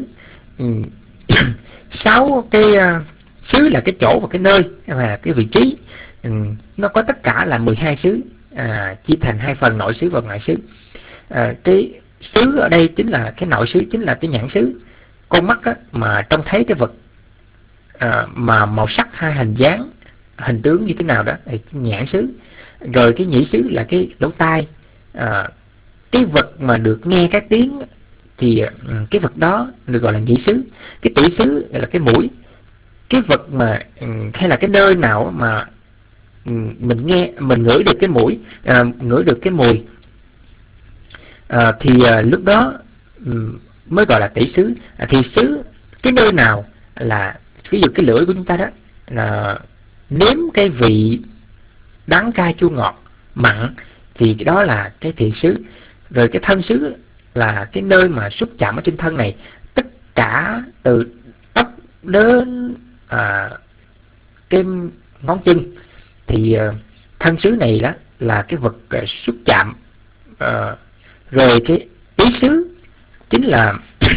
Speaker 3: Sáu cái uh, xứ là cái chỗ và cái nơi và cái vị trí, um, nó có tất cả là mười hai xứ. à, chia thành hai phần, nội xứ và ngoại xứ. À, cái xứ ở đây chính là cái nội xứ, chính là cái nhãn xứ, con mắt á, mà trông thấy cái vật à, mà màu sắc hay hình dáng, hình tướng như thế nào đó thì nhãn xứ. Rồi cái nhĩ xứ là cái lỗ tai, à, cái vật mà được nghe các tiếng thì um, cái vật đó được gọi là nhĩ xứ. Cái tỷ xứ là cái mũi, cái vật mà um, hay là cái nơi nào mà um, mình nghe, mình ngửi được cái mũi, à, ngửi được cái mùi, à, thì à, lúc đó um, mới gọi là tỷ xứ. À, thì xứ cái nơi nào là ví dụ cái lưỡi của chúng ta đó là nếm cái vị đắng cay chua ngọt mặn thì cái đó là cái thiện xứ. Rồi cái thân xứ là cái nơi mà xúc chạm ở trên thân này, tất cả từ tóc đến à, cái ngón chân thì à, thân xứ này đó là cái vật à, xúc chạm. À, rồi cái ý xứ chính là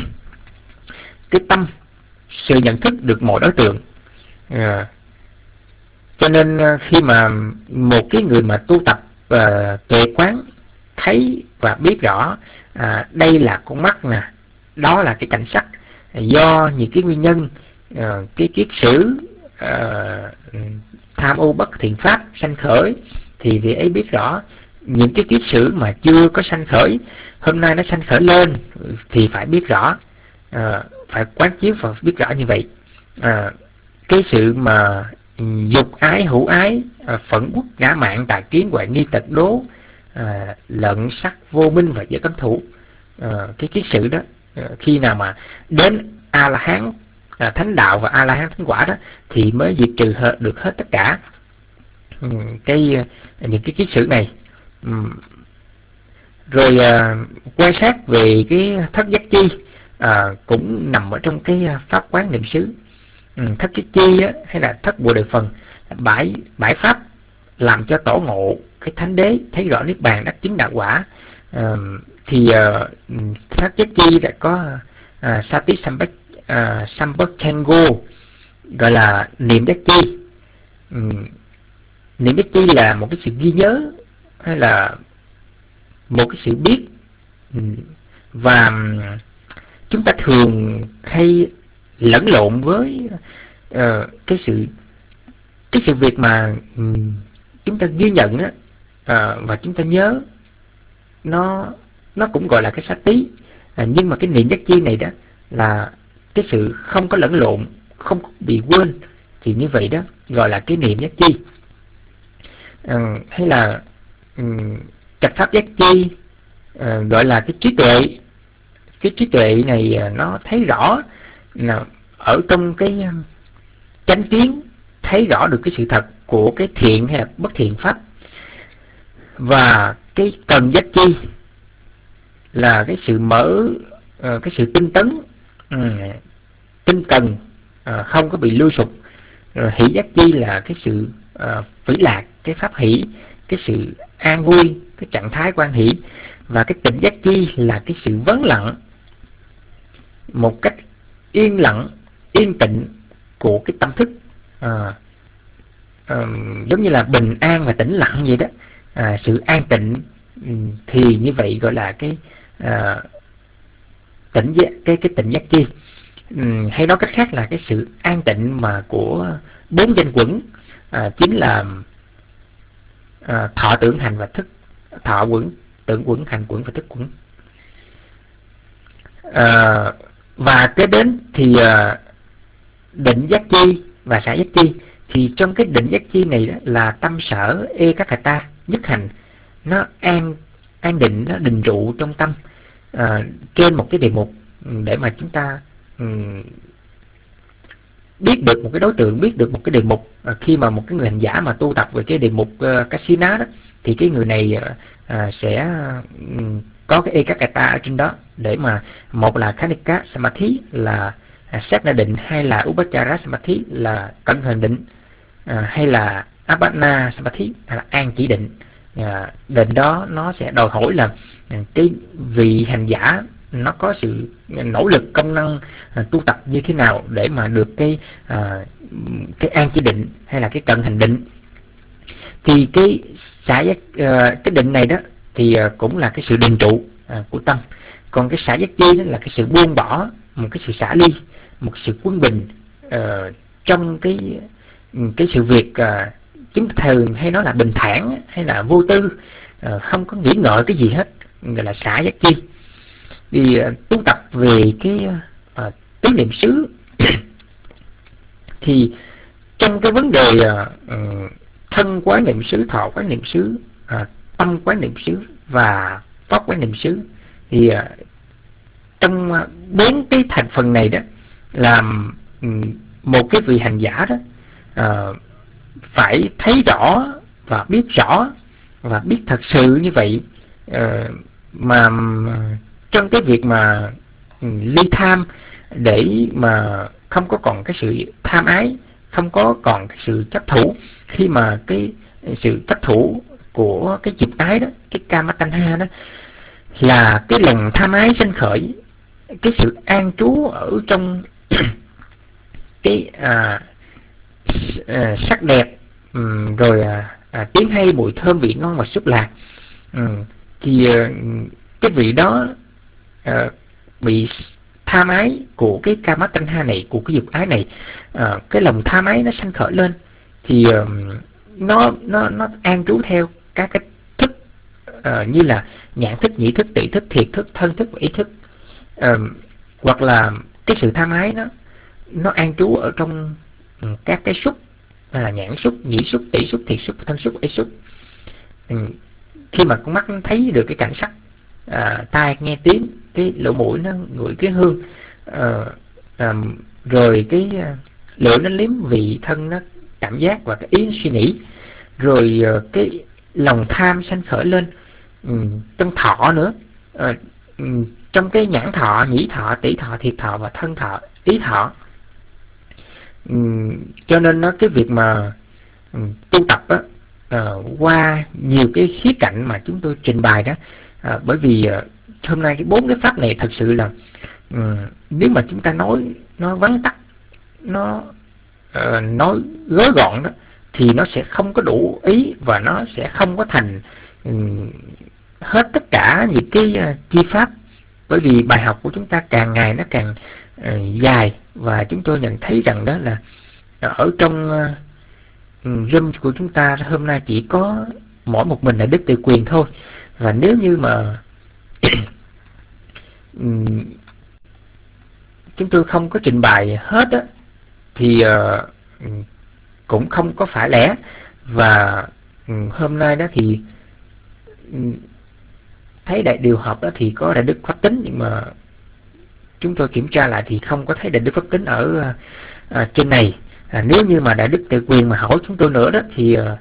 Speaker 3: cái tâm, sự nhận thức được mọi đối tượng. À, cho nên khi mà một cái người mà tu tập uh, tuệ quán thấy và biết rõ à, đây là con mắt nè, đó là cái cảnh sắc, do những cái nguyên nhân uh, cái kiết sử uh, tham ô bất thiện pháp sanh khởi, thì vị ấy biết rõ những cái kiết sử mà chưa có sanh khởi, hôm nay nó sanh khởi lên thì phải biết rõ, uh, phải quán chiếu và biết rõ như vậy. Uh, cái sự mà dục ái, hữu ái, à, phẫn quốc, ngã mạn, tà kiến, hoại nghi, tật đố, à, lận sắc, vô minh và giới cấm thủ, à, cái kiết sử đó à, khi nào mà đến A La Hán à, thánh đạo và A La Hán thánh quả đó thì mới diệt trừ hết, được hết tất cả ừ, cái những cái kiết sử này. Ừ. Rồi à, quan sát về cái thất giác chi à, cũng nằm ở trong cái pháp quán niệm xứ. Ừ, thất giác chi á, hay là thất bồ đề phần, bãi bãi pháp làm cho tổ ngộ cái thánh đế thấy rõ niết bàn, đắc chứng đạo quả. À, thì uh, thất giác chi đã có uh, sati sambak uh, sambakchango, gọi là niệm giác chi. Um, niệm giác chi là một cái sự ghi nhớ hay là một cái sự biết. Um, và um, chúng ta thường hay lẫn lộn với uh, cái sự cái sự việc mà um, chúng ta ghi nhận đó, uh, và chúng ta nhớ, nó nó cũng gọi là cái sát tí. Uh, nhưng mà cái niệm giác chi này đó là cái sự không có lẫn lộn, không có bị quên, thì như vậy đó gọi là cái niệm giác chi. Uh, hay là um, trạch pháp giác chi, uh, gọi là cái trí tuệ. Cái trí tuệ này uh, nó thấy rõ nào ở trong cái chánh kiến, thấy rõ được cái sự thật của cái thiện hay là bất thiện pháp. Và cái cần giác chi là cái sự mở, uh, cái sự tinh tấn, uh, tinh cần, uh, không có bị lưu sụp. Rồi hỷ giác chi là cái sự uh, phỉ lạc, cái pháp hỷ, cái sự an vui, cái trạng thái quan hỷ. Và cái tịnh giác chi là cái sự vắng lặng, một cách yên lặng, yên tịnh của cái tâm thức, à, à, giống như là bình an và tĩnh lặng vậy đó. À, sự an tịnh thì như vậy gọi là cái à, tĩnh giác, cái cái tịnh giác chi. Ừ, hay nói cách khác là cái sự an tịnh mà của bốn danh quẩn, à, chính là à, thọ, tưởng, hành và thức. Thọ quẩn, tưởng quẩn, hành quẩn và thức quẩn. À, và kế đến thì uh, định giác chi và xả giác chi. Thì trong cái định giác chi này đó là tâm sở ekakata, nhất hành, nó an an định, nó định trụ trong tâm, uh, trên một cái đề mục để mà chúng ta um, biết được một cái đối tượng, biết được một cái đề mục. Uh, khi mà một cái người hành giả mà tu tập về cái đề mục uh, Kasina đó thì cái người này uh, uh, sẽ uh, có cái ekakata ở trên đó, để mà một là khanika samadhi là sát na định, hay là upachara samadhi là cẩn thận định, à, hay là apana samadhi hay là an chỉ định. À, định đó nó sẽ đòi hỏi là cái vị hành giả nó có sự nỗ lực công năng à, tu tập như thế nào để mà được cái à, cái an chỉ định hay là cái cận hành định. Thì cái xả giác uh, cái định này đó thì uh, cũng là cái sự định trụ uh, của tâm. Còn cái xả giác chi đó là cái sự buông bỏ, một cái sự xả ly, một sự quân bình uh, trong cái cái sự việc uh, chúng ta thường hay nói là bình thản hay là vô tư, uh, không có nghĩ ngợi cái gì hết, gọi là xả giác chi. Thì uh, tu tập về cái uh, tứ niệm xứ thì trong cái vấn đề uh, thân quán niệm xứ, thọ quán niệm xứ, uh, tâm quán niệm xứ và pháp quán niệm xứ, thì uh, trong bốn uh, cái thành phần này đó, làm um, một cái vị hành giả đó uh, phải thấy rõ và biết rõ và biết thật sự như vậy, uh, mà uh, trong cái việc mà um, ly tham, để mà không có còn cái sự tham ái, không có còn cái sự chấp thủ. Khi mà cái sự chấp thủ của cái dục ái đó, cái kama tanha đó, là cái lòng tham ái sanh khởi, cái sự an trú ở trong cái à, à, sắc đẹp, um, rồi à, à, tiếng hay, mùi thơm, vị ngon và xúc lạc, um, thì uh, cái vị đó uh, bị tham ái của cái kama tanha này, của cái dục ái này, uh, cái lòng tham ái nó sanh khởi lên, thì uh, nó nó nó an trú theo các cái thức, uh, như là nhãn thức, nhĩ thức, tỷ thức, thiệt thức, thân thức và ý thức. Uh, hoặc là cái sự tham ái nó nó an trú ở trong um, các cái xúc, là nhãn xúc, nhĩ xúc, tỷ xúc, thiệt xúc, thân xúc, ý xúc. Um, khi mà con mắt thấy được cái cảnh sắc, à, tai nghe tiếng, cái lỗ mũi nó ngửi cái hương, à, à, rồi cái à, lưỡi nó liếm vị, thân nó cảm giác và cái ý nó suy nghĩ, rồi à, cái lòng tham sanh khởi lên um, trong thọ nữa, à, um, trong cái nhãn thọ, nhĩ thọ, tỷ thọ, thiệt thọ và thân thọ, ý thọ. Um, cho nên nó cái việc mà um, tu tập á, uh, qua nhiều cái khía cạnh mà chúng tôi trình bày đó, uh, bởi vì uh, hôm nay cái bốn cái pháp này thật sự là um, nếu mà chúng ta nói nó vắn tắt, nó uh, nói gói gọn đó, thì nó sẽ không có đủ ý và nó sẽ không có thành um, hết tất cả những cái uh, chi pháp. Bởi vì bài học của chúng ta càng ngày nó càng uh, dài, và chúng tôi nhận thấy rằng đó là ở trong uh, room của chúng ta hôm nay chỉ có mỗi một mình là Đức Từ Quyền thôi. Và nếu như mà um, chúng tôi không có trình bày hết á, thì uh, cũng không có phải lẽ. Và um, hôm nay đó thì um, thấy đại điều họp đó thì có đại đức Pháp Tính, nhưng mà chúng tôi kiểm tra lại thì không có thấy đại đức Pháp Tính ở uh, uh, trên này. À, nếu như mà đại đức Từ Quyền mà hỏi chúng tôi nữa đó thì uh,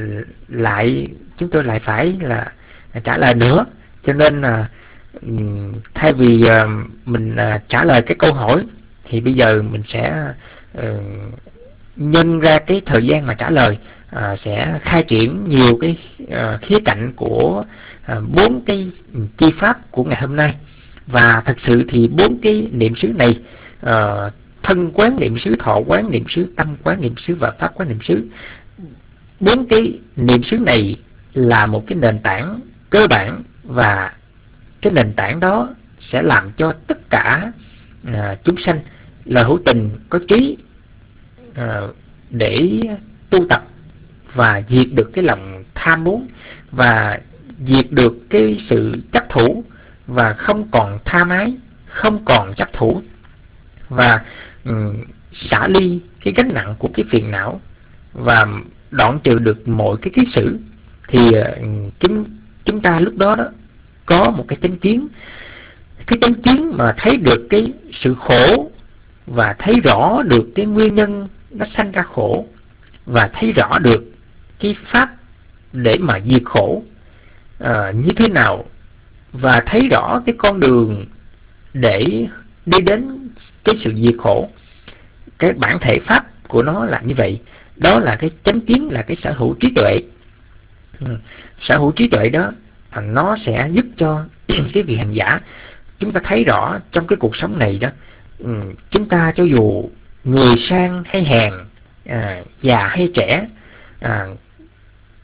Speaker 3: lại chúng tôi lại phải là trả lời nữa. Cho nên là uh, thay vì uh, mình uh, trả lời cái câu hỏi, thì bây giờ mình sẽ uh, nhân ra cái thời gian mà trả lời, uh, sẽ khai triển nhiều cái uh, khía cạnh của bốn uh, cái chi pháp của ngày hôm nay. Và thật sự thì bốn cái niệm xứ này, uh, thân quán niệm xứ, thọ quán niệm xứ, tâm quán niệm xứ và pháp quán niệm xứ, bốn cái niệm xứ này là một cái nền tảng cơ bản, và cái nền tảng đó sẽ làm cho tất cả uh, chúng sanh lời hữu tình có trí uh, để tu tập và diệt được cái lòng tham muốn, và diệt được cái sự chấp thủ, và không còn tha ái, không còn chấp thủ, và um, xả ly cái gánh nặng của cái phiền não, và đoạn trừ được mọi cái ký sử. Thì uh, chúng chúng ta lúc đó đó có một cái chánh kiến, cái chánh kiến mà thấy được cái sự khổ, và thấy rõ được cái nguyên nhân nó sanh ra khổ, và thấy rõ được cái pháp để mà diệt khổ uh, như thế nào, và thấy rõ cái con đường để đi đến cái sự diệt khổ. Cái bản thể pháp của nó là như vậy. Đó là cái chánh kiến, là cái sở hữu trí tuệ. ừ. Sở hữu trí tuệ đó nó sẽ giúp cho cái vị hành giả chúng ta thấy rõ trong cái cuộc sống này đó, ừ, chúng ta cho dù người sang hay hèn, à, già hay trẻ, à,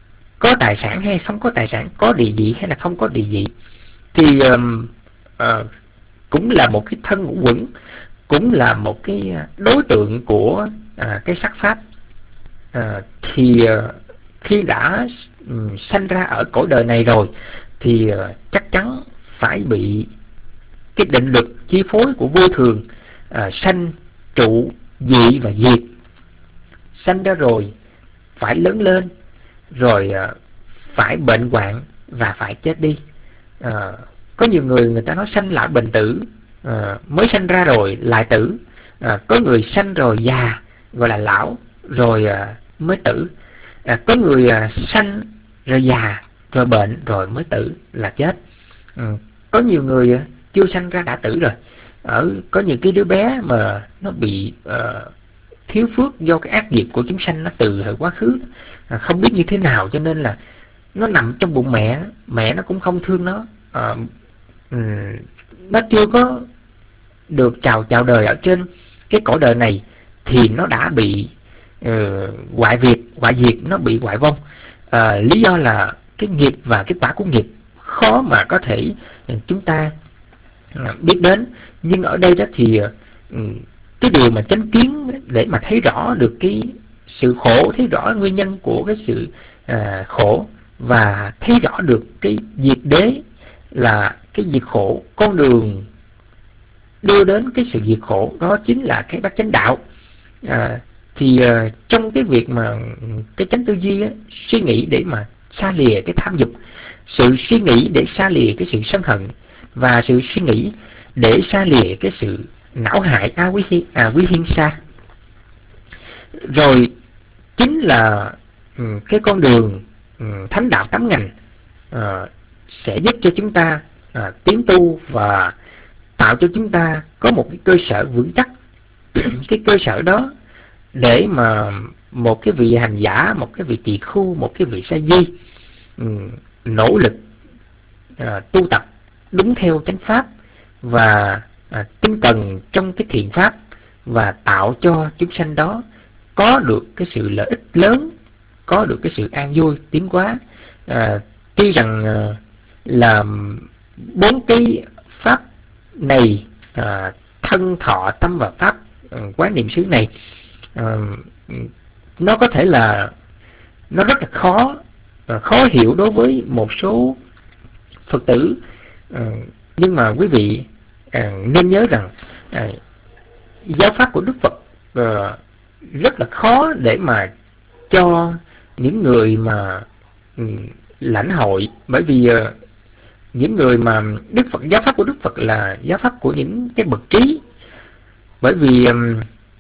Speaker 3: có tài sản hay không có tài sản, có địa vị hay là không có địa vị, thì um, uh, cũng là một cái thân ngũ uẩn, cũng là một cái đối tượng của uh, cái sắc pháp. Uh, thì uh, khi đã um, sanh ra ở cõi đời này rồi thì uh, chắc chắn phải bị cái định luật chi phối của vô thường, uh, sanh, trụ, dị và diệt. Sanh ra rồi phải lớn lên, rồi uh, phải bệnh hoạn và phải chết đi. Uh, có nhiều người người ta nói sanh lão bệnh tử, uh, mới sanh ra rồi lại tử. Uh, có người sanh rồi già gọi là lão, rồi uh, mới tử. Uh, có người uh, sanh rồi già rồi bệnh rồi mới tử là chết. Uh, có nhiều người uh, chưa sanh ra đã tử rồi. Ở có những cái đứa bé mà nó bị uh, thiếu phước do cái ác nghiệp của chúng sanh nó từ thời quá khứ, uh, không biết như thế nào, cho nên là nó nằm trong bụng mẹ, mẹ nó cũng không thương nó. Uh, um, nó chưa có được chào chào đời ở trên cái cõi đời này thì nó đã bị uh, hoại diệt, hoại diệt, nó bị hoại vong. Uh, lý do là cái nghiệp và cái quả của nghiệp khó mà có thể uh, chúng ta uh, biết đến. Nhưng ở đây đó thì uh, cái điều mà chánh kiến để mà thấy rõ được cái sự khổ, thấy rõ nguyên nhân của cái sự uh, khổ, và thấy rõ được cái diệt đế là cái diệt khổ, con đường đưa đến cái sự diệt khổ đó chính là cái bát chánh đạo. À, thì uh, trong cái việc mà cái chánh tư duy á, suy nghĩ để mà xa lìa cái tham dục, sự suy nghĩ để xa lìa cái sự sân hận, và sự suy nghĩ để xa lìa cái sự não hại a quý hi, à, quý hiên xa, rồi chính là um, cái con đường um, thánh đạo tám ngành uh, sẽ giúp cho chúng ta uh, tiến tu và tạo cho chúng ta có một cái cơ sở vững chắc. Cái cơ sở đó để mà một cái vị hành giả, một cái vị tỳ khu, một cái vị sa di um, nỗ lực uh, tu tập đúng theo chánh pháp và uh, tinh cần trong cái thiện pháp, và tạo cho chúng sanh đó có được cái sự lợi ích lớn, có được cái sự an vui tiến hóa. À, tuy rằng à, là bốn cái pháp này, à, thân thọ tâm và pháp à, quán niệm xứ này, à, nó có thể là nó rất là khó à, khó hiểu đối với một số Phật tử, à, nhưng mà quý vị à, nên nhớ rằng à, giáo pháp của Đức Phật à, rất là khó để mà cho những người mà um, lãnh hội, bởi vì uh, những người mà Đức Phật, giáo pháp của Đức Phật là giáo pháp của những cái bậc trí. Bởi vì um,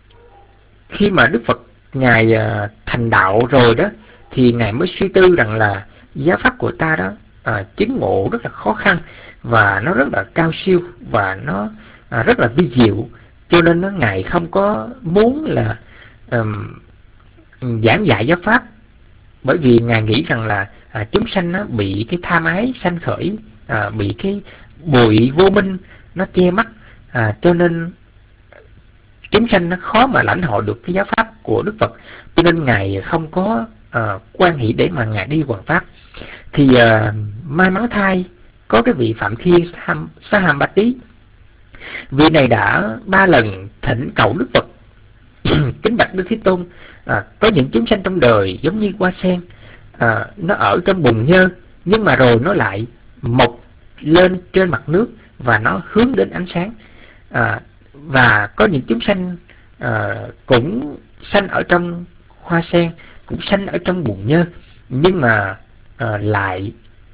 Speaker 3: khi mà Đức Phật ngài uh, thành đạo rồi đó, thì ngài mới suy tư rằng là giáo pháp của ta đó uh, chứng ngộ rất là khó khăn, và nó rất là cao siêu, và nó uh, rất là vi diệu, cho nên nó ngài không có muốn là um, giảng dạy giáo pháp, bởi vì ngài nghĩ rằng là à, chúng sanh nó bị cái tham ái sanh khởi, à, bị cái bụi vô minh nó che mắt, à, cho nên chúng sanh nó khó mà lãnh hội được cái giáo pháp của Đức Phật, cho nên ngài không có à, quan hệ để mà ngài đi hoằng pháp. Thì à, may mắn thay có cái vị Phạm Thiên Sa Hàm Bát Tý, vị này đã ba lần thỉnh cầu Đức Phật kính bạch Đức Thế Tôn, à, có những chúng sanh trong đời giống như hoa sen, à, nó ở trong bùn nhơ, nhưng mà rồi nó lại mọc lên trên mặt nước và nó hướng đến ánh sáng. À, và có những chúng sanh à, cũng sanh ở trong hoa sen, cũng sanh ở trong bùn nhơ, nhưng mà à, lại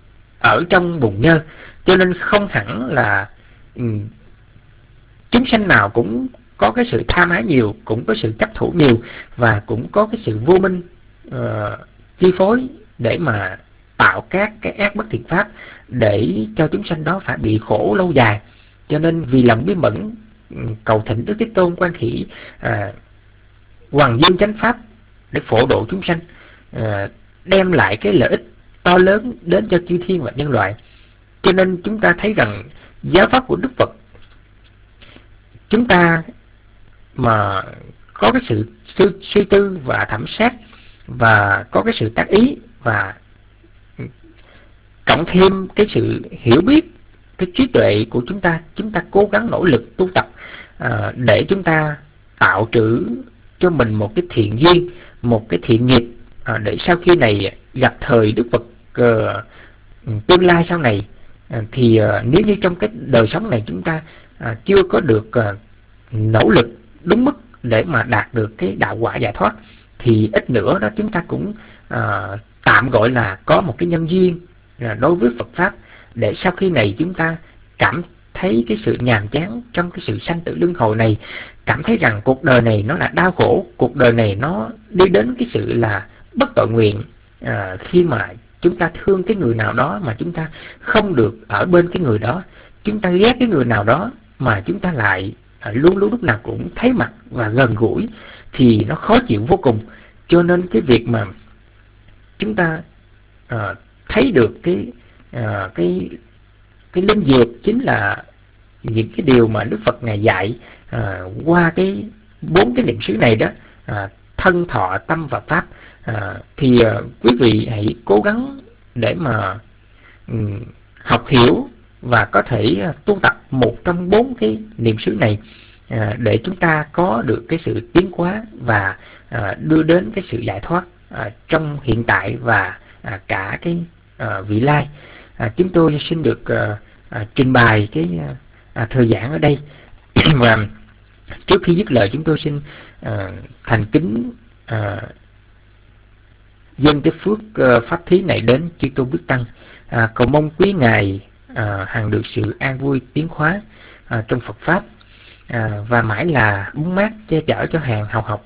Speaker 3: ở trong bùn nhơ, cho nên không hẳn là um, chúng sanh nào cũng có cái sự tham ái nhiều, cũng có sự chấp thủ nhiều, và cũng có cái sự vô minh uh, chi phối để mà tạo các cái ác bất thiện pháp để cho chúng sanh đó phải bị khổ lâu dài. Cho nên vì lòng bí mẫn cầu thỉnh Đức Thế Tôn quan khỉ uh, hoàng dương chánh pháp để phổ độ chúng sanh, uh, đem lại cái lợi ích to lớn đến cho chư thiên và nhân loại. Cho nên chúng ta thấy rằng giáo pháp của Đức Phật, chúng ta mà có cái sự suy, suy tư và thẩm sát, và có cái sự tác ý, và cộng thêm cái sự hiểu biết, cái trí tuệ của chúng ta, chúng ta cố gắng nỗ lực tu tập à, để chúng ta tạo trữ cho mình một cái thiện duyên, một cái thiện nghiệp à, để sau khi này gặp thời Đức Phật uh, tương lai sau này à, thì uh, nếu như trong cái đời sống này chúng ta à, chưa có được uh, nỗ lực đúng mức để mà đạt được cái đạo quả giải thoát, thì ít nữa đó chúng ta cũng à, tạm gọi là có một cái nhân duyên à, đối với Phật Pháp, để sau khi này chúng ta cảm thấy cái sự nhàm chán trong cái sự sanh tử luân hồi này, cảm thấy rằng cuộc đời này nó là đau khổ, cuộc đời này nó đi đến cái sự là bất tội nguyện à, khi mà chúng ta thương cái người nào đó mà chúng ta không được ở bên cái người đó, chúng ta ghét cái người nào đó mà chúng ta lại à, luôn luôn lúc nào cũng thấy mặt và gần gũi, thì nó khó chịu vô cùng. Cho nên cái việc mà chúng ta à, thấy được cái à, cái cái linh dược chính là những cái điều mà Đức Phật ngài dạy à, qua cái bốn cái niệm xứ này đó, à, thân thọ tâm và pháp, à, thì à, quý vị hãy cố gắng để mà um, học hiểu và có thể uh, tu tập một trong bốn cái niệm xứ này à, để chúng ta có được cái sự tiến hóa và à, đưa đến cái sự giải thoát à, trong hiện tại và à, cả cái à, vị lai. À, chúng tôi xin được à, à, trình bày cái à, thời giảng ở đây và trước khi dứt lời chúng tôi xin à, thành kính à, dâng cái phước uh, pháp thí này đến chư tôn đức tăng, à, cầu mong quý ngài à, hằng được sự an vui tiến hóa à, trong Phật pháp à, và mãi là bóng mát che chở cho hàng hào học.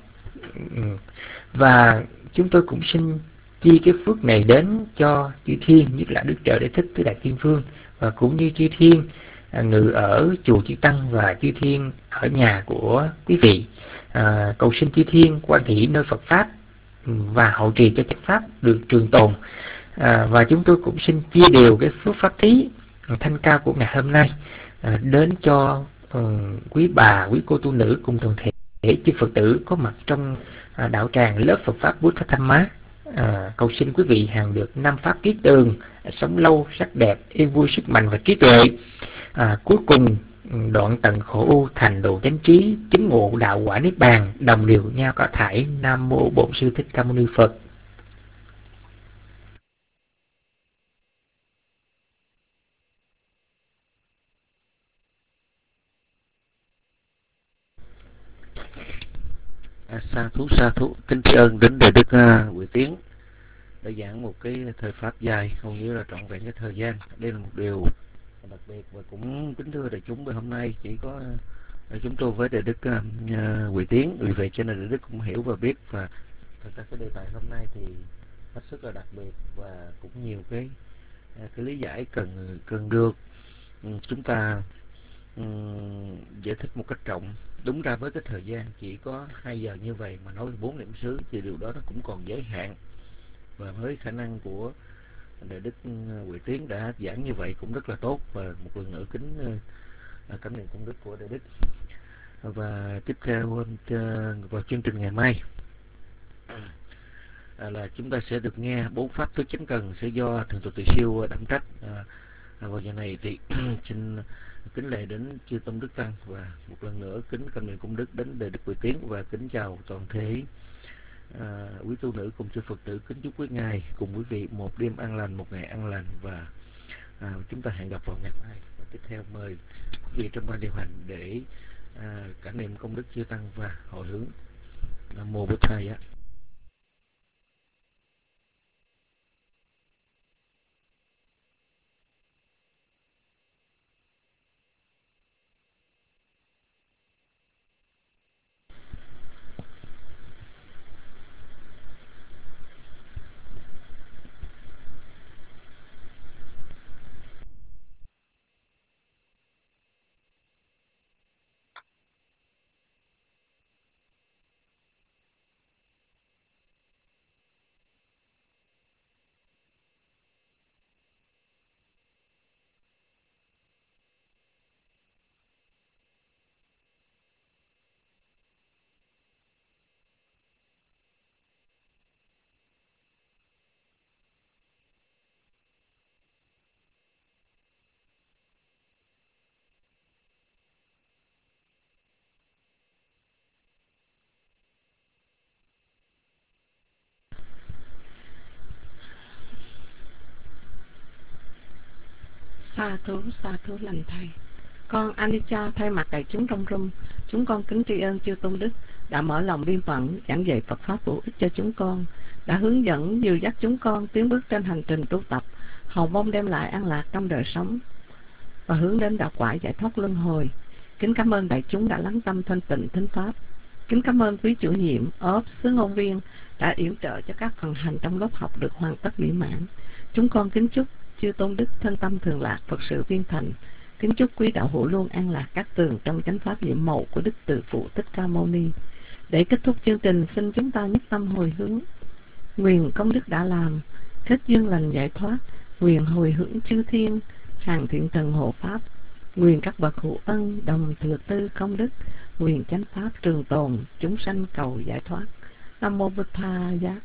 Speaker 3: Và chúng tôi cũng xin chi cái phước này đến cho chư thiên, nhất là Đức Trợ Đại Thích Tứ Đại Thiên Vương, và cũng như chư thiên à, ngự ở chùa chư tăng và chư thiên ở nhà của quý vị. À, cầu xin chư thiên quan hỷ nơi Phật pháp và hậu trì cho chánh pháp được trường tồn. À, và chúng tôi cũng xin chia đều cái phước pháp thí thanh cao của ngày hôm nay à, đến cho uh, quý bà, quý cô tu nữ cùng toàn thể chư Phật tử có mặt trong à, đạo tràng lớp Phật pháp Bút Tham Má. À, cầu xin quý vị hàng được năm pháp kiết tường, sống lâu sắc đẹp, yên vui sức mạnh và trí tuệ. À, cuối cùng đoạn tận khổ u, thành độ chánh trí, chứng ngộ đạo quả niết bàn, đồng điều nhau cả thải. Nam mô Bổn Sư Thích Ca Mâu Ni Phật.
Speaker 4: À, sa thú sa thú kính tri ân đến Đại Đức uh, Huệ Tiến đã giảng một cái thời pháp dài, hầu như là trọn vẹn cái thời gian. Đây là một điều đặc biệt, và cũng kính thưa đại chúng, hôm nay chỉ có uh, chúng tôi với Đại Đức uh, Huệ Tiến, vì vậy cho nên Đại Đức cũng hiểu và biết. Và thật ra cái đề tài hôm nay thì hết sức là đặc biệt và cũng nhiều cái uh, cái lý giải cần cần được um, chúng ta um, giải thích một cách rộng. Đúng ra với cái thời gian chỉ có hai giờ như vậy mà nói về bốn niệm xứ thì điều đó nó cũng còn giới hạn, và với khả năng của Đại Đức Huệ Tiến đã giảng như vậy cũng rất là tốt. Và một lần nữa kính uh, cảm niệm công đức của Đại Đức. Và tiếp theo uh, vào chương trình ngày mai uh, là chúng ta sẽ được nghe bốn pháp tứ chánh cần sẽ do Thượng tọa Từ Siêu đảm trách. Uh, vào giờ này thì xin kính lễ đến chư tôn đức tăng, và một lần nữa kính cảm niệm công đức đến Đại Đức Huệ Tiến, và kính chào toàn thể à, quý tu nữ cùng chư Phật tử. Kính chúc quý ngài cùng quý vị một đêm an lành, một ngày an lành, và à, chúng ta hẹn gặp vào ngày mai. Và tiếp theo mời quý vị trong ban điều hành để à, cảm niệm công đức chư tăng và hồi hướng. Nam mô Bổn Thầy á.
Speaker 2: Sa thú, sa thú lành thầy. Con Anicca thay mặt đại chúng trong room, chúng con kính tri ân chư tôn đức đã mở lòng biên mẫn giảng dạy Phật pháp bổ ích cho chúng con, đã hướng dẫn dìu dắt chúng con tiến bước trên hành trình tu tập, hầu mong đem lại an lạc trong đời sống và hướng đến đạo quả giải thoát luân hồi. Kính cảm ơn đại chúng đã lắng tâm thanh tịnh thính pháp. Kính cảm ơn quý chủ nhiệm, ốp, xứ ngôn viên đã yểm trợ cho các phần hành trong lớp học được hoàn tất mỹ mãn. Chúng con kính chúc chư tôn đức thân tâm thường lạc, Phật sự viên thành. Kính chúc quý đạo hữu luôn an lạc các tường trong chánh pháp nhiệm màu của Đức Từ Phụ Thích Ca Mâu Ni. Để kết thúc chương trình, xin chúng ta nhất tâm hồi hướng. Nguyện công đức đã làm, kết duyên lành giải thoát. Nguyện hồi hướng chư thiên, hàng thiện thần hộ pháp. Nguyện các bậc hữu ân đồng thừa tư công đức. Nguyện chánh pháp trường tồn, chúng sanh cầu giải thoát. Nam mô Bụt Tha Giác.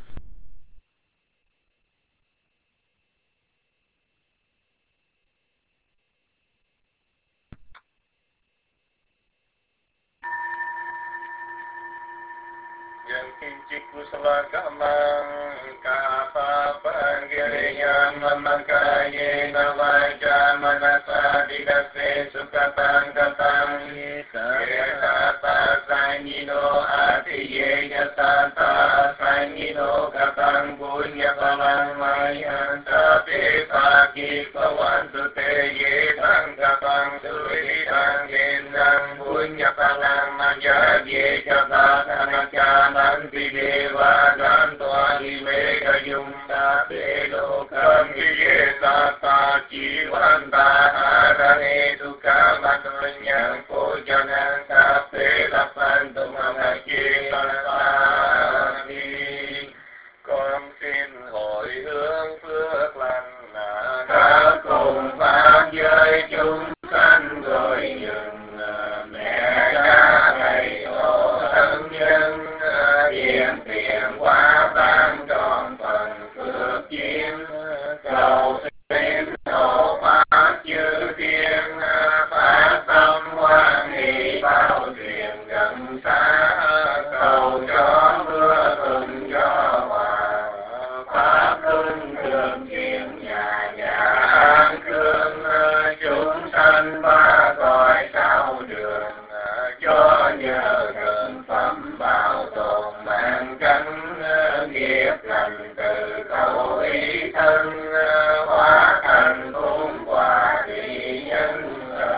Speaker 1: Yang kincik kusala kamang kapa panggiriyam mamakaye nawaja manasa dikase sukatang katang yata sangino atiye yasata sangino katang punya palang mayan tapi pagi kawantu teye tang katang suri tang gendang punya palang majage katang katang Nanti dewa dan tuan mega yumta belo kami yata jiwan taharane duka matanya ko jangan kape lapan tumamaki palani. Con xin hồi hướng phước lành đã cùng pháp giới chúng sanh rồi dừng mẹ cha thầy tổ thân nhân hiện tiền quá ban tròn phần phước duyên cầu xin hộ pháp chư thiên phát tâm hoan hỷ bao truyền gần xa cầu cho mưa thuận gió hòa pháp luân thường chuyển nhà nhà an cương chúng sanh ba cõi sao đường cho nhờ gần phẩm bảo tồn mạng cánh nghiệp lành từ khẩu ý thân hóa thành phúc quả thị nhân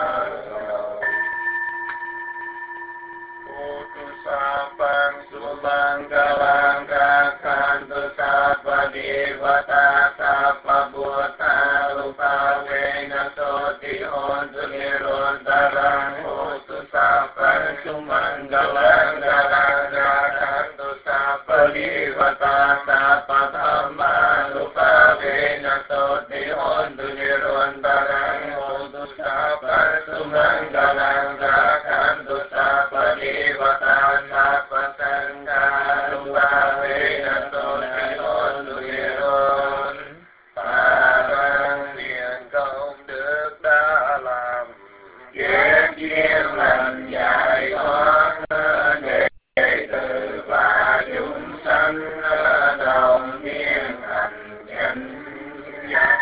Speaker 1: Utusapang subang galang kakhan tu sapa devata sapa buddha rupa vena soti ontu nirontarang utusapang sumang galang galang kakhan tu sapa devata sapa dhamma rupa vena soti ontu nirontarang utusapang sumang galang kakhan tu sapa devata sapa sangha rupa vena soti ontu niron Parang liền công đức đã làm kết duyên lành giải thoát đệ tử và chúng sanh đồng niên hành chánh giác.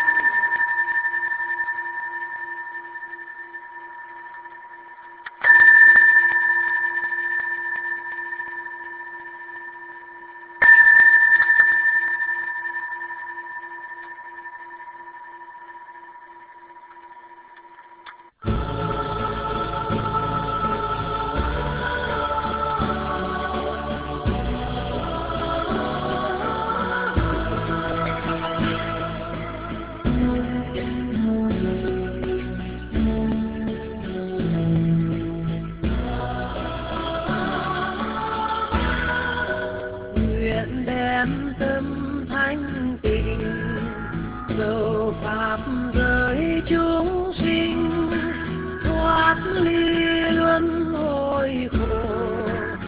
Speaker 2: Nguyện đem tâm thanh tịnh dấu